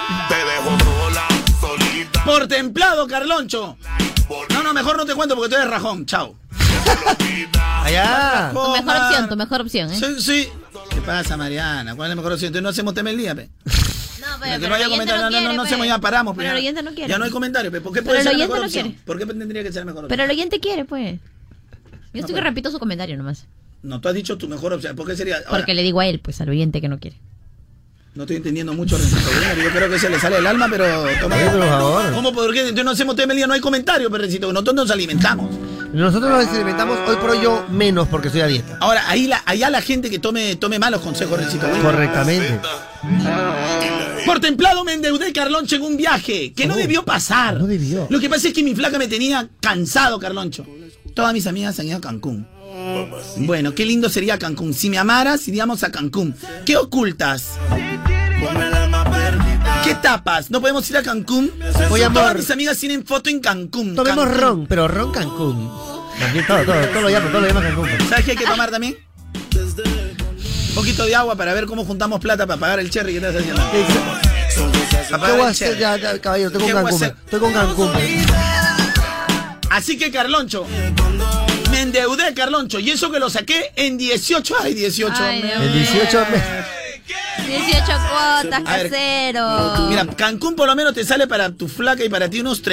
[SPEAKER 1] Por templado, Carloncho. No, mejor no te cuento porque tú eres rajón. Chao.
[SPEAKER 2] Allá.
[SPEAKER 3] Tu mejor opción, ¿eh?
[SPEAKER 1] Sí. ¿Qué pasa, Mariana? ¿Cuál es la mejor opción? Entonces no hacemos tema el día, pe.
[SPEAKER 3] No,
[SPEAKER 1] Que
[SPEAKER 3] pero
[SPEAKER 1] no haya
[SPEAKER 3] el oyente
[SPEAKER 1] comentarios.
[SPEAKER 3] quiere,
[SPEAKER 1] No
[SPEAKER 3] pues.
[SPEAKER 1] hacemos, ya paramos.
[SPEAKER 3] Pero el oyente no quiere.
[SPEAKER 1] Ya no hay comentarios, pe. ¿Por qué
[SPEAKER 3] Pero
[SPEAKER 1] puede
[SPEAKER 3] el
[SPEAKER 1] ser la
[SPEAKER 3] oyente
[SPEAKER 1] mejor
[SPEAKER 3] no
[SPEAKER 1] opción?
[SPEAKER 3] quiere.
[SPEAKER 1] ¿Por qué tendría que ser la mejor opción?
[SPEAKER 3] Pero el oyente quiere, pues. Yo estoy que repito su comentario nomás.
[SPEAKER 1] No, tú has dicho tu mejor opción. ¿Por qué sería? Ahora,
[SPEAKER 3] Porque le digo a él, pues, al oyente que no quiere.
[SPEAKER 1] no estoy entendiendo mucho, Rencito. Yo creo que se le sale el alma, pero... toma.
[SPEAKER 2] Por favor.
[SPEAKER 1] ¿Cómo? ¿Por qué? Entonces no hacemos tema el día, no hay comentarios, pero Rencito. Nosotros nos alimentamos.
[SPEAKER 2] Nosotros nos experimentamos hoy por hoy yo menos porque estoy a dieta.
[SPEAKER 1] Ahora, allá la gente que tome malos consejos, Rencito.
[SPEAKER 2] Correctamente.
[SPEAKER 1] Por templado me endeudé, Carloncho, en un viaje que no debió pasar.
[SPEAKER 2] No debió.
[SPEAKER 1] Lo que pasa es que mi flaca me tenía cansado, Carloncho. Todas mis amigas han ido a Cancún. Bueno, qué lindo sería Cancún. Si me amaras, iríamos a Cancún. ¿Qué ocultas? ¿Qué tapas? ¿No podemos ir a Cancún?
[SPEAKER 2] Oye, amor.
[SPEAKER 1] Todas mis amigas tienen foto en Cancún.
[SPEAKER 2] Tomemos
[SPEAKER 1] Cancún.
[SPEAKER 2] ron, pero ron Cancún. También todo lo llama Cancún.
[SPEAKER 1] ¿Sabes qué hay que tomar también? Un poquito de agua para ver cómo juntamos plata para pagar el cherry que estás haciendo. Para
[SPEAKER 2] ¿Qué
[SPEAKER 1] pagar
[SPEAKER 2] voy a
[SPEAKER 1] el
[SPEAKER 2] hacer?
[SPEAKER 1] cherry.
[SPEAKER 2] Ya, caballero, estoy
[SPEAKER 1] ¿Qué
[SPEAKER 2] con
[SPEAKER 1] voy a
[SPEAKER 2] Cancún.
[SPEAKER 1] hacer?
[SPEAKER 2] Estoy con Cancún.
[SPEAKER 1] Así que, Carloncho, me endeudé, Carloncho, y eso que lo saqué en 18. Ay, 18.
[SPEAKER 3] Ay,
[SPEAKER 1] me-
[SPEAKER 3] Dios
[SPEAKER 2] El 18 meses.
[SPEAKER 3] 18 cuotas,
[SPEAKER 1] A ver,
[SPEAKER 3] casero.
[SPEAKER 1] Mira, Cancún por lo menos te sale para tu flaca y para ti unos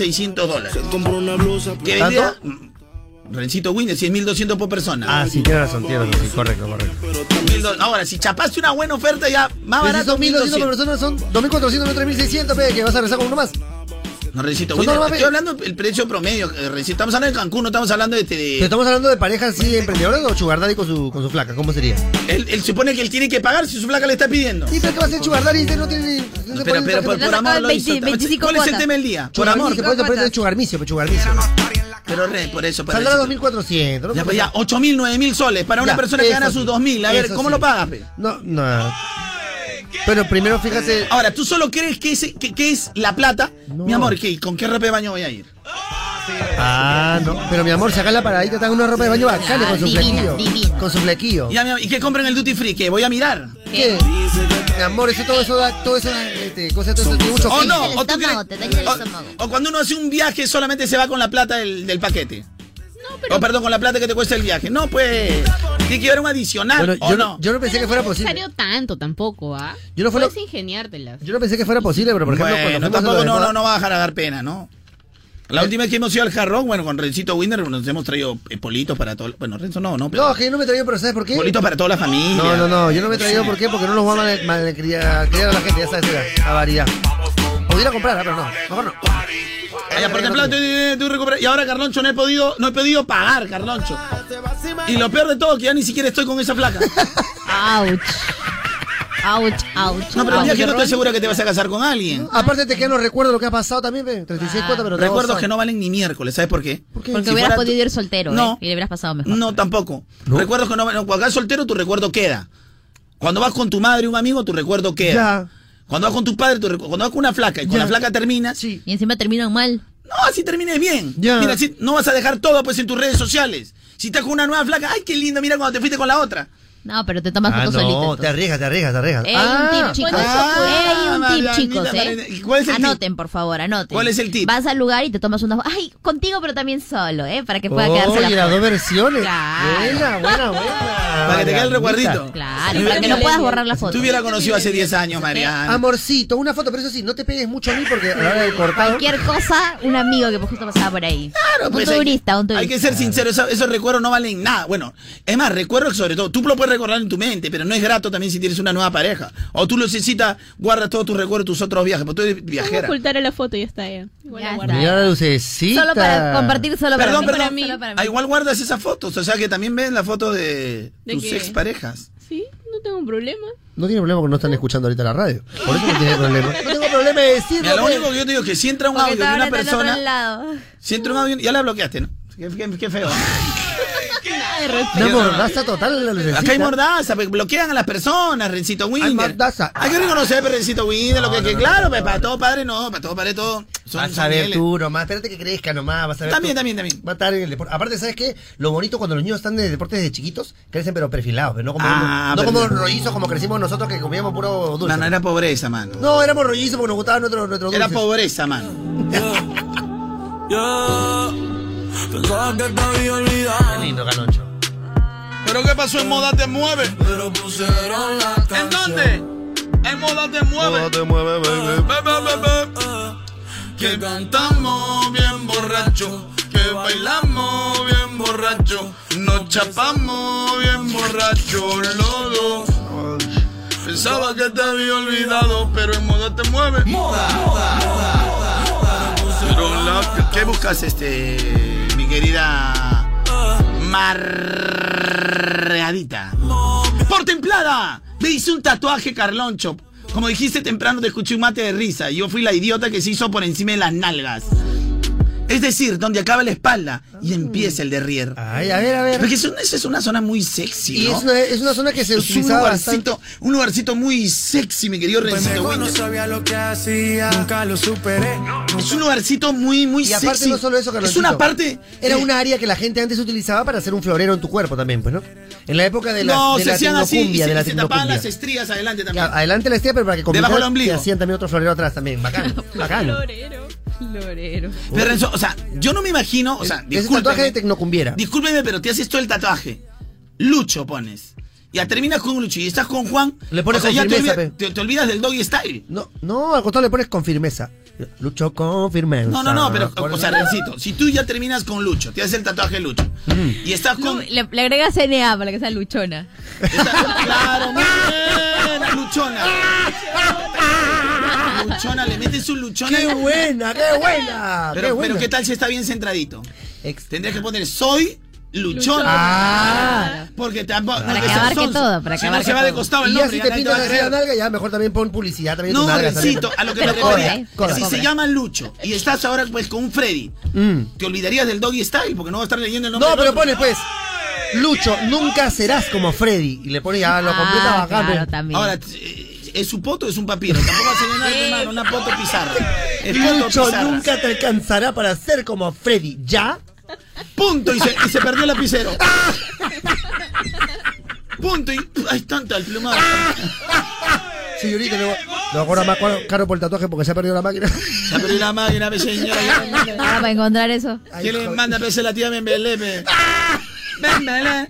[SPEAKER 1] $3,600. Que vendría, Rencito Winder, 100,200 por persona.
[SPEAKER 2] Ah, sí, tiene razón, sí, correcto.
[SPEAKER 1] 1,200. Ahora, si chapaste una buena oferta ya más
[SPEAKER 2] Pero si
[SPEAKER 1] barato,
[SPEAKER 2] son 1.200 por
[SPEAKER 1] 1,200.
[SPEAKER 2] persona, son 2.400, no 3.600, pe, que vas a regresar con uno más.
[SPEAKER 1] No, Rencito
[SPEAKER 2] Son
[SPEAKER 1] Winder,
[SPEAKER 2] normas,
[SPEAKER 1] estoy hablando del precio promedio. Rencito, estamos hablando de Cancún, no estamos hablando
[SPEAKER 2] Pero
[SPEAKER 1] de...
[SPEAKER 2] estamos hablando de parejas así emprendedoras o sugar daddy con su flaca, ¿cómo sería?
[SPEAKER 1] Él supone que él tiene que pagar si su flaca le está pidiendo.
[SPEAKER 2] Sí, pero ¿qué va a ser sugar daddy? Usted no tiene...
[SPEAKER 1] Pero por amor lo hizo.
[SPEAKER 3] 25
[SPEAKER 1] ¿Cuál es el
[SPEAKER 3] cuotas.
[SPEAKER 1] tema del día? Por
[SPEAKER 2] Por
[SPEAKER 1] amor.
[SPEAKER 2] amor. Por eso es sugarmicio.
[SPEAKER 1] Pero por eso. Para
[SPEAKER 2] Saldrá
[SPEAKER 1] Rencito.
[SPEAKER 2] 2.400.
[SPEAKER 1] Ya, pues ya, 8.000, 9.000 soles para una
[SPEAKER 2] Ya,
[SPEAKER 1] persona que
[SPEAKER 2] eso
[SPEAKER 1] gana
[SPEAKER 2] sí,
[SPEAKER 1] sus 2.000. A ver,
[SPEAKER 2] eso
[SPEAKER 1] ¿cómo
[SPEAKER 2] sí.
[SPEAKER 1] lo pagas, pe?
[SPEAKER 2] No. Pero primero fíjate...
[SPEAKER 1] Ahora, ¿tú solo crees que es la plata?
[SPEAKER 2] No.
[SPEAKER 1] Mi amor, ¿con qué ropa de baño voy a ir?
[SPEAKER 2] Ah, no. Pero mi amor, saca la paradita, está con una ropa de baño bacana con su
[SPEAKER 3] divina,
[SPEAKER 2] flequillo.
[SPEAKER 3] divina.
[SPEAKER 2] Con su flequillo.
[SPEAKER 1] Ya, mi amor, ¿y qué compran en el duty free? ¿Qué? ¿Voy a mirar?
[SPEAKER 2] ¿Qué? Mi amor, todo eso tiene mucho
[SPEAKER 1] ¿O
[SPEAKER 2] fin.
[SPEAKER 1] no?
[SPEAKER 3] el
[SPEAKER 1] ¿O tú
[SPEAKER 3] estómago,
[SPEAKER 1] crees?
[SPEAKER 3] te daña el estómago.
[SPEAKER 1] O cuando uno hace un viaje solamente se va con la plata del paquete. O perdón, con la plata que te cuesta el viaje. No, pues. Tiene que haber un adicional,
[SPEAKER 2] Bueno,
[SPEAKER 1] ¿o no?
[SPEAKER 2] yo no pensé que fuera
[SPEAKER 4] No es
[SPEAKER 2] posible.
[SPEAKER 4] necesario tanto tampoco, ¿ah?
[SPEAKER 2] Yo no fuera-
[SPEAKER 4] Puedes ingeniártelas.
[SPEAKER 2] Yo no pensé que fuera posible, pero por ejemplo,
[SPEAKER 1] Bueno,
[SPEAKER 2] cuando fuimos a
[SPEAKER 1] tampoco
[SPEAKER 2] lo de
[SPEAKER 1] no va a dejar a dar pena, ¿no? La última vez que hemos ido al Hard Rock, bueno, con Rencito Winder nos hemos traído politos para todo. Bueno, Renzo no, pero
[SPEAKER 2] No, es que yo no me he traído, pero ¿sabes por qué?
[SPEAKER 1] politos para toda la familia.
[SPEAKER 2] No, yo no me he traído, ¿por qué? Porque no los voy a malcriar a la gente, ya sabes, la variedad. Pudiera comprar, pero no, mejor no.
[SPEAKER 1] Vaya, por ejemplo, tú recuperas. Y ahora, Carloncho, no he podido pagar, Carloncho. Y lo peor de todo, que ya ni siquiera estoy con esa flaca.
[SPEAKER 3] Ouch.
[SPEAKER 1] No, pero el día que no estoy segura que te vas a casar con alguien.
[SPEAKER 2] Aparte te quedan los recuerdos de lo que ha pasado también, ve, 36 cuotas, pero
[SPEAKER 1] Recuerdos que no valen ni miércoles, ¿sabes por qué?
[SPEAKER 2] ¿Por qué?
[SPEAKER 3] Porque
[SPEAKER 1] Si
[SPEAKER 3] hubieras
[SPEAKER 1] fuera
[SPEAKER 3] podido ir soltero,
[SPEAKER 1] No.
[SPEAKER 3] y le hubieras pasado mejor.
[SPEAKER 1] No, tampoco.
[SPEAKER 2] ¿No?
[SPEAKER 1] Recuerdos que no valen. Cuando vas soltero, tu recuerdo queda. Cuando vas con tu madre y un amigo, tu recuerdo queda.
[SPEAKER 2] Ya.
[SPEAKER 1] Cuando vas con tu padre, cuando vas con una flaca y con
[SPEAKER 2] Ya.
[SPEAKER 1] la flaca terminas.
[SPEAKER 2] Sí.
[SPEAKER 3] Y encima terminan mal.
[SPEAKER 1] No, así termines bien.
[SPEAKER 2] Ya.
[SPEAKER 1] Mira, si no vas a dejar todo pues en tus redes sociales. Si estás con una nueva flaca, ay, qué lindo, mira cuando te fuiste con la otra.
[SPEAKER 3] No, pero te tomas fotos
[SPEAKER 2] no,
[SPEAKER 3] solito.
[SPEAKER 2] te arriesgas.
[SPEAKER 3] Ey, un tip, chicos. Ey, un tip,
[SPEAKER 1] Marianita,
[SPEAKER 3] chicos,
[SPEAKER 1] Marianita. ¿Y cuál es el
[SPEAKER 3] Anoten,
[SPEAKER 1] tip?
[SPEAKER 3] por favor, anoten.
[SPEAKER 1] ¿Cuál es el tip?
[SPEAKER 3] Vas al lugar y te tomas una... Ay, contigo, pero también solo, para que pueda quedarse
[SPEAKER 2] Oye,
[SPEAKER 3] la
[SPEAKER 2] las
[SPEAKER 3] foto.
[SPEAKER 2] dos versiones.
[SPEAKER 3] Claro.
[SPEAKER 2] Buena.
[SPEAKER 1] Para que te quede el recuerdito.
[SPEAKER 3] Claro, para que no puedas borrar la foto.
[SPEAKER 1] Tú hubieras conocido hace 10 años, Mariana.
[SPEAKER 2] Amorcito, una foto, pero eso sí, no te pegues mucho a mí porque a la hora del cortado.
[SPEAKER 3] Cualquier cosa, un amigo que justo pasaba por ahí.
[SPEAKER 1] Claro, pues,
[SPEAKER 3] un turista.
[SPEAKER 1] Hay que ser sincero, esos recuerdos no valen nada. Bueno, es más, recuerdos sobre todo, tú lo puedes recordar en tu mente, pero no es grato también si tienes una nueva pareja. O tú lo necesitas, guardas todos tus recuerdos, tus otros viajes, porque tú eres
[SPEAKER 4] Vamos a
[SPEAKER 1] viajera.
[SPEAKER 4] ocultar la foto y ya está, ya. Igual
[SPEAKER 3] Ya
[SPEAKER 4] la
[SPEAKER 3] está.
[SPEAKER 4] guardo.
[SPEAKER 2] Mira la lucecita.
[SPEAKER 3] Solo para compartir, solo
[SPEAKER 1] Perdón,
[SPEAKER 3] para
[SPEAKER 1] perdón.
[SPEAKER 3] mí. Solo para mí.
[SPEAKER 1] Ah, igual guardas esas fotos, o sea que también ven la foto de
[SPEAKER 4] ¿De
[SPEAKER 1] tus
[SPEAKER 4] qué?
[SPEAKER 1] exparejas.
[SPEAKER 4] Sí, no tengo un problema.
[SPEAKER 2] No tiene problema porque no están escuchando ahorita la radio. Por eso no tiene problema. No tengo problema de decirlo.
[SPEAKER 1] Mira, lo
[SPEAKER 2] pues.
[SPEAKER 1] único que yo te digo es que si entra un
[SPEAKER 3] Porque
[SPEAKER 1] audio de
[SPEAKER 3] ahora
[SPEAKER 1] una
[SPEAKER 3] está al otro
[SPEAKER 1] persona,
[SPEAKER 3] lado.
[SPEAKER 1] si entra un audio, ya la bloqueaste, ¿no? Qué feo.
[SPEAKER 2] Una mordaza total.
[SPEAKER 1] Acá hay mordaza, bloquean a las personas, Rencito Winder.
[SPEAKER 2] Hay mordaza.
[SPEAKER 1] Hay que reconocer, Rencito Winder, claro, para todo padre no, para todo padre todo.
[SPEAKER 2] Vas a ver tú nomás, espérate que crezca nomás, vas a ver.
[SPEAKER 1] También.
[SPEAKER 2] Va a estar en el deporte. Aparte, ¿sabes qué? Lo bonito cuando los niños están de deportes desde chiquitos, crecen pero perfilados, pero no como los rollizos como crecimos nosotros que comíamos puro dulce.
[SPEAKER 1] No, era pobreza, mano.
[SPEAKER 2] No, éramos rollizos porque nos gustaba nuestro dulce.
[SPEAKER 1] Era pobreza, mano.
[SPEAKER 5] Pensaba que te había olvidado.
[SPEAKER 2] Qué lindo, Caloncho.
[SPEAKER 5] Pero ¿qué pasó en Moda Te Mueve? Pero pusieron la canción. ¿En dónde? En Moda Te Mueve.
[SPEAKER 2] Moda Te Mueve, baby.
[SPEAKER 5] Que cantamos bien borracho, que bailamos bien borracho, nos chapamos bien borracho los dos. Pensaba que te había olvidado, pero en Moda Te Mueve.
[SPEAKER 1] ¿Qué buscas, mi querida Marreadita? ¡Por templada! Me hice un tatuaje, Carloncho. Como dijiste temprano, te escuché un mate de risa. Yo fui la idiota que se hizo por encima de las nalgas. Es decir, donde acaba la espalda y empieza el derrier.
[SPEAKER 2] Ay, a ver.
[SPEAKER 1] Porque esa es una zona muy sexy,
[SPEAKER 2] Y
[SPEAKER 1] ¿no?
[SPEAKER 2] es una zona que se utilizaba bastante.
[SPEAKER 1] Un lugarcito muy sexy, mi querido Rencito Winder.
[SPEAKER 5] No sabía lo que hacía, nunca lo superé.
[SPEAKER 1] Es un lugarcito muy
[SPEAKER 2] Y aparte
[SPEAKER 1] sexy.
[SPEAKER 2] no solo eso, Carlonchito.
[SPEAKER 1] Es una parte...
[SPEAKER 2] Era un área que la gente antes utilizaba para hacer un florero en tu cuerpo también, pues, ¿no? En la época de la
[SPEAKER 1] se hacían así y
[SPEAKER 2] de la
[SPEAKER 1] se tapaban
[SPEAKER 2] tecnocumbia.
[SPEAKER 1] las estrías adelante también.
[SPEAKER 2] Claro, adelante la estrella, pero para que
[SPEAKER 1] Debajo del
[SPEAKER 2] combinara,
[SPEAKER 1] ombligo.
[SPEAKER 2] te hacían también otro florero atrás también. Bacán.
[SPEAKER 4] Florero.
[SPEAKER 1] Pero Renzo, o sea, yo no me imagino, o sea,
[SPEAKER 2] Ese tatuaje de tecnocumbiera.
[SPEAKER 1] Discúlpeme, pero te haces todo el tatuaje. Lucho pones. Ya terminas con Lucho y estás con Juan.
[SPEAKER 2] Le pones
[SPEAKER 1] o sea,
[SPEAKER 2] con
[SPEAKER 1] ya
[SPEAKER 2] firmeza,
[SPEAKER 1] te olvidas del doggy style.
[SPEAKER 2] No, al costado le pones con firmeza. Lucho con firmeza.
[SPEAKER 1] No, pero, o sea, Rencito, si tú ya terminas con Lucho, te haces el tatuaje de Lucho, y estás con...
[SPEAKER 3] Le agregas CNA para que sea luchona.
[SPEAKER 1] Claro, muy buena, Luchona. Luchona, le metes un luchona.
[SPEAKER 2] ¡Qué buena!
[SPEAKER 1] Pero ¿qué tal si está bien centradito? Tendrías que poner soy luchona. Porque tampoco...
[SPEAKER 3] Para que abarque todo, para que
[SPEAKER 1] si no
[SPEAKER 3] abarque
[SPEAKER 1] se va de
[SPEAKER 3] todo.
[SPEAKER 1] costado el
[SPEAKER 2] Y ya
[SPEAKER 1] nombre.
[SPEAKER 2] si te
[SPEAKER 1] nadie
[SPEAKER 2] pintas
[SPEAKER 1] va a
[SPEAKER 2] así la
[SPEAKER 1] creer.
[SPEAKER 2] nalga, ya mejor también pon publicidad también.
[SPEAKER 1] No,
[SPEAKER 2] tu nalga,
[SPEAKER 1] Rencito, a lo que me
[SPEAKER 3] Pero
[SPEAKER 1] refería.
[SPEAKER 3] cobra,
[SPEAKER 1] Si se llama Lucho y estás ahora pues con un Freddy, te olvidarías del doggy style porque no vas a estar leyendo el nombre.
[SPEAKER 2] No,
[SPEAKER 1] del
[SPEAKER 2] pero
[SPEAKER 1] otro.
[SPEAKER 2] pones pues Lucho, nunca serás como Freddy. Y le pones ya lo completa bacán.
[SPEAKER 3] Claro,
[SPEAKER 2] pues.
[SPEAKER 3] también.
[SPEAKER 1] Ahora, ¿es su poto o es un papiro? Tampoco va a ser nada, hermano, una poto pizarra. Es poto
[SPEAKER 2] Lucho
[SPEAKER 1] pizarra.
[SPEAKER 2] nunca te alcanzará para ser como Freddy. ¿Ya?
[SPEAKER 1] Punto, y se perdió el lapicero. Punto, y hay tanta el plumado.
[SPEAKER 2] Señorita, le voy a cobrar más caro por el tatuaje porque se ha perdido la máquina.
[SPEAKER 1] Se ha perdido la máquina, pe, señora.
[SPEAKER 3] Ahora para encontrar eso.
[SPEAKER 1] ¿Quién le manda pese la tía Bembele, pe? Bembele.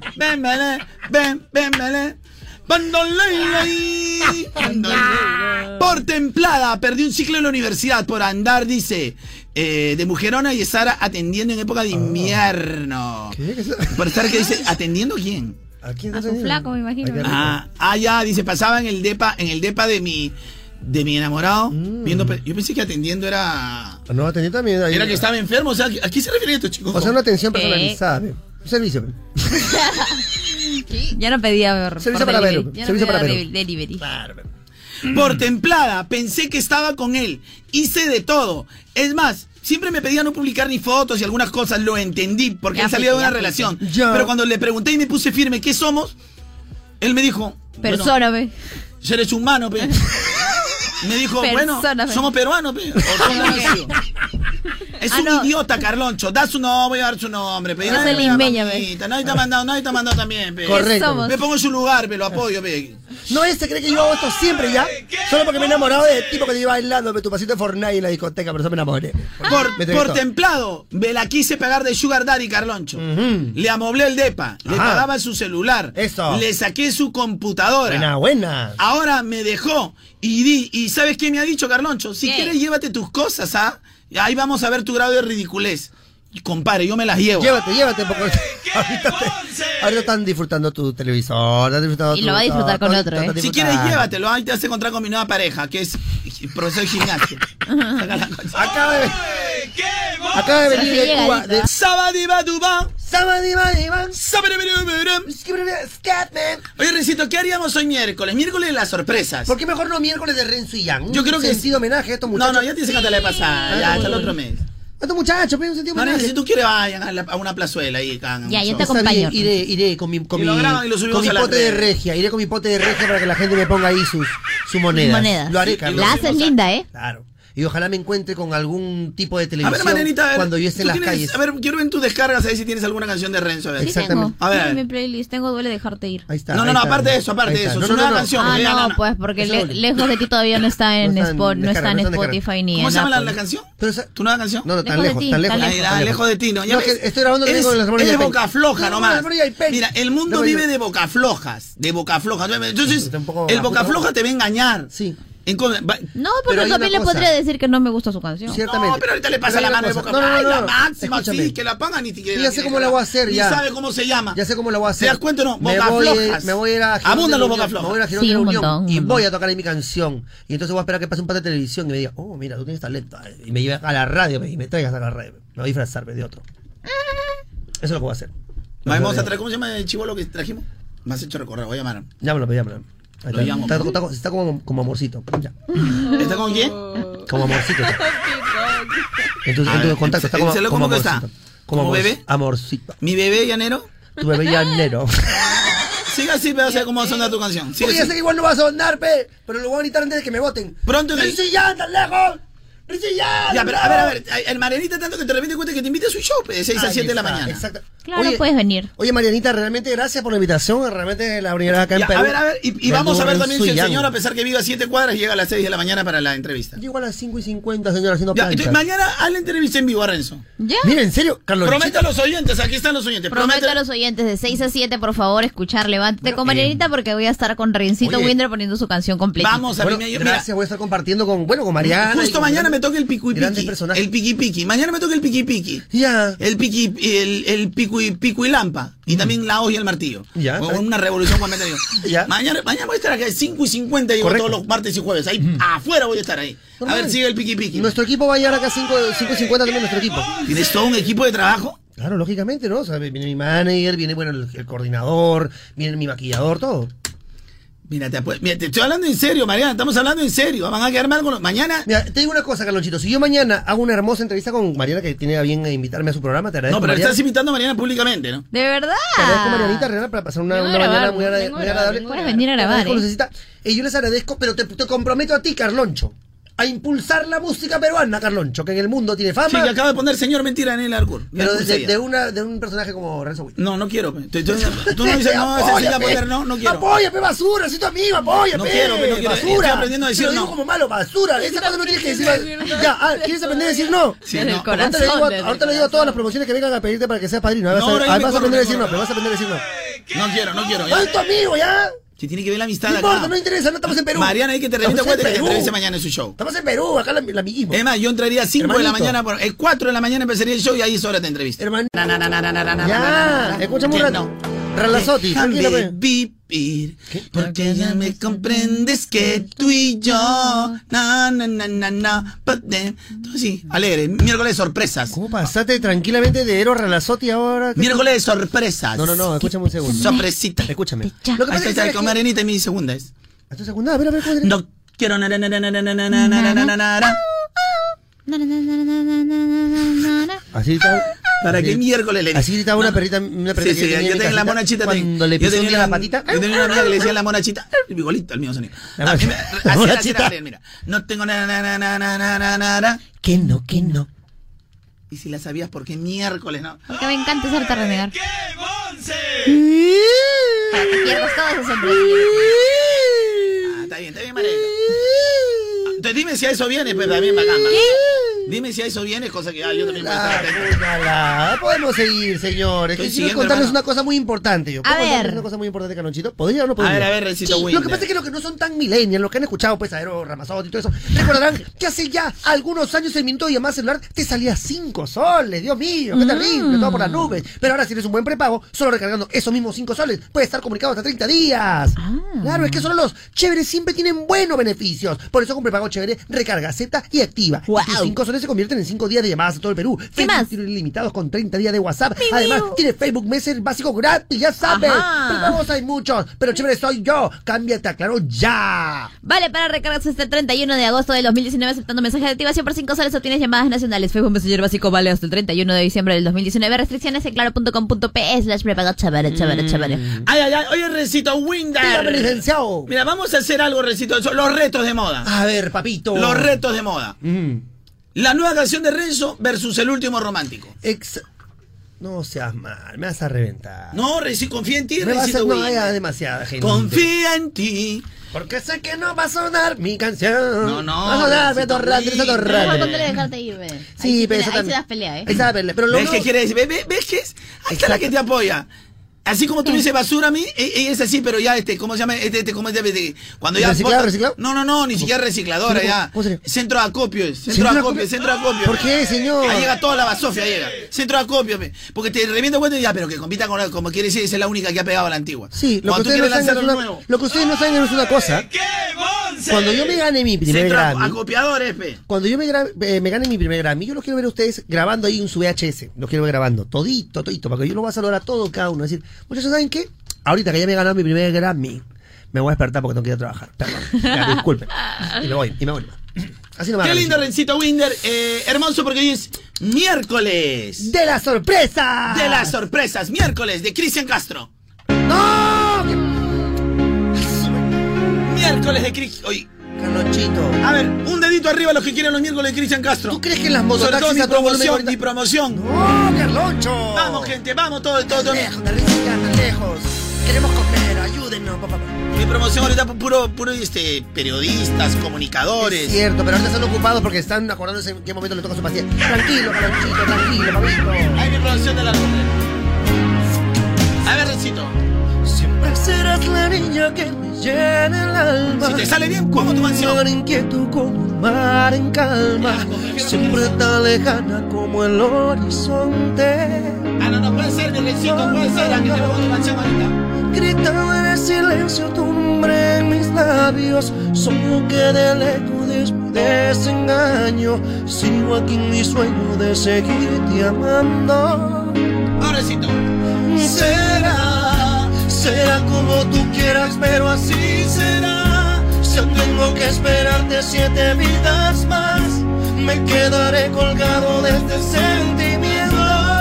[SPEAKER 1] Bandoley. Por templada, perdí un ciclo en la universidad por andar, dice, de mujerona y estar atendiendo en época de invierno.
[SPEAKER 2] ¿Qué?
[SPEAKER 1] Por estar, que dice, ¿atendiendo quién?
[SPEAKER 2] ¿A quién
[SPEAKER 3] A
[SPEAKER 2] estás
[SPEAKER 3] su
[SPEAKER 2] teniendo?
[SPEAKER 3] flaco, me imagino.
[SPEAKER 2] Ay, qué rico.
[SPEAKER 1] Ya, dice, pasaba en el depa de mi enamorado, viendo, yo pensé que atendiendo era
[SPEAKER 2] No, atendí también. Ahí.
[SPEAKER 1] que estaba enfermo, o sea, ¿a qué se refiere esto, chicos?
[SPEAKER 2] O sea, una atención
[SPEAKER 3] ¿Qué?
[SPEAKER 2] personalizada. Un servicio. pe.
[SPEAKER 3] Ya no pedía
[SPEAKER 2] Servicio
[SPEAKER 3] por
[SPEAKER 2] para
[SPEAKER 3] delivery.
[SPEAKER 2] Perú,
[SPEAKER 3] Ya no
[SPEAKER 2] servicio
[SPEAKER 3] pedía
[SPEAKER 2] para Perú.
[SPEAKER 3] delivery.
[SPEAKER 1] Por templada, pensé que estaba con él, hice de todo, es más, siempre me pedía no publicar ni fotos y algunas cosas, lo entendí, porque
[SPEAKER 3] Ya
[SPEAKER 1] él salía de
[SPEAKER 3] fuiste,
[SPEAKER 1] una
[SPEAKER 3] ya
[SPEAKER 1] relación,
[SPEAKER 2] Ya.
[SPEAKER 1] pero cuando le pregunté y me puse firme, ¿qué somos? Él me dijo, bueno,
[SPEAKER 3] Persona, ve.
[SPEAKER 1] eres humano, pe. Me dijo, bueno,
[SPEAKER 3] Persona, pe.
[SPEAKER 1] somos peruanos, pe. O somos nacidos. Es un
[SPEAKER 3] no.
[SPEAKER 1] idiota, Carloncho. Da su nombre, voy a dar su nombre, pe.
[SPEAKER 3] Yo soy limeña, pe.
[SPEAKER 1] Nadie te ha mandado también, pe.
[SPEAKER 2] Correcto.
[SPEAKER 3] somos?
[SPEAKER 1] Me pongo en su lugar, pe, lo apoyo, pe.
[SPEAKER 2] No, se cree que yo hago esto siempre ya. Solo porque me he enamorado de tipo que te iba bailando tu pasito de Fortnite en la discoteca, por eso me enamoré. Me
[SPEAKER 1] Por
[SPEAKER 2] entrevistó.
[SPEAKER 1] templado, me la quise pagar de Sugar Daddy, Carloncho. Le amoblé el depa, le
[SPEAKER 2] Ajá.
[SPEAKER 1] pagaba su celular.
[SPEAKER 2] Eso.
[SPEAKER 1] Le saqué su computadora.
[SPEAKER 2] Buena.
[SPEAKER 1] Ahora me dejó y ¿sabes qué me ha dicho, Carloncho? Si
[SPEAKER 3] ¿Qué?
[SPEAKER 1] quieres, llévate tus cosas, ¿ah? Ahí vamos a ver tu grado de ridiculez. Y compadre, yo me las llevo.
[SPEAKER 2] Llévate, porque ahorita están disfrutando tu televisor, están disfrutando
[SPEAKER 3] Y lo va a disfrutar con otro, ¿eh?
[SPEAKER 1] Si quieres, llévatelo. Ahí te vas a encontrar con mi nueva pareja, que es profesor de gimnasio. Saca la cosa.
[SPEAKER 2] Acaba de venir
[SPEAKER 3] Sí,
[SPEAKER 2] de Cuba.
[SPEAKER 3] llegadito.
[SPEAKER 2] De
[SPEAKER 1] Sabadibaduba.
[SPEAKER 2] Sabadibaduba.
[SPEAKER 1] Sabadibaduba.
[SPEAKER 2] Scatman.
[SPEAKER 1] Oye, Recito, ¿qué haríamos hoy miércoles? Miércoles de las sorpresas.
[SPEAKER 2] ¿Por qué mejor no miércoles de Renzo y Yang?
[SPEAKER 1] Yo creo que-
[SPEAKER 2] Sentido homenaje a estos
[SPEAKER 1] No,
[SPEAKER 2] muchachos.
[SPEAKER 1] ya tienes que cantar la pasada. Ya, hasta el otro mes.
[SPEAKER 2] A tu muchacho, pero un sentido
[SPEAKER 1] Mariana,
[SPEAKER 2] homenaje.
[SPEAKER 1] si tú quieres, vayan a una plazuela ahí.
[SPEAKER 3] Ya, yo te
[SPEAKER 2] Está
[SPEAKER 3] acompaño.
[SPEAKER 2] bien, iré con mi
[SPEAKER 1] lo graban y lo subimos
[SPEAKER 2] con mi
[SPEAKER 1] a las
[SPEAKER 2] pote de
[SPEAKER 1] redes.
[SPEAKER 2] regia. Iré con mi pote de regia para que la gente me ponga ahí su moneda.
[SPEAKER 3] Monedas.
[SPEAKER 2] Lo haré, Carlos.
[SPEAKER 3] La haces linda, ¿eh?
[SPEAKER 2] Claro. Y ojalá me encuentre con algún tipo de
[SPEAKER 1] A
[SPEAKER 2] televisión
[SPEAKER 1] ver, Marianita, a ver,
[SPEAKER 2] cuando yo esté en
[SPEAKER 1] tú
[SPEAKER 2] las
[SPEAKER 1] tienes-
[SPEAKER 2] calles.
[SPEAKER 1] A ver, quiero ver en tus descargas ahí si tienes alguna canción de Renzo. A ver.
[SPEAKER 3] Sí
[SPEAKER 2] Exactamente.
[SPEAKER 3] tengo.
[SPEAKER 1] A ver, a
[SPEAKER 3] Mira
[SPEAKER 1] ver.
[SPEAKER 3] mi playlist, tengo Duele Dejarte Ir.
[SPEAKER 2] Ahí está.
[SPEAKER 1] No,
[SPEAKER 2] ahí está.
[SPEAKER 1] aparte de eso,
[SPEAKER 2] Ahí está.
[SPEAKER 1] es una canción.
[SPEAKER 3] Ah,
[SPEAKER 1] porque ya
[SPEAKER 3] no, pues porque
[SPEAKER 2] Eso es
[SPEAKER 3] Lejos de ti todavía no está en
[SPEAKER 2] No está en
[SPEAKER 3] Spot, no está
[SPEAKER 2] descarga,
[SPEAKER 3] en
[SPEAKER 2] no está en
[SPEAKER 3] Spotify ni
[SPEAKER 1] ¿Cómo
[SPEAKER 3] en
[SPEAKER 1] se llama la
[SPEAKER 3] Apple.
[SPEAKER 1] canción?
[SPEAKER 2] Pero esa-
[SPEAKER 1] ¿Tu nueva canción?
[SPEAKER 2] No, tan
[SPEAKER 3] Lejos de
[SPEAKER 2] lejos,
[SPEAKER 3] ti,
[SPEAKER 2] tan lejos.
[SPEAKER 3] tan
[SPEAKER 1] Ahí,
[SPEAKER 3] lejos.
[SPEAKER 1] ah, lejos de ti, ¿no?
[SPEAKER 2] No, que estoy grabando
[SPEAKER 1] es,
[SPEAKER 2] con las María
[SPEAKER 1] es
[SPEAKER 2] y Pen.
[SPEAKER 1] boca floja
[SPEAKER 2] No,
[SPEAKER 1] nomás.
[SPEAKER 2] las María y Pen.
[SPEAKER 1] Mira, el mundo
[SPEAKER 2] No,
[SPEAKER 1] vive
[SPEAKER 2] yo-
[SPEAKER 1] de boca flojas, de boca flojas. Entonces,
[SPEAKER 2] Está un poco
[SPEAKER 1] el boca
[SPEAKER 2] bajo,
[SPEAKER 1] floja te va a engañar.
[SPEAKER 2] Sí.
[SPEAKER 3] No,
[SPEAKER 2] Pero
[SPEAKER 3] porque
[SPEAKER 2] hay
[SPEAKER 3] también
[SPEAKER 2] una
[SPEAKER 3] le
[SPEAKER 2] cosa.
[SPEAKER 3] podría decir que no me gusta su canción.
[SPEAKER 2] Ciertamente.
[SPEAKER 1] No, pero ahorita le pasa
[SPEAKER 2] Pero hay
[SPEAKER 1] la
[SPEAKER 2] una
[SPEAKER 1] mano de
[SPEAKER 2] cosa.
[SPEAKER 1] boca floja.
[SPEAKER 2] No,
[SPEAKER 1] Ay, la máxima,
[SPEAKER 2] Escúchame.
[SPEAKER 1] sí, que la pongan ni siquiera.
[SPEAKER 2] Ya sé cómo la voy a hacer,
[SPEAKER 1] Ni
[SPEAKER 2] ya.
[SPEAKER 1] sabe cómo se llama.
[SPEAKER 2] Ya sé cómo lo voy a hacer.
[SPEAKER 1] ¿Te das cuenta o no?
[SPEAKER 2] Me
[SPEAKER 1] Boca
[SPEAKER 2] voy,
[SPEAKER 1] flojas.
[SPEAKER 2] me voy a ir a Girón
[SPEAKER 1] Abundan
[SPEAKER 2] de
[SPEAKER 1] los
[SPEAKER 2] la
[SPEAKER 1] boca
[SPEAKER 2] Unión,
[SPEAKER 1] flojas.
[SPEAKER 2] Me voy a ir a Girón
[SPEAKER 3] Sí,
[SPEAKER 2] de la
[SPEAKER 3] un
[SPEAKER 2] Unión
[SPEAKER 3] montón,
[SPEAKER 2] y
[SPEAKER 3] un
[SPEAKER 2] voy a
[SPEAKER 3] montón.
[SPEAKER 2] tocar ahí mi canción. Y entonces voy a esperar que pase un par de televisión y me diga, oh, mira, tú tienes talento. Y me lleve a la radio y me traigas a la radio. Me voy a disfrazarme de otro. Eso es lo que voy a hacer.
[SPEAKER 1] Vamos a traer, ¿cómo se llama el chivolo que trajimos? Me has hecho recorrer, voy a llamar.
[SPEAKER 2] Llámalo. Ahí
[SPEAKER 1] Lo llamo.
[SPEAKER 2] está como amorcito. Ya.
[SPEAKER 1] ¿Está con quién?
[SPEAKER 2] Como amorcito. Entonces,
[SPEAKER 1] A
[SPEAKER 2] en tu
[SPEAKER 1] ver,
[SPEAKER 2] contacto está como,
[SPEAKER 1] ¿cómo
[SPEAKER 2] como
[SPEAKER 1] que está?
[SPEAKER 2] amorcito.
[SPEAKER 1] ¿Como bebé?
[SPEAKER 2] Amorcito.
[SPEAKER 1] ¿Mi bebé llanero?
[SPEAKER 2] Tu bebé llanero.
[SPEAKER 1] Sigue así, pero sé cómo va a sonar tu canción. Sigue
[SPEAKER 2] Porque ya
[SPEAKER 1] así.
[SPEAKER 2] sé que igual no va a sonar, pe. Pero lo voy a gritar antes de que me voten.
[SPEAKER 1] Pronto en el-
[SPEAKER 2] ¡Rizzi ya, tan lejos! ¡Rizzi ya!
[SPEAKER 1] Ya, pero a ver, el Marianita tanto que te repite cuenta que te invite a su show, pues, de 6 a 7 de la mañana.
[SPEAKER 2] Exacto.
[SPEAKER 3] Claro, puedes venir.
[SPEAKER 2] Oye, Marianita, realmente gracias por la invitación. Realmente la primera acá en
[SPEAKER 1] Ya,
[SPEAKER 2] Perú.
[SPEAKER 1] a ver, y
[SPEAKER 2] Me
[SPEAKER 1] vamos a ver
[SPEAKER 2] anduvo
[SPEAKER 1] también si el
[SPEAKER 2] Suyang.
[SPEAKER 1] señor, a pesar que vive a 7 cuadras, llega a las 6 de la mañana para la entrevista.
[SPEAKER 2] Llego a las 5:50, señor, haciendo
[SPEAKER 1] Ya,
[SPEAKER 2] planchas.
[SPEAKER 1] entonces, mañana haz la entrevista en vivo a Renzo.
[SPEAKER 3] ¿Ya?
[SPEAKER 2] Mira, en serio, Carlos.
[SPEAKER 1] Promete a los oyentes, aquí están los oyentes.
[SPEAKER 3] Prometo a los oyentes de 6 a 7, por favor, escuchar Levántate
[SPEAKER 2] Bueno,
[SPEAKER 3] con Marianita porque voy a estar con Rencito
[SPEAKER 2] oye.
[SPEAKER 3] Winder poniendo su canción completa.
[SPEAKER 1] Vamos a
[SPEAKER 2] Bueno,
[SPEAKER 1] mira,
[SPEAKER 2] gracias, voy a estar compartiendo con Mariana. y
[SPEAKER 1] justo
[SPEAKER 2] con
[SPEAKER 1] mañana me
[SPEAKER 2] grandes-
[SPEAKER 1] toca el pico y
[SPEAKER 2] grandes
[SPEAKER 1] piqui.
[SPEAKER 2] personajes.
[SPEAKER 1] El piqui piqui. Mañana me toca el piqui piqui.
[SPEAKER 2] Ya.
[SPEAKER 1] El piqui, el pico y lampa. Y también la hoja y el martillo.
[SPEAKER 2] Ya,
[SPEAKER 1] Con
[SPEAKER 2] está bien.
[SPEAKER 1] una revolución cuando digo.
[SPEAKER 2] Ya.
[SPEAKER 1] Mañana voy a estar acá a 5:50 y
[SPEAKER 2] Correcto.
[SPEAKER 1] todos los martes y jueves. Ahí afuera voy a estar ahí. A
[SPEAKER 2] Normal.
[SPEAKER 1] ver, sigue el piqui piqui.
[SPEAKER 2] Nuestro equipo va a llegar acá a 5:50 también, nuestro equipo.
[SPEAKER 1] ¿Tienes todo un equipo de trabajo?
[SPEAKER 2] Claro, lógicamente, ¿no? O sea, viene mi manager, viene, bueno, el coordinador, viene mi maquillador, todo.
[SPEAKER 1] Mira, te estoy hablando en serio, Mariana. Estamos hablando en serio. Van a quedar mal con los... Mañana...
[SPEAKER 2] Mira, te digo una cosa, Carlonchito. Si yo mañana hago una hermosa entrevista con Mariana, que tiene a bien invitarme a su programa, te agradezco.
[SPEAKER 1] No, pero
[SPEAKER 2] Mariana.
[SPEAKER 1] estás invitando a Mariana públicamente, ¿no?
[SPEAKER 3] De verdad.
[SPEAKER 2] Te agradezco, Marianita, Real, para pasar una
[SPEAKER 4] Vengo a
[SPEAKER 2] mañana
[SPEAKER 4] grabar,
[SPEAKER 2] muy,
[SPEAKER 4] vengo a
[SPEAKER 2] muy
[SPEAKER 4] grabar,
[SPEAKER 2] agradable.
[SPEAKER 4] vengo a
[SPEAKER 3] Puedes venir a grabar,
[SPEAKER 2] Te agradezco,
[SPEAKER 3] ¿eh?
[SPEAKER 2] Lucecita. Yo les agradezco, pero te comprometo a ti, Carloncho, a impulsar la música peruana, Carloncho, que en el mundo tiene fama.
[SPEAKER 1] Sí, que acaba de poner señor mentira en el Arcur.
[SPEAKER 2] Pero de un personaje como Renzo Witt.
[SPEAKER 1] No, no quiero. Tú no dices, no, ese sí a poner, no quiero.
[SPEAKER 2] Apóyame, basura, soy tu amigo, apóyame.
[SPEAKER 1] No quiero, no quiero.
[SPEAKER 2] Basura.
[SPEAKER 1] Estoy aprendiendo a decir
[SPEAKER 2] Te lo digo
[SPEAKER 1] no.
[SPEAKER 2] como malo, basura. Esa cosa no tienes que decir. Ya, ¿quieres aprender a decir no?
[SPEAKER 1] Sí,
[SPEAKER 3] Desde
[SPEAKER 1] no.
[SPEAKER 3] el corazón.
[SPEAKER 2] Ahorita le digo a todas las promociones que vengan a pedirte para que seas padrino. Vas
[SPEAKER 1] No, ahora ya me
[SPEAKER 2] a
[SPEAKER 1] corro,
[SPEAKER 2] aprender a decir
[SPEAKER 1] me
[SPEAKER 2] no, pero vas a aprender a decir no.
[SPEAKER 1] No quiero.
[SPEAKER 2] Soy tu amigo, ¿ya?
[SPEAKER 1] Si tiene que ver la amistad
[SPEAKER 2] No
[SPEAKER 1] acá.
[SPEAKER 2] importa, no interesa, no estamos en Perú.
[SPEAKER 1] Mariana, hay que te repita
[SPEAKER 2] Estamos en
[SPEAKER 1] cuenta que te
[SPEAKER 2] Perú.
[SPEAKER 1] entreviste mañana en su show.
[SPEAKER 2] Estamos en Perú, acá el amiguismo.
[SPEAKER 1] Es más, yo entraría a 5 de la
[SPEAKER 2] Hermanito.
[SPEAKER 1] mañana, 4 de la mañana empezaría el show y ahí es hora de entrevista.
[SPEAKER 2] Hermano.
[SPEAKER 1] Na, na, na, na, na, na, na, na, na,
[SPEAKER 2] Ya,
[SPEAKER 1] na, na.
[SPEAKER 2] escúchame un
[SPEAKER 1] Que
[SPEAKER 2] rato. Relazotti, tranquilo,
[SPEAKER 1] Déjame
[SPEAKER 2] pe.
[SPEAKER 1] vivir, porque ya me comprendes que tú y yo, Entonces sí, alegre, miércoles de sorpresas.
[SPEAKER 2] ¿Cómo pasaste tranquilamente de Eros Relazotti ahora?
[SPEAKER 1] Miércoles de sorpresas.
[SPEAKER 2] No, escúchame un segundo.
[SPEAKER 1] Sorpresita.
[SPEAKER 2] Escúchame.
[SPEAKER 3] Ya.
[SPEAKER 2] Lo que
[SPEAKER 1] Ahí
[SPEAKER 2] pasa es que
[SPEAKER 1] está,
[SPEAKER 2] ¿sabes
[SPEAKER 1] con
[SPEAKER 2] qué?
[SPEAKER 1] Marianita y mi segunda es.
[SPEAKER 2] ¿A tu segunda? A ver, ¿cómo es?
[SPEAKER 1] No quiero na, na, na, na, na, na, na, na, na, na, na, na, na.
[SPEAKER 2] Así está.
[SPEAKER 1] ¿Para qué miércoles le
[SPEAKER 2] Así gritaba una perrita
[SPEAKER 1] Sí,
[SPEAKER 2] que
[SPEAKER 1] sí,
[SPEAKER 2] tenía en
[SPEAKER 1] yo
[SPEAKER 2] mi
[SPEAKER 1] tenía la
[SPEAKER 2] casita
[SPEAKER 1] monachita.
[SPEAKER 2] cuando le
[SPEAKER 1] yo
[SPEAKER 2] pisó un día la
[SPEAKER 1] una-
[SPEAKER 2] patita.
[SPEAKER 1] Yo tenía una amiga que le decía la monachita. Igualito al mío sonido.
[SPEAKER 2] La
[SPEAKER 1] A mí
[SPEAKER 2] monachita.
[SPEAKER 1] me-
[SPEAKER 2] La
[SPEAKER 1] así era,
[SPEAKER 2] monachita.
[SPEAKER 1] mira. No tengo na, na, na, na, na, na, na, na, na.
[SPEAKER 2] Que no.
[SPEAKER 1] Y si la sabías, ¿por qué miércoles no?
[SPEAKER 3] Porque me encanta hacerte renegar. Para que pierdas todos esos hombres.
[SPEAKER 1] Ah, está bien, Mariana. Entonces dime si a eso viene, pues también bacán. ¿Qué? Dime si a eso viene, cosa que yo también voy a estar atento.
[SPEAKER 2] Podemos seguir, señores.
[SPEAKER 1] Estoy
[SPEAKER 2] Que quiero
[SPEAKER 1] siguiendo,
[SPEAKER 2] contarles
[SPEAKER 1] hermano.
[SPEAKER 2] una cosa muy importante. Yo.
[SPEAKER 3] A
[SPEAKER 2] ¿Puedo contarles
[SPEAKER 3] ver.
[SPEAKER 2] una cosa muy importante, Canonchito? ¿Podría o no podría?
[SPEAKER 1] A ver, Recito
[SPEAKER 2] Sí,
[SPEAKER 1] Winder.
[SPEAKER 2] lo que pasa es que los que no son tan millennials, los que han escuchado pues a Eros Ramazzotti y todo eso, recordarán que hace ya algunos años el minuto de llamada celular te salía 5 soles. Dios mío, qué terrible, todo por las nubes. Pero ahora si eres un buen prepago, solo recargando esos mismos 5 soles, puedes estar comunicado hasta 30 días. Claro, es que solo los chéveres siempre tienen buenos beneficios. Por eso con prepago chévere, recarga, acepta y activa.
[SPEAKER 3] Wow.
[SPEAKER 2] Y tus 5 soles soles se convierten en 5 días de llamadas a todo el Perú.
[SPEAKER 3] ¿Qué más?
[SPEAKER 2] Tiene ilimitados con 30 días de WhatsApp. Además, tiene Facebook Messenger básico gratis, ya sabes.
[SPEAKER 3] Ajá.
[SPEAKER 2] Prepagos hay muchos, pero chévere soy yo. Cámbiate a Claro ya.
[SPEAKER 3] Vale, para recargarse hasta el 31 de agosto del 2019 aceptando mensaje de activación por 5 soles obtienes llamadas nacionales. Facebook Messenger básico vale hasta el 31 de diciembre del 2019. Restricciones en claro.com.pe/prepago chévere.
[SPEAKER 1] Ay. Oye, Recito Winder.
[SPEAKER 2] Dígame, licenciado.
[SPEAKER 1] Mira, vamos a hacer algo, Recito. Los retos de moda.
[SPEAKER 2] A ver, papito.
[SPEAKER 1] Los retos de moda. La nueva canción de Renzo versus el último romántico.
[SPEAKER 2] No seas mal, me vas a reventar.
[SPEAKER 1] No, confía en ti,
[SPEAKER 2] me vas a
[SPEAKER 1] Recito
[SPEAKER 2] no
[SPEAKER 1] Winder.
[SPEAKER 2] haya demasiada gente.
[SPEAKER 1] Confía en ti.
[SPEAKER 2] Porque sé que no va a sonar mi canción.
[SPEAKER 1] No.
[SPEAKER 2] Va a sonar, Beto Rante.
[SPEAKER 3] ¿Cómo dejarte ir, ve?
[SPEAKER 2] Sí, pero
[SPEAKER 3] ahí
[SPEAKER 2] eso
[SPEAKER 3] se das pelea,
[SPEAKER 2] Ahí se da pelea. Pero
[SPEAKER 1] ¿Ves qué quiere decir? ¿Ves que es? Ahí está la que te apoya. Así como tú dices basura a mí, ella es así, pero ya ¿cómo se llama? ¿Cómo se llama? Cuando ya
[SPEAKER 2] ¿Reciclado?
[SPEAKER 1] No, ni siquiera recicladora, ya.
[SPEAKER 2] ¿Cómo sería?
[SPEAKER 1] Centro de acopio.
[SPEAKER 2] ¿Por qué, señor?
[SPEAKER 1] Ahí llega toda la basofia, llega. Centro de acopio, porque te reviento cuenta ya, pero que compita con como quiere decir, esa es la única que ha pegado a la antigua.
[SPEAKER 2] Sí, lo que
[SPEAKER 1] Cuando tú
[SPEAKER 2] ustedes
[SPEAKER 1] quieres
[SPEAKER 2] no
[SPEAKER 1] lanzar
[SPEAKER 2] saben
[SPEAKER 1] lo
[SPEAKER 2] es
[SPEAKER 1] nuevo.
[SPEAKER 2] lo que ustedes no saben es una cosa. Cuando yo me gane mi primer
[SPEAKER 1] Centro
[SPEAKER 2] Grammy,
[SPEAKER 1] acopiadores, pe.
[SPEAKER 2] cuando yo me gane mi primer Grammy, yo los quiero ver a ustedes grabando ahí en su VHS. Los quiero ver grabando, todito, porque yo los voy a saludar a todo, cada uno. Decir, muchachos, ¿saben qué? Ahorita que ya me he ganado mi primer Grammy, me voy a despertar porque tengo que ir a trabajar. Perdón, ya, disculpen. Y me voy. Así no me
[SPEAKER 1] Qué
[SPEAKER 2] hagan,
[SPEAKER 1] lindo,
[SPEAKER 2] sí.
[SPEAKER 1] Rencito Winder. Hermoso porque hoy es miércoles.
[SPEAKER 2] ¡De la sorpresa!
[SPEAKER 1] De las sorpresas, miércoles de Cristian Castro.
[SPEAKER 2] ¡No!
[SPEAKER 1] Miércoles de Cristian. Oye,
[SPEAKER 2] Carlonchito.
[SPEAKER 1] a ver, un dedito arriba a los que quieren los miércoles de Cristian Castro.
[SPEAKER 2] ¿Tú crees que en las
[SPEAKER 1] Sobre todo
[SPEAKER 2] mototaxis
[SPEAKER 1] mi
[SPEAKER 2] a todo volumen
[SPEAKER 1] promoción,
[SPEAKER 2] ahorita-
[SPEAKER 1] mi promoción.
[SPEAKER 2] ¡No, Carloncho!
[SPEAKER 1] Vamos, gente, vamos, todo.
[SPEAKER 2] Lejos, de Risa, tan lejos. Queremos comer, ayúdennos, papá.
[SPEAKER 1] Mi promoción ahorita puro periodistas, comunicadores.
[SPEAKER 2] Es cierto, pero ahorita están ocupados porque están acordándose en qué momento le toca su pastilla. Tranquilo, Carlonchito, tranquilo, papito.
[SPEAKER 1] Ahí mi promoción de la noche. A ver, Rencito.
[SPEAKER 2] Siempre serás la niña que me llena el alma.
[SPEAKER 1] Si te sale bien, como tu canción.
[SPEAKER 2] Mar inquieto como un mar en calma. Siempre tan lejana como el horizonte.
[SPEAKER 1] No puede ser, mi Rencito, puede ser, a que te pongo tu canción ahorita.
[SPEAKER 2] Gritaba en el silencio tu nombre en mis labios. Solo queda el eco de mi desengaño. Sigo aquí en mi sueño de seguirte amando.
[SPEAKER 1] Ahora, Rencito.
[SPEAKER 2] Será como tú quieras, pero así será. Si aún tengo que esperarte 7 vidas más, me quedaré colgado de este sentimiento.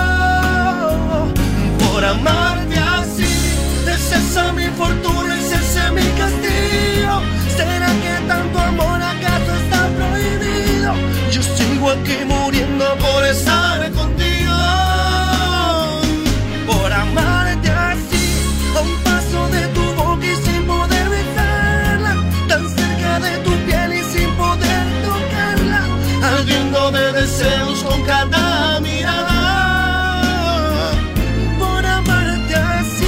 [SPEAKER 2] Por amarte así, es esa mi fortuna, es ese mi castigo. ¿Será que tanto amor acaso está prohibido? Yo sigo aquí muriendo por estar contigo. Por amarte así, a un paso de tu boca y sin poder besarla, tan cerca de tu piel y sin poder tocarla, ardiendo de deseos con cada mirada. Por amarte así,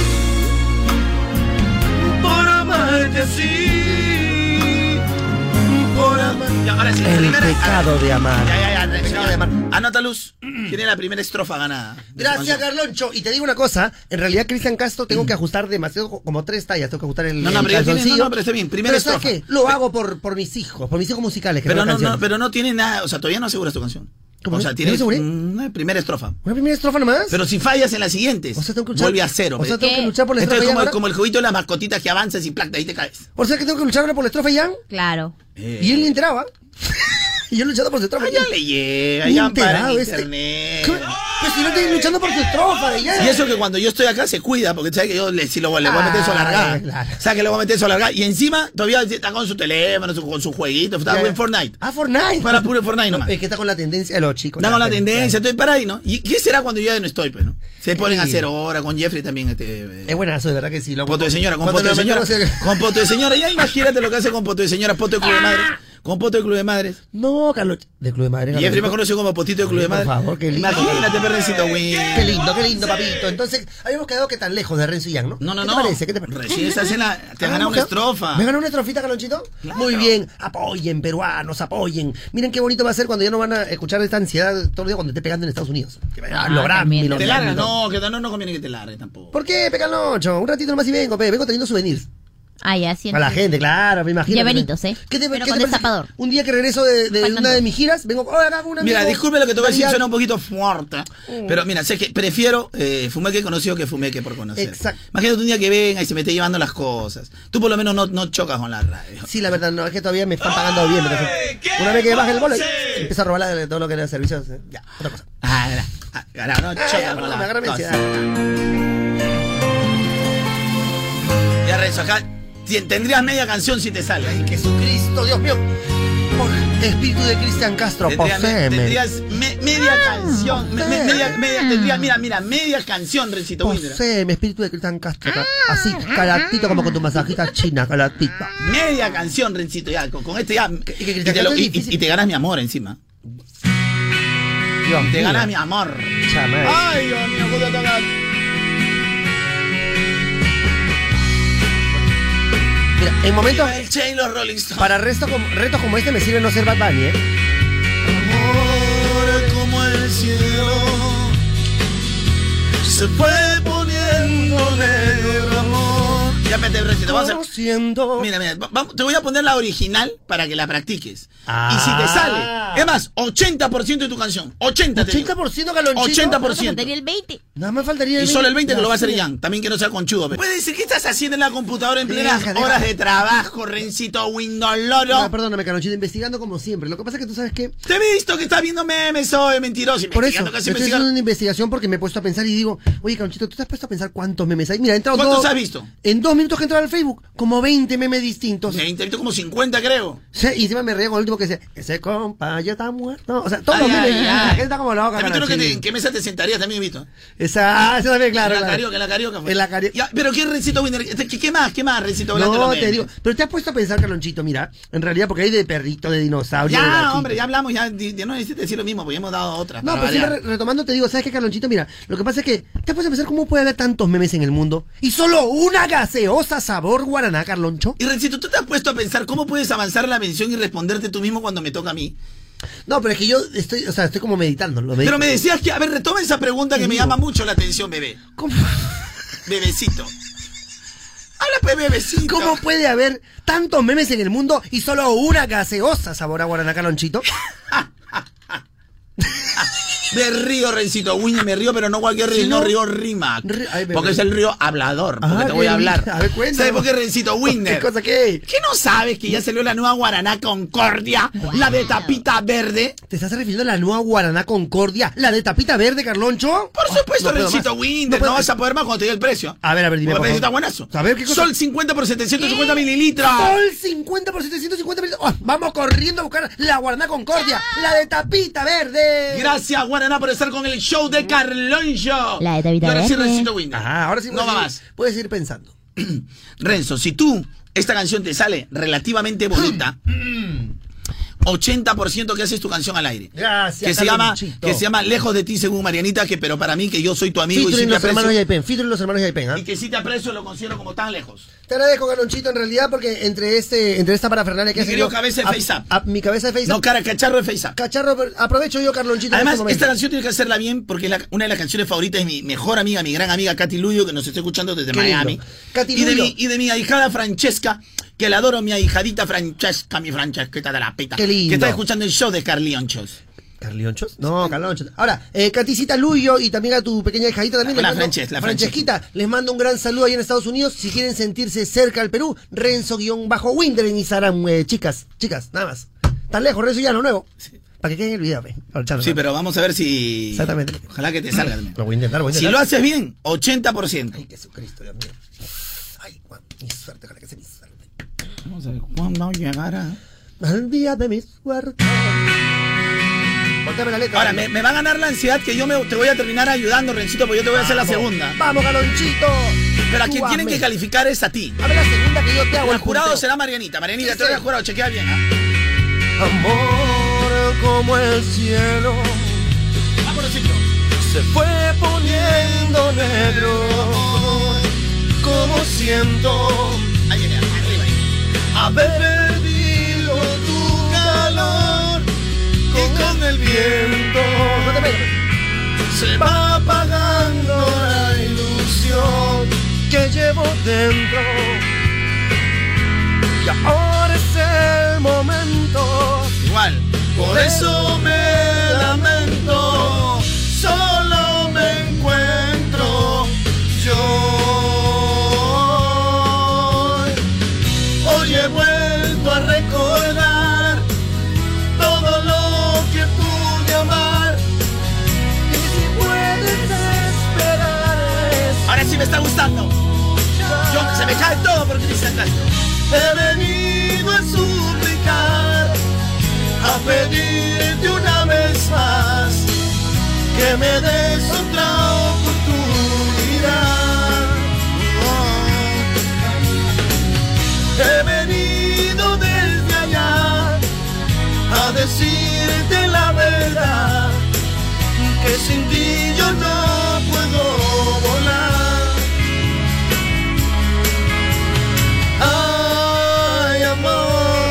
[SPEAKER 2] por amarte.
[SPEAKER 1] Ya, ahora sí,
[SPEAKER 2] El
[SPEAKER 1] primera-
[SPEAKER 2] pecado de amar.
[SPEAKER 1] Ya,
[SPEAKER 2] El pecado de amar.
[SPEAKER 1] Anota, Luz. Tiene la primera estrofa ganada.
[SPEAKER 2] Gracias, Carloncho. Y te digo una cosa, en realidad, Cristian Castro, tengo que ajustar demasiado, como 3 tallas, tengo que ajustar el
[SPEAKER 1] No, pero ya tiene-
[SPEAKER 2] calzoncillo.
[SPEAKER 1] no, pero está bien, primera
[SPEAKER 2] Pero ¿sabes
[SPEAKER 1] estrofa.
[SPEAKER 2] qué? Lo hago por mis hijos musicales, que
[SPEAKER 1] Pero
[SPEAKER 2] no,
[SPEAKER 1] pero no tiene nada, o sea, todavía no aseguras tu canción.
[SPEAKER 2] ¿Cómo
[SPEAKER 1] O
[SPEAKER 2] no?
[SPEAKER 1] sea,
[SPEAKER 2] ¿No
[SPEAKER 1] tiene
[SPEAKER 2] aseguré?
[SPEAKER 1] una primera estrofa.
[SPEAKER 2] ¿Una primera estrofa nomás?
[SPEAKER 1] Pero si fallas en las siguientes,
[SPEAKER 2] O sea, tengo que luchar.
[SPEAKER 1] vuelve a cero.
[SPEAKER 2] O sea,
[SPEAKER 1] ¿ves?
[SPEAKER 2] tengo que
[SPEAKER 3] ¿Qué?
[SPEAKER 2] luchar por la
[SPEAKER 1] Esto
[SPEAKER 2] estrofa
[SPEAKER 1] es
[SPEAKER 2] y
[SPEAKER 1] como,
[SPEAKER 2] ahora.
[SPEAKER 1] como el jueguito de las mascotitas que avanzas y plac, de ahí te caes.
[SPEAKER 2] O sea, que tengo que luchar ahora por la estrofa ya.
[SPEAKER 3] Claro.
[SPEAKER 2] Y él le entraba. Y yo luchando por su estrofa.
[SPEAKER 1] Ya le llega,
[SPEAKER 2] Bien
[SPEAKER 1] ya para
[SPEAKER 2] enterado
[SPEAKER 1] en
[SPEAKER 2] este.
[SPEAKER 1] internet.
[SPEAKER 2] ¿Cómo? Pero si no estoy luchando por su estrofa de ya.
[SPEAKER 1] Y eso que cuando yo estoy acá se cuida, porque sabe que yo si le voy a meter eso largada.
[SPEAKER 2] Claro.
[SPEAKER 1] O sea, que le voy a meter eso largada. Y encima todavía está con su teléfono, con su jueguito, está
[SPEAKER 2] Ya.
[SPEAKER 1] en Fortnite.
[SPEAKER 2] Ah, Fortnite.
[SPEAKER 1] Para puro Fortnite nomás.
[SPEAKER 2] Es que está con la tendencia de los chicos.
[SPEAKER 1] Está con la
[SPEAKER 2] Claro.
[SPEAKER 1] tendencia, estoy para ahí, ¿no? ¿Y qué será cuando yo ya no estoy, pues, no? Se ponen a
[SPEAKER 2] Sí.
[SPEAKER 1] hacer hora, con Jeffrey también,
[SPEAKER 2] Es buenazo, de verdad que sí.
[SPEAKER 1] Poto de señora, con
[SPEAKER 2] Cuando
[SPEAKER 1] poto de
[SPEAKER 2] nos
[SPEAKER 1] señora.
[SPEAKER 2] metemos
[SPEAKER 1] Con poto de señora. Ya imagínate lo que hace con poto de señora, poto de club de madres. Con poto de club de madres.
[SPEAKER 2] No, Carlos. De Club de Madre.
[SPEAKER 1] Jeffrey me
[SPEAKER 2] Carloncho.
[SPEAKER 1] conoce como potito de club de
[SPEAKER 2] Por
[SPEAKER 1] madres.
[SPEAKER 2] favor, qué lindo.
[SPEAKER 1] Imagínate, perrecito, güey.
[SPEAKER 2] Qué lindo, papito. Entonces, habíamos quedado que tan lejos de Renzo y Yang, ¿no?
[SPEAKER 1] No.
[SPEAKER 2] ¿Qué te parece? ¿Qué te parece?
[SPEAKER 1] Recién estás en la. Te
[SPEAKER 2] Ah,
[SPEAKER 1] gana una
[SPEAKER 2] mujer.
[SPEAKER 1] estrofa.
[SPEAKER 2] ¿Me ganó una estrofita, Carlonchito?
[SPEAKER 1] Claro.
[SPEAKER 2] Muy bien. Apoyen, peruanos, apoyen. Miren qué bonito va a ser cuando ya no van a escuchar esta ansiedad todo el día cuando esté pegando en Estados Unidos. Que vayan a lograr
[SPEAKER 3] también.
[SPEAKER 1] Te largas, no, que no conviene que te largue tampoco.
[SPEAKER 2] ¿Por qué, Pecalocho? Un ratito nomás y vengo, pe. Vengo teniendo souvenirs.
[SPEAKER 3] Ah, ya, sí.
[SPEAKER 2] A la gente, claro, me imagino.
[SPEAKER 3] Llaveritos,
[SPEAKER 2] ¿Qué
[SPEAKER 3] pero con destapador.
[SPEAKER 2] Un día que regreso de una de mis giras, vengo, acá con un amigo.
[SPEAKER 1] Mira, disculpe lo que te voy a decir, suena un poquito fuerte. Pero mira, sé que prefiero fumeque conocido que fumeque por conocer.
[SPEAKER 2] Exacto.
[SPEAKER 1] Imagínate un día que venga y se me esté llevando las cosas. Tú por lo menos no chocas con la radio.
[SPEAKER 2] Sí, la verdad, no, es que todavía me están pagando bien. Una vez que baje el bolo, empieza a robar todo lo que era servicios. Ya, otra cosa.
[SPEAKER 1] No chocas con
[SPEAKER 2] me agarra
[SPEAKER 1] la
[SPEAKER 2] ansiedad.
[SPEAKER 1] Ya, Renzo, acá tendrías media canción si te sale.
[SPEAKER 2] Ay, Jesucristo, Dios mío. Oh, Espíritu de Cristian Castro, poséeme.
[SPEAKER 1] Tendrías media canción. Media canción, Rencito Winder.
[SPEAKER 2] Poséeme, Espíritu de Cristian Castro. Así, calatito como con tu masajita china, calatita.
[SPEAKER 1] Media canción, Rencito, ya. Con este ya. Y te ganas mi amor encima.
[SPEAKER 2] Dios
[SPEAKER 1] Te
[SPEAKER 2] mío.
[SPEAKER 1] ganas mi amor.
[SPEAKER 2] Chama.
[SPEAKER 1] Ay, Dios mío, puta toca.
[SPEAKER 2] Mira, en momentos.
[SPEAKER 1] El Che y los Rolling Stones.
[SPEAKER 2] Para retos como este me sirve no ser Bad Bunny,
[SPEAKER 5] Amor como el cielo se fue poniendo negro, amor.
[SPEAKER 1] Ya, vete, Rencito, vamos a hacer.
[SPEAKER 2] Siendo...
[SPEAKER 1] Mira, te voy a poner la original para que la practiques. Y si te sale, es más, 80% de tu canción. 80%, te digo.
[SPEAKER 2] 80% Galonchito.
[SPEAKER 1] 80%.
[SPEAKER 3] Faltaría el 20.
[SPEAKER 2] Nada más faltaría el
[SPEAKER 1] Y solo el 20 que lo va a hacer
[SPEAKER 2] Ya.
[SPEAKER 1] Jan. También que no sea conchudo. Puedes decir, ¿qué estás haciendo en la computadora en plenas
[SPEAKER 2] Deja.
[SPEAKER 1] horas de trabajo, Rencito Windows Lolo?
[SPEAKER 2] No, perdóname, Galonchito, investigando como siempre. Lo que pasa es que tú sabes que...
[SPEAKER 1] Te he visto que estás viendo memes, soy mentiroso.
[SPEAKER 2] Por eso,
[SPEAKER 1] Investigando, casi
[SPEAKER 2] estoy haciendo
[SPEAKER 1] investigando.
[SPEAKER 2] una investigación porque me he puesto a pensar y digo, oye, Galonchito, ¿tú te has puesto a pensar cuántos memes hay? Mira, he entrado
[SPEAKER 1] ¿Cuántos has visto?
[SPEAKER 2] En 2 minutos que he entrado al Facebook, como 20 memes distintos.
[SPEAKER 1] Me intento como 50, creo.
[SPEAKER 2] Sí, y encima me reí con el último que dice, ese compa ya está muerto. O sea, todos los memes. La gente está como loca.
[SPEAKER 1] También creo que
[SPEAKER 2] Galonchito.
[SPEAKER 1] ¿en qué mesa te sentarías? También he visto.
[SPEAKER 2] Esa también, claro.
[SPEAKER 1] En la
[SPEAKER 2] claro.
[SPEAKER 1] carioca fue.
[SPEAKER 2] En la carioca.
[SPEAKER 1] Ya, pero ¿qué Rencito Winder? ¿Qué más, Rencito? Hablando de
[SPEAKER 2] No,
[SPEAKER 1] los
[SPEAKER 2] te
[SPEAKER 1] memes.
[SPEAKER 2] digo, pero te has puesto a pensar, Carlonchito, mira, en realidad, porque hay de perrito, de dinosaurio, de
[SPEAKER 1] Ya,
[SPEAKER 2] gatito.
[SPEAKER 1] hombre, ya hablamos, ya no necesitas decir lo mismo, porque hemos dado otras.
[SPEAKER 2] No,
[SPEAKER 1] para
[SPEAKER 2] pero siempre
[SPEAKER 1] variar.
[SPEAKER 2] retomando te digo, ¿sabes qué, Carlonchito? Mira, lo que pasa es que te has puesto a pensar cómo puede haber tantos memes en el mundo y solo una gaseosa sabor guaraná, Carloncho.
[SPEAKER 1] Y Rencito, ¿tú te has puesto a pensar cómo puedes avanzar la mención y responderte tú mismo cuando me toca a mí?
[SPEAKER 2] No, pero es que yo estoy como meditando.
[SPEAKER 1] Pero me decías que, a ver, retoma esa pregunta que me llama mucho la atención, bebé.
[SPEAKER 2] ¿Cómo?
[SPEAKER 1] Bebecito. Habla pues, bebecito.
[SPEAKER 2] ¿Cómo puede haber tantos memes en el mundo y solo una gaseosa sabor a guaraná, Carlonchito?
[SPEAKER 1] Me río, Rencito Winder, me río, pero no cualquier río,
[SPEAKER 2] ¿Sí,
[SPEAKER 1] no
[SPEAKER 2] no?
[SPEAKER 1] río rima.
[SPEAKER 2] Ay, bebé.
[SPEAKER 1] Porque es el río hablador, porque te voy a
[SPEAKER 2] qué
[SPEAKER 1] hablar.
[SPEAKER 2] rico. A ver, cuéntame.
[SPEAKER 1] ¿Sabes por qué, Rencito Winder?
[SPEAKER 2] ¿Qué cosa qué?
[SPEAKER 1] ¿Qué no sabes que ya salió la nueva Guaraná Concordia? La de tapita verde.
[SPEAKER 2] ¿Te estás refiriendo a la nueva guaraná Concordia? ¿La de tapita verde, Carloncho?
[SPEAKER 1] Por supuesto,
[SPEAKER 2] no puedo
[SPEAKER 1] Rencito
[SPEAKER 2] más.
[SPEAKER 1] Winder.
[SPEAKER 2] No
[SPEAKER 1] No,
[SPEAKER 2] puedo
[SPEAKER 1] vas a poder más cuando te diga el precio.
[SPEAKER 2] A ver, dime,
[SPEAKER 1] Porque
[SPEAKER 2] por
[SPEAKER 1] el precio está
[SPEAKER 2] favor.
[SPEAKER 1] buenazo.
[SPEAKER 2] A ver, ¿qué cosa?
[SPEAKER 1] Sol 50 por 750 mililitros.
[SPEAKER 2] Sol 50 por 750 mililitros. Oh, vamos corriendo a buscar la guaraná Concordia, la de tapita verde.
[SPEAKER 1] Gracias, Guaraná, por estar con el show de Carloncho.
[SPEAKER 3] La de tapita
[SPEAKER 1] Y ahora sí,
[SPEAKER 3] verde.
[SPEAKER 1] Rencito Winder.
[SPEAKER 2] Ajá, ahora sí
[SPEAKER 1] No va más.
[SPEAKER 2] puedes ir pensando.
[SPEAKER 1] Renzo, si tú, esta canción te sale relativamente bonita, 80% que haces tu canción al aire.
[SPEAKER 2] Gracias,
[SPEAKER 1] que se
[SPEAKER 2] Carlonchito.
[SPEAKER 1] llama Lejos de ti, según Marianita, pero para mí, que yo soy tu amigo y sí
[SPEAKER 2] Featuring
[SPEAKER 1] te
[SPEAKER 2] los hermanos
[SPEAKER 1] aprecio.
[SPEAKER 2] Yaipen, featuring los hermanos Yaipen, ¿ah?
[SPEAKER 1] Y que sí te aprecio, lo considero como tan lejos.
[SPEAKER 2] Te agradezco, Carlonchito, en realidad, porque entre esta parafernalia que
[SPEAKER 1] Mi
[SPEAKER 2] has
[SPEAKER 1] querido
[SPEAKER 2] hecho,
[SPEAKER 1] cabeza de Face Up.
[SPEAKER 2] mi cabeza de Face
[SPEAKER 1] No,
[SPEAKER 2] Up.
[SPEAKER 1] cara, cacharro de FaceApp.
[SPEAKER 2] Cacharro, aprovecho yo, Carlonchito. en
[SPEAKER 1] Además,
[SPEAKER 2] este momento.
[SPEAKER 1] esta canción tienes que hacerla bien porque es una de las canciones favoritas de mi mejor amiga, mi gran amiga Katy Luyo, que nos está escuchando desde
[SPEAKER 2] Qué
[SPEAKER 1] Miami.
[SPEAKER 2] lindo. Katy
[SPEAKER 1] Y
[SPEAKER 2] Luyo.
[SPEAKER 1] de mi ahijada Francesca, que la adoro, mi ahijadita Francesca, mi Francesquita de la pita.
[SPEAKER 2] Qué lindo.
[SPEAKER 1] Que está escuchando el show de Carlionchos.
[SPEAKER 2] ¿Carlionchos? No, Carlonchos. Ahora, Caticita Luyo y también a tu pequeña hijadita también.
[SPEAKER 1] La
[SPEAKER 2] les mando-
[SPEAKER 1] Franches, la
[SPEAKER 2] Francesquita, les mando un gran saludo ahí en Estados Unidos. Si quieren sentirse cerca al Perú, Renzo-Winder en Instagram, chicas, nada más. Tan lejos, Renzo ya, no nuevo. Para que quede en el video, aprovechando.
[SPEAKER 1] Sí, pero vamos a ver si...
[SPEAKER 2] Exactamente.
[SPEAKER 1] Ojalá que te salga también.
[SPEAKER 2] Lo voy a intentar,
[SPEAKER 1] Si lo haces bien, 80%.
[SPEAKER 2] Ay, Jesucristo, Dios mío. Ay, Juan, mi suerte, ojalá que sea mi suerte.
[SPEAKER 1] Vamos a ver cuándo llegará.
[SPEAKER 2] Al día de mi suerte. Póntame la letra.
[SPEAKER 1] Ahora, me va a ganar la ansiedad que yo te voy a terminar ayudando, Rencito, porque yo te voy a hacer la segunda.
[SPEAKER 2] Vamos, Galonchito.
[SPEAKER 1] Pero a
[SPEAKER 2] Tú
[SPEAKER 1] quien tienen
[SPEAKER 2] amé.
[SPEAKER 1] que calificar es a ti.
[SPEAKER 2] A ver la segunda que yo te hago.
[SPEAKER 1] El jurado
[SPEAKER 2] punteo.
[SPEAKER 1] será Marianita. Marianita,
[SPEAKER 2] Sí,
[SPEAKER 1] te voy
[SPEAKER 2] sí.
[SPEAKER 1] al jurado, chequea bien. ¿Ah?
[SPEAKER 5] Amor como el cielo
[SPEAKER 1] Vamos, Rencito.
[SPEAKER 5] se fue poniendo negro, como siento
[SPEAKER 1] Ahí viene, arriba. Ahí.
[SPEAKER 5] haber perdido tu calor y con el viento se va apagando la ilusión que llevo dentro.
[SPEAKER 2] y ahora es el momento.
[SPEAKER 1] Igual. Por eso me lamento, solo me encuentro yo. Hoy he vuelto a recordar todo lo que pude amar.
[SPEAKER 2] Y si puedes esperar.
[SPEAKER 1] Ahora sí me está gustando. Se me cae todo porque dice acá. He venido a suplicar, a pedirte una vez más que me des otra oportunidad. He venido desde allá a decirte la verdad, que sin ti yo no puedo volar. Ay, amor.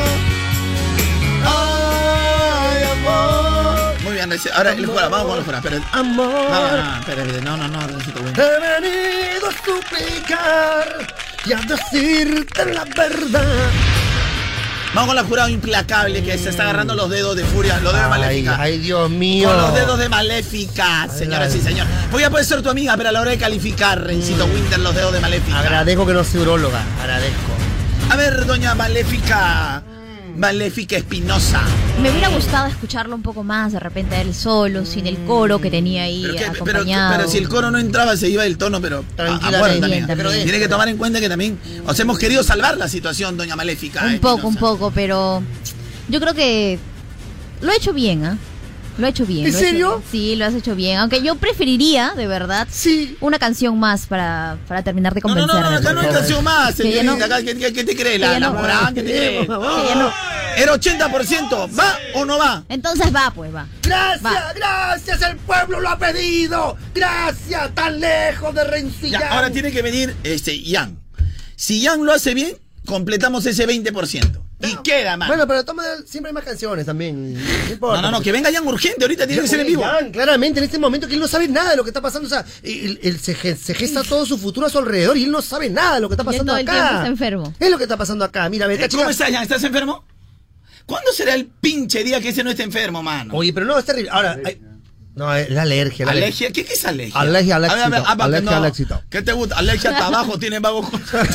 [SPEAKER 1] Ay, amor. Muy bien, ahora el fuera, vamos con el fuera, espérate.
[SPEAKER 2] Amor.
[SPEAKER 1] No, necesito bueno.
[SPEAKER 2] He venido a suplicar y a decirte la verdad.
[SPEAKER 1] Vamos con la jurado implacable que se está agarrando los dedos de furia, los dedos de Maléfica.
[SPEAKER 2] Ay, Dios mío.
[SPEAKER 1] Con los dedos de Maléfica, señoras y señores. Voy a poder ser tu amiga, pero a la hora de calificar, Rencito Winter, los dedos de Maléfica.
[SPEAKER 2] Agradezco que no sea uróloga, agradezco.
[SPEAKER 1] A ver, doña Maléfica. Maléfica Espinosa.
[SPEAKER 3] Me hubiera gustado escucharlo un poco más, de repente a él solo, sin el coro que tenía ahí acompañado.
[SPEAKER 1] Pero si el coro no entraba, se iba del tono, pero
[SPEAKER 2] tranquilamente.
[SPEAKER 1] También.
[SPEAKER 3] Pero
[SPEAKER 1] tiene que tomar en cuenta que también os hemos querido salvar la situación, doña Maléfica.
[SPEAKER 3] Un poco, pero yo creo que lo he hecho bien, ¿ah? Lo he hecho bien.
[SPEAKER 2] ¿En serio?
[SPEAKER 3] Sí, lo has hecho bien. Aunque yo preferiría, de verdad, una canción más para terminar de convencerme.
[SPEAKER 1] No, acá no hay canción más, señorita.
[SPEAKER 3] No,
[SPEAKER 1] ¿Qué te crees? La Morán, ¿qué te crees? ¿Era 80%? ¿Va o no va?
[SPEAKER 3] Entonces va, pues va.
[SPEAKER 2] Gracias, el pueblo lo ha pedido. Gracias, tan lejos de Rencillán.
[SPEAKER 1] Ahora tiene que venir Ian. Si Ian lo hace bien, completamos ese 20%. Y queda, man.
[SPEAKER 2] Bueno, pero toma, siempre hay más canciones también. No importa.
[SPEAKER 1] No, que venga Ian urgente, ahorita tiene que ser en vivo.
[SPEAKER 2] Ian, claramente, en este momento que él no sabe nada de lo que está pasando. O sea, él se gesta todo su futuro a su alrededor y él no sabe nada de lo que está pasando
[SPEAKER 3] acá.
[SPEAKER 2] Todo el
[SPEAKER 3] tiempo está enfermo.
[SPEAKER 2] Es lo que está pasando acá. Mira, vete,
[SPEAKER 1] ¿Cómo estás, Ian? ¿Estás enfermo? ¿Cuándo será el pinche día que ese no esté enfermo, mano?
[SPEAKER 2] Oye, pero no, es terrible. Ahora, no, es la alergia.
[SPEAKER 1] ¿Alergia? ¿Qué es alergia?
[SPEAKER 2] Alergia al éxito. Alergia al éxito.
[SPEAKER 1] ¿Qué te gusta? Alergia hasta abajo, tiene vago.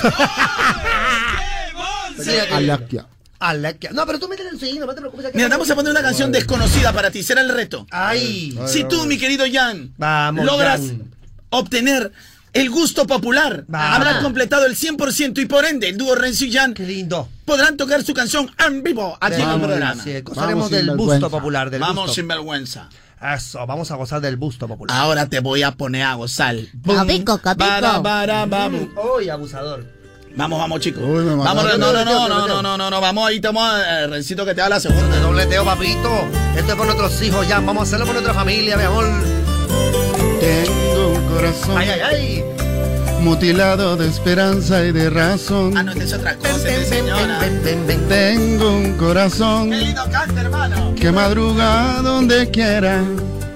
[SPEAKER 2] Alergia. No, pero tú métele el seguido, no te preocupes.
[SPEAKER 1] Mira, vamos a poner una canción desconocida para ti, será el reto.
[SPEAKER 2] Ay.
[SPEAKER 1] Si tú, mi querido Jan,
[SPEAKER 2] vamos,
[SPEAKER 1] logras
[SPEAKER 2] Jan.
[SPEAKER 1] obtener el gusto popular, habrás completado el 100% y por ende el dúo Renzo y Jan,
[SPEAKER 2] qué lindo,
[SPEAKER 1] podrán tocar su canción en vivo aquí en el programa.
[SPEAKER 2] Gozaremos del busto popular.
[SPEAKER 1] Vamos sin vergüenza.
[SPEAKER 2] Eso, vamos a gozar del busto popular.
[SPEAKER 1] Ahora te voy a poner a gozar.
[SPEAKER 3] Catico.
[SPEAKER 1] Vamos.
[SPEAKER 2] Uy, abusador.
[SPEAKER 1] Vamos, chicos. Vamos, no, vamos ahí, Rencito, que te da la segunda.
[SPEAKER 2] De dobleteo, papito. Esto es por nuestros hijos, ya. Vamos a hacerlo por nuestra familia, mi amor.
[SPEAKER 7] Tengo un corazón
[SPEAKER 2] ay.
[SPEAKER 7] mutilado de esperanza y de razón.
[SPEAKER 1] No, esta es otra cosa, señora.
[SPEAKER 7] Tengo un corazón
[SPEAKER 1] Qué lindo canta, hermano.
[SPEAKER 7] que madruga donde quiera.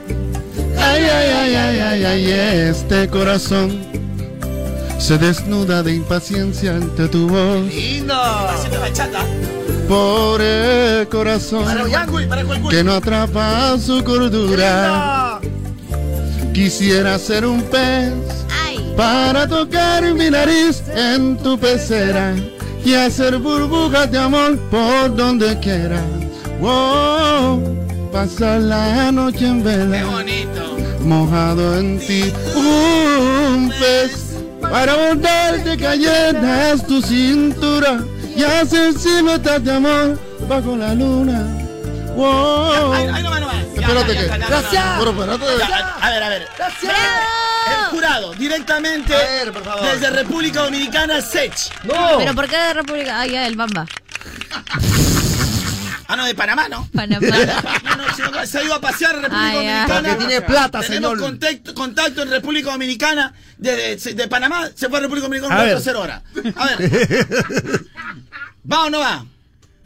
[SPEAKER 7] Ay, este corazón se desnuda de impaciencia ante tu voz.
[SPEAKER 2] Lindo.
[SPEAKER 1] Haciendo bachata.
[SPEAKER 7] Pobre corazón que no atrapa su cordura. Quisiera ser un pez para tocar mi nariz en tu pecera y hacer burbujas de amor por donde quiera. Wow, pasar la noche en vela.
[SPEAKER 1] Qué bonito.
[SPEAKER 7] Mojado en ti, un pez para bordarte que llenas tu cintura y hacer siluetas de amor bajo la luna. Wow.
[SPEAKER 1] Ahí no va.
[SPEAKER 7] Espérate que.
[SPEAKER 2] Gracias.
[SPEAKER 1] A ver.
[SPEAKER 2] Gracias.
[SPEAKER 1] El jurado, directamente
[SPEAKER 2] por favor.
[SPEAKER 1] desde República Dominicana, Sech.
[SPEAKER 2] No.
[SPEAKER 3] ¿Pero por qué de República? Ah, ya, el Bamba.
[SPEAKER 1] No, de Panamá, ¿no?
[SPEAKER 3] Panamá.
[SPEAKER 1] No, se ha ido a pasear a República Dominicana.
[SPEAKER 2] Porque tiene plata,
[SPEAKER 1] Tenemos
[SPEAKER 2] señor.
[SPEAKER 1] contacto en República Dominicana. De Panamá se fue a República Dominicana 4 horas. A ver. ¿Va o no va?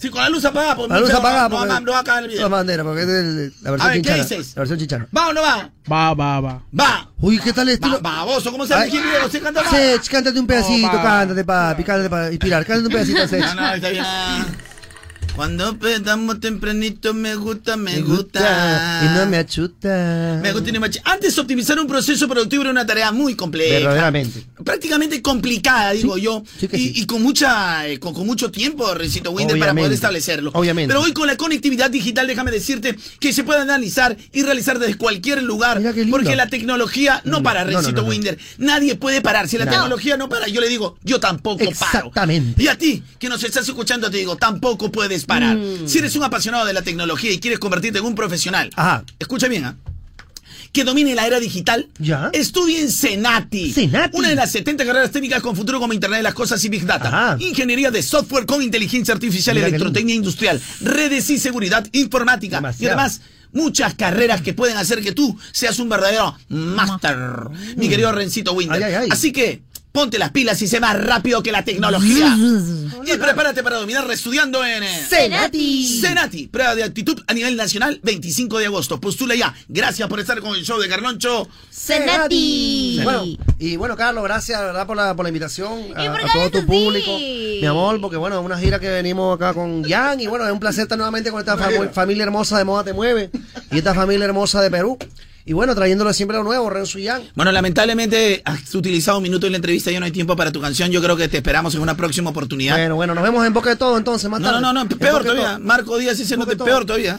[SPEAKER 1] Sí, con la luz apagada. Pues,
[SPEAKER 2] la luz apagada.
[SPEAKER 1] No va a acabar el video.
[SPEAKER 2] De todas maneras, porque es la versión
[SPEAKER 1] ¿qué
[SPEAKER 2] chinchana.
[SPEAKER 1] dices?
[SPEAKER 2] La versión chinchana.
[SPEAKER 1] ¿Va o no va?
[SPEAKER 5] Va.
[SPEAKER 2] Uy, ¿qué tal el estilo?
[SPEAKER 1] Baboso, ¿cómo se llama el video? ¿Se canta más?
[SPEAKER 2] Sech, cántate un pedacito, cántate, papi, cántate para inspirar. Cántate un pedacito, Sech.
[SPEAKER 1] No, está bien. Cuando empezamos tempranito me gusta.
[SPEAKER 2] Y no me achuta.
[SPEAKER 1] Me gusta y no me achuta. Antes, optimizar un proceso productivo era una tarea muy compleja.
[SPEAKER 2] Verdaderamente.
[SPEAKER 1] Prácticamente complicada, digo yo.
[SPEAKER 2] Sí que sí.
[SPEAKER 1] Y con mucho tiempo, Rencito Winder, para poder establecerlo.
[SPEAKER 2] Obviamente.
[SPEAKER 1] Pero hoy con la conectividad digital, déjame decirte que se puede analizar y realizar desde cualquier lugar.
[SPEAKER 2] Mira qué lindo.
[SPEAKER 1] Porque la tecnología no para, Rencito
[SPEAKER 2] no.
[SPEAKER 1] Winder. Nadie puede parar. Si la tecnología no para, yo le digo, yo tampoco paro.
[SPEAKER 2] Exactamente.
[SPEAKER 1] Y a ti, que nos estás escuchando, te digo, tampoco puedes parar. Si eres un apasionado de la tecnología y quieres convertirte en un profesional, escucha bien, que domine la era digital, estudia en Cenati. Una de las 70 carreras técnicas con futuro como Internet de las Cosas y Big Data. Ingeniería de software con inteligencia artificial, electrotecnia industrial, redes y seguridad informática. Y además, muchas carreras que pueden hacer que tú seas un verdadero máster, mi querido Rencito Winder. Así que ponte las pilas y sé más rápido que la tecnología. Y prepárate para dominar estudiando en Cenati. Prueba de actitud a nivel nacional, 25 de agosto. Postula ya. Gracias por estar con el show de Carloncho.
[SPEAKER 3] Cenati.
[SPEAKER 2] Bueno, Carlos, gracias, ¿verdad? por la invitación a todo tu público. Mi amor, porque bueno, es una gira que venimos acá con Jan. Y bueno, es un placer estar nuevamente con esta familia hermosa de Moda Te Mueve. Y esta familia hermosa de Perú. Y bueno, trayéndole siempre lo nuevo, Renzo y Jan.
[SPEAKER 1] Bueno, lamentablemente has utilizado un minuto en la entrevista, ya no hay tiempo para tu canción. Yo creo que te esperamos en una próxima oportunidad.
[SPEAKER 2] Bueno, nos vemos en Boca de Todo entonces, más tarde.
[SPEAKER 1] No, peor todavía. Marco Díaz ese no te peor todavía.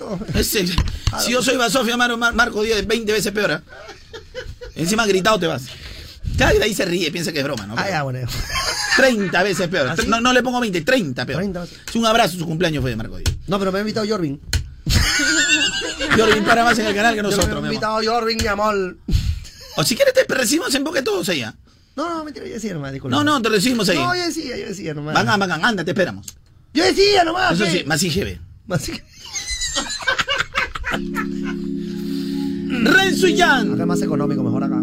[SPEAKER 1] Si yo soy Basofia, Marco Díaz 20 veces peor. Encima gritado te vas. Ya de ahí se ríe, piensa que es broma, ¿no?
[SPEAKER 2] Bueno.
[SPEAKER 1] 30 veces peor. ¿Ah, sí? No le pongo 20, 30 peor.
[SPEAKER 2] 30 veces.
[SPEAKER 1] Es un abrazo, su cumpleaños fue de Marco Díaz.
[SPEAKER 2] No, pero me ha invitado Jorvin.
[SPEAKER 1] Jorvin para más en el canal que nosotros.
[SPEAKER 2] Me ha invitado Jorvin, mi amor.
[SPEAKER 1] O si quieres te recibimos en Boca de Todos allá.
[SPEAKER 2] No, mentira, yo decía nomás, disculpa.
[SPEAKER 1] No, te recibimos ahí.
[SPEAKER 2] No, yo decía nomás.
[SPEAKER 1] Vengan, anda, te esperamos.
[SPEAKER 2] Yo decía nomás.
[SPEAKER 1] Eso sí, más IGB. Renzo y Jan.
[SPEAKER 2] Acá es más económico, mejor acá.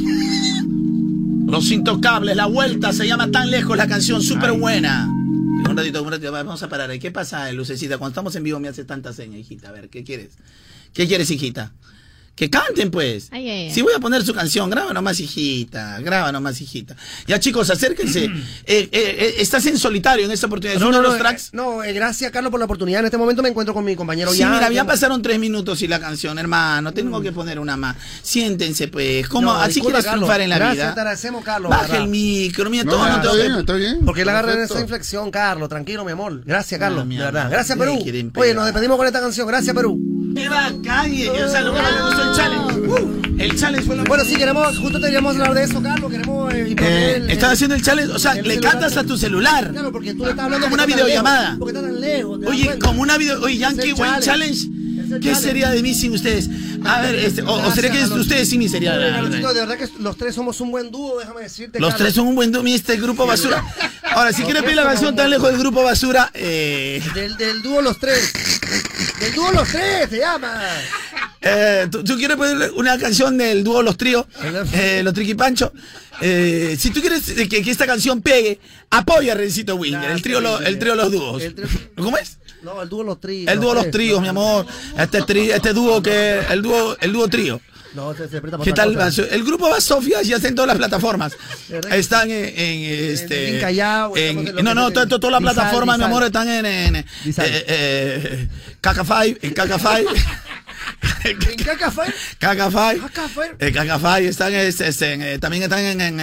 [SPEAKER 1] Los Intocables, la vuelta, se llama Tan Lejos la canción, súper buena. Un ratito, vamos a parar ahí. ¿Qué pasa, Lucecita? Cuando estamos en vivo me hace tanta seña, hijita. A ver, ¿qué quieres? ¿Qué quieres, hijita? Que canten, pues. Si voy a poner su canción, graba nomás, hijita. Ya, chicos, acérquense. Estás en solitario en esta oportunidad. ¿Es uno de los tracks?
[SPEAKER 2] Gracias, Carlos, por la oportunidad. En este momento me encuentro con mi compañero
[SPEAKER 1] Jan. Sí, mira, ya pasaron 3 minutos y la canción, hermano. Tengo que poner una más. Siéntense, pues. ¿Cómo? Así quieres triunfar en la vida.
[SPEAKER 2] Gracias, te agradecemos, Carlos.
[SPEAKER 1] Baja el micro, mira, todo no te
[SPEAKER 7] está bien.
[SPEAKER 2] Porque él agarra esa inflexión, Carlos. Tranquilo, mi amor. Gracias, Carlos. De verdad. Gracias, Perú. Oye, nos despedimos con esta canción. Gracias, Perú.
[SPEAKER 1] ¡Qué calle! O sea, lo que me gustó el challenge. El challenge fue lo
[SPEAKER 2] Bueno, sí, justo queríamos hablar de eso, Carlos. Queremos
[SPEAKER 1] estás haciendo el challenge, o sea, le cantas a tu celular.
[SPEAKER 2] Claro, porque tú le estás hablando
[SPEAKER 1] como una videollamada.
[SPEAKER 2] Porque está tan lejos.
[SPEAKER 1] Oye, como una video. Oye, Jan, qué buen challenge. ¿Qué sería de mí sin ustedes? A ver, o sería que ustedes sin mí sería.
[SPEAKER 2] De verdad que los tres somos un buen dúo, déjame decirte.
[SPEAKER 1] Los tres son un buen dúo, este Grupo Basura. Ahora, si quieres pedir la canción Tan Lejos del Grupo Basura,
[SPEAKER 2] del dúo Los Tres. Del dúo Los Tres, se llama.
[SPEAKER 1] ¿Tú quieres poner una canción del dúo Los Tríos, Los Triquipancho? Si tú quieres que esta canción pegue, apoya a Rencito Winder, el trío Los Dúos. ¿Cómo es?
[SPEAKER 2] No, el dúo Los Tríos.
[SPEAKER 1] El dúo Los Tríos, mi amor. Este dúo que el dúo trío.
[SPEAKER 2] No, se presta para
[SPEAKER 1] ¿Qué tal? El grupo Basofia ya está en todas las plataformas. Están en
[SPEAKER 2] Callao.
[SPEAKER 1] Todas las plataformas, mi amor, están en Cacafy, en Cacafy.
[SPEAKER 2] ¿En Cacafy?
[SPEAKER 1] Cacafy. Cacafy están también están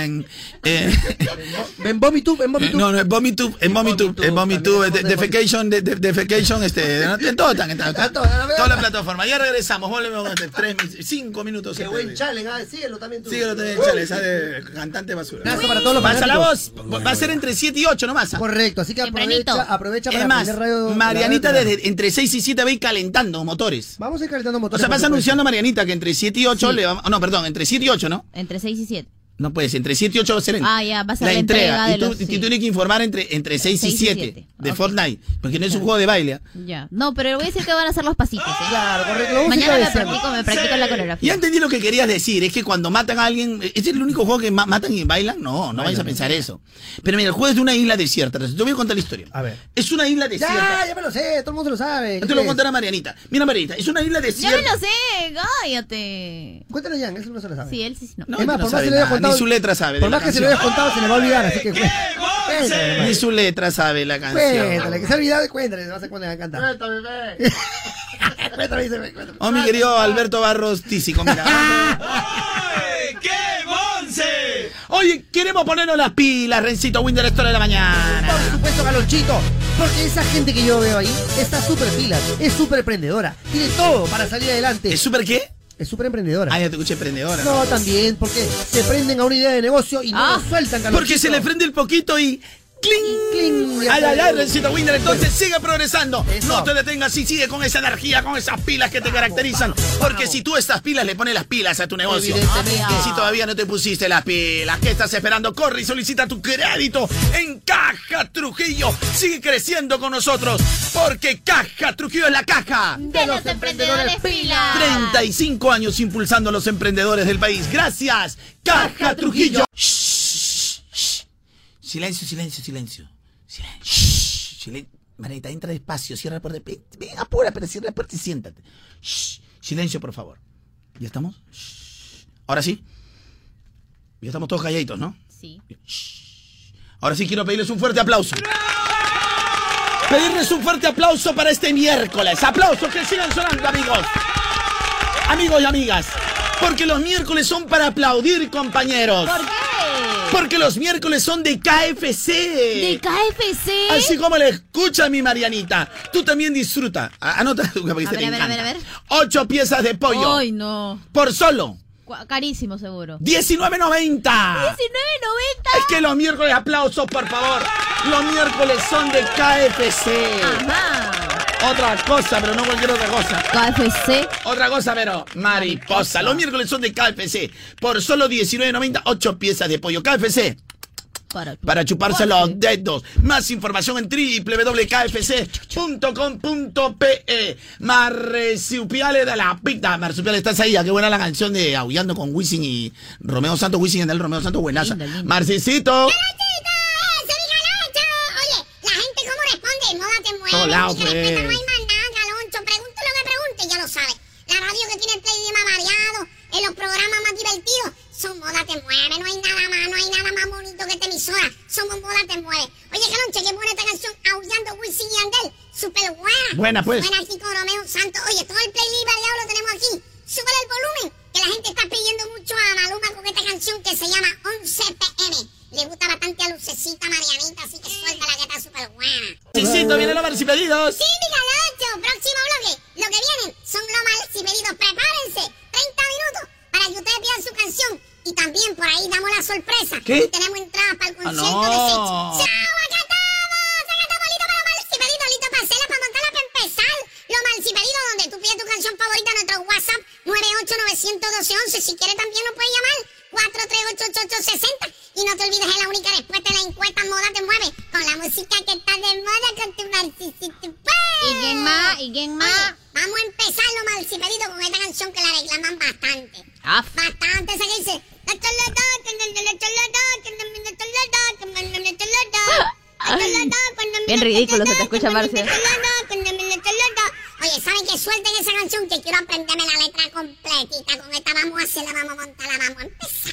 [SPEAKER 2] en Vomitube,
[SPEAKER 1] No, en Vomitube, Defecation, en todo están, todas las plataformas. Ya regresamos, volvemos 5 minutos.
[SPEAKER 2] Qué buen challenge, síguelo también tú.
[SPEAKER 1] Síguelo también, challenge, cantante basura.
[SPEAKER 2] Gracias para todos los
[SPEAKER 1] Pasa la voz, va a ser entre 7 y 8 nomás.
[SPEAKER 2] Correcto, así que aprovecha para
[SPEAKER 1] aprender radio. Marianita desde entre 6 y 7 va a ir calentando motores.
[SPEAKER 2] Vamos a ir calentando motores.
[SPEAKER 1] O sea, vas anunciando a Marianita que entre 7 y 8 le vamos. No, perdón, entre 7 y 8, ¿no?
[SPEAKER 3] Entre 6 y 7.
[SPEAKER 1] No puedes, entre 7 y 8 va a ser
[SPEAKER 3] ya, va a ser la entrega
[SPEAKER 1] y tú tienes que informar entre 6 y 7 de Fortnite, porque no es un juego de baile.
[SPEAKER 3] Ya. No, pero le voy a decir que van a hacer los pasitos.
[SPEAKER 2] Claro, correcto.
[SPEAKER 3] Mañana me practico la coreografía.
[SPEAKER 1] Ya entendí lo que querías decir, es que cuando matan a alguien, ¿es el único juego que matan y bailan? No vayas a pensar eso. Pero mira, el juego es de una isla desierta. Te voy a contar la historia.
[SPEAKER 2] A ver.
[SPEAKER 1] Es una isla desierta.
[SPEAKER 2] Ya me lo sé, todo el mundo lo sabe.
[SPEAKER 1] Yo te lo voy a contar a Marianita. Mira, Marianita, es una isla desierta.
[SPEAKER 3] Ya me lo sé, cállate.
[SPEAKER 2] Cuéntalo, Jan, eso no se lo sabe.
[SPEAKER 3] Sí, él sí, no.
[SPEAKER 1] No,
[SPEAKER 2] es más,
[SPEAKER 1] no
[SPEAKER 2] por más
[SPEAKER 1] sabe
[SPEAKER 2] que le haya
[SPEAKER 1] nada,
[SPEAKER 2] contado,
[SPEAKER 1] ni su letra sabe.
[SPEAKER 2] Por más que se lo haya contado, se le va a olvidar, así que
[SPEAKER 1] ni su letra sabe la canción.
[SPEAKER 2] Cuéntale, que se ha olvidado, cuéntale, vas a cuando a cantar.
[SPEAKER 1] Cuéntame, ve.
[SPEAKER 2] Cuéntame.
[SPEAKER 1] Oh, mi querido Alberto Barros Tísico, mira.
[SPEAKER 5] ¡Ay, qué bonce!
[SPEAKER 1] Oye, queremos ponernos las pilas, Rencito Winder, esto de la mañana.
[SPEAKER 2] Por supuesto, Galonchito, porque esa gente que yo veo ahí está súper pilas, es súper emprendedora, tiene todo para salir adelante.
[SPEAKER 1] ¿Es súper qué?
[SPEAKER 2] Es súper emprendedora.
[SPEAKER 1] Ah, ya te escuché emprendedora.
[SPEAKER 2] No, también, porque se prenden a una idea de negocio y no lo sueltan, Galonchito.
[SPEAKER 1] Porque se le prende el poquito y... ¡Cling! Ay, Rencito Winder, entonces sigue progresando.
[SPEAKER 2] Eso.
[SPEAKER 1] No te detengas y sigue con esa energía, con esas pilas que te caracterizan. Porque si tú estas pilas le pones las pilas a tu negocio.
[SPEAKER 2] Evidentemente.
[SPEAKER 1] Y si todavía no te pusiste las pilas, ¿qué estás esperando? Corre y solicita tu crédito en Caja Trujillo. Sigue creciendo con nosotros, porque Caja Trujillo es la caja
[SPEAKER 3] De los emprendedores pilas.
[SPEAKER 1] 35 años impulsando a los emprendedores del país. Gracias, Caja Trujillo. Silencio. Marita, entra despacio, cierra la puerta. Ven, apura, pero cierra la puerta y siéntate. Silencio, por favor. ¿Ya estamos? Ahora sí. Ya estamos todos calladitos, ¿no?
[SPEAKER 3] Sí.
[SPEAKER 1] Ahora sí quiero pedirles un fuerte aplauso. Pedirles un fuerte aplauso para este miércoles. Aplausos que sigan sonando, amigos. Amigos y amigas. Porque los miércoles son para aplaudir, compañeros.
[SPEAKER 3] ¿Por qué?
[SPEAKER 1] Porque los miércoles son de KFC.
[SPEAKER 3] ¿De KFC?
[SPEAKER 1] Así como le escucha mi Marianita. Tú también disfruta. Anota porque te encanta.
[SPEAKER 3] A ver.
[SPEAKER 1] 8 piezas de pollo.
[SPEAKER 3] Ay, no.
[SPEAKER 1] Por solo
[SPEAKER 3] Carísimo, seguro.
[SPEAKER 1] $19.90.
[SPEAKER 3] $19.90.
[SPEAKER 1] Es que los miércoles, aplausos, por favor. Los miércoles son de KFC.
[SPEAKER 3] Ajá.
[SPEAKER 1] Otra cosa, pero no cualquier otra cosa.
[SPEAKER 3] KFC.
[SPEAKER 1] Otra cosa, pero mariposa. Los miércoles son de KFC. Por solo $19.90, 8 piezas de pollo. KFC. Para chuparse los dedos. Más información en www.kfc.com.pe. Marsupiales de la pita. Marsupiales, estás ahí. Qué buena la canción de Aullando con Wisin y Romeo Santos. Wisin en el Romeo Santos, buenaza. Marcisito.
[SPEAKER 8] Hola, pues.
[SPEAKER 1] pues.
[SPEAKER 8] No hay más nada, Galoncho. Pregunte lo que pregunte, ya lo sabe. La radio que tiene el play más variado, en los programas más divertidos, son Moda Te Mueve. No hay nada más bonito que esta emisora. Somos Moda Te Mueve. Oye, Galoncho, qué buena esta canción, Aullando Wisin y Yandel. Súper buena.
[SPEAKER 1] Buena, pues.
[SPEAKER 8] Suena aquí con Romeo Santos. Oye, todo el play variado lo tenemos aquí. Súbele el volumen, que la gente está pidiendo mucho a Maluma con esta canción que se llama 11 PM. Le gusta bastante a Lucecita Marianita, así que suéltala que está súper buena.
[SPEAKER 1] Marcisito, vienen los marcipedidos.
[SPEAKER 8] Sí, mi Galoncho, próximo bloque. Lo que vienen son los marcipedidos. Prepárense, 30 minutos para que ustedes pidan su canción. Y también por ahí damos la sorpresa.
[SPEAKER 1] ¿Qué?
[SPEAKER 8] Tenemos entradas para el concierto
[SPEAKER 1] no.
[SPEAKER 8] de Sech. ¡Chao, acá estamos! Acá estamos listos para los marcipedidos, listos para hacerla, para montarla, para empezar. Los marcipedidos, donde tú pides tu canción favorita a nuestro WhatsApp 9891211. Si quieres también nos puedes llamar 4388860. Y no te olvides de la única respuesta en la encuesta Moda Te Mueve, con la música que está de moda con tu marcisito.
[SPEAKER 3] ¿Y quién más?
[SPEAKER 8] Oye, vamos a empezar los marcipedidos con esta canción que la reclaman bastante. Bastante, esa que dice...
[SPEAKER 3] Bien ridículo se te escucha, Marcia.
[SPEAKER 8] Oye, ¿saben qué? Suelten esa canción que quiero aprenderme la letra completita. Con esta vamos a hacerla, vamos a montarla, vamos a empezar.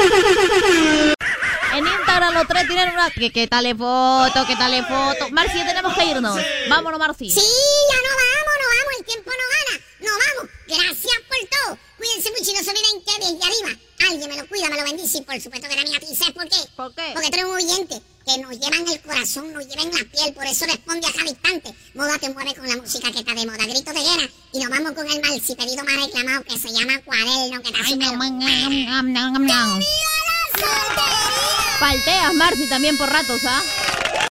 [SPEAKER 3] En Instagram los tres tienen una... ¿Qué tal foto? Marci, ya tenemos que irnos. Vámonos, Marci.
[SPEAKER 8] Sí, ya no vamos. El tiempo no gana. No vamos. Gracias por todo. Cuídense mucho y no se olviden que desde arriba alguien me lo cuida, me lo bendice y por supuesto que también a ti. ¿Sabes por qué?
[SPEAKER 3] ¿Por qué?
[SPEAKER 8] Porque tú eres un oyente que nos lleva en el corazón, nos lleva en la piel. Por eso responde a cada instante. Moda Te Mueve con la música que está de moda. Grito de guerra. Y nos vamos con el marcipedido más reclamado que se llama Cuaderno. Que está súper...
[SPEAKER 3] Falteas, Marci, también por ratos, ¿ah?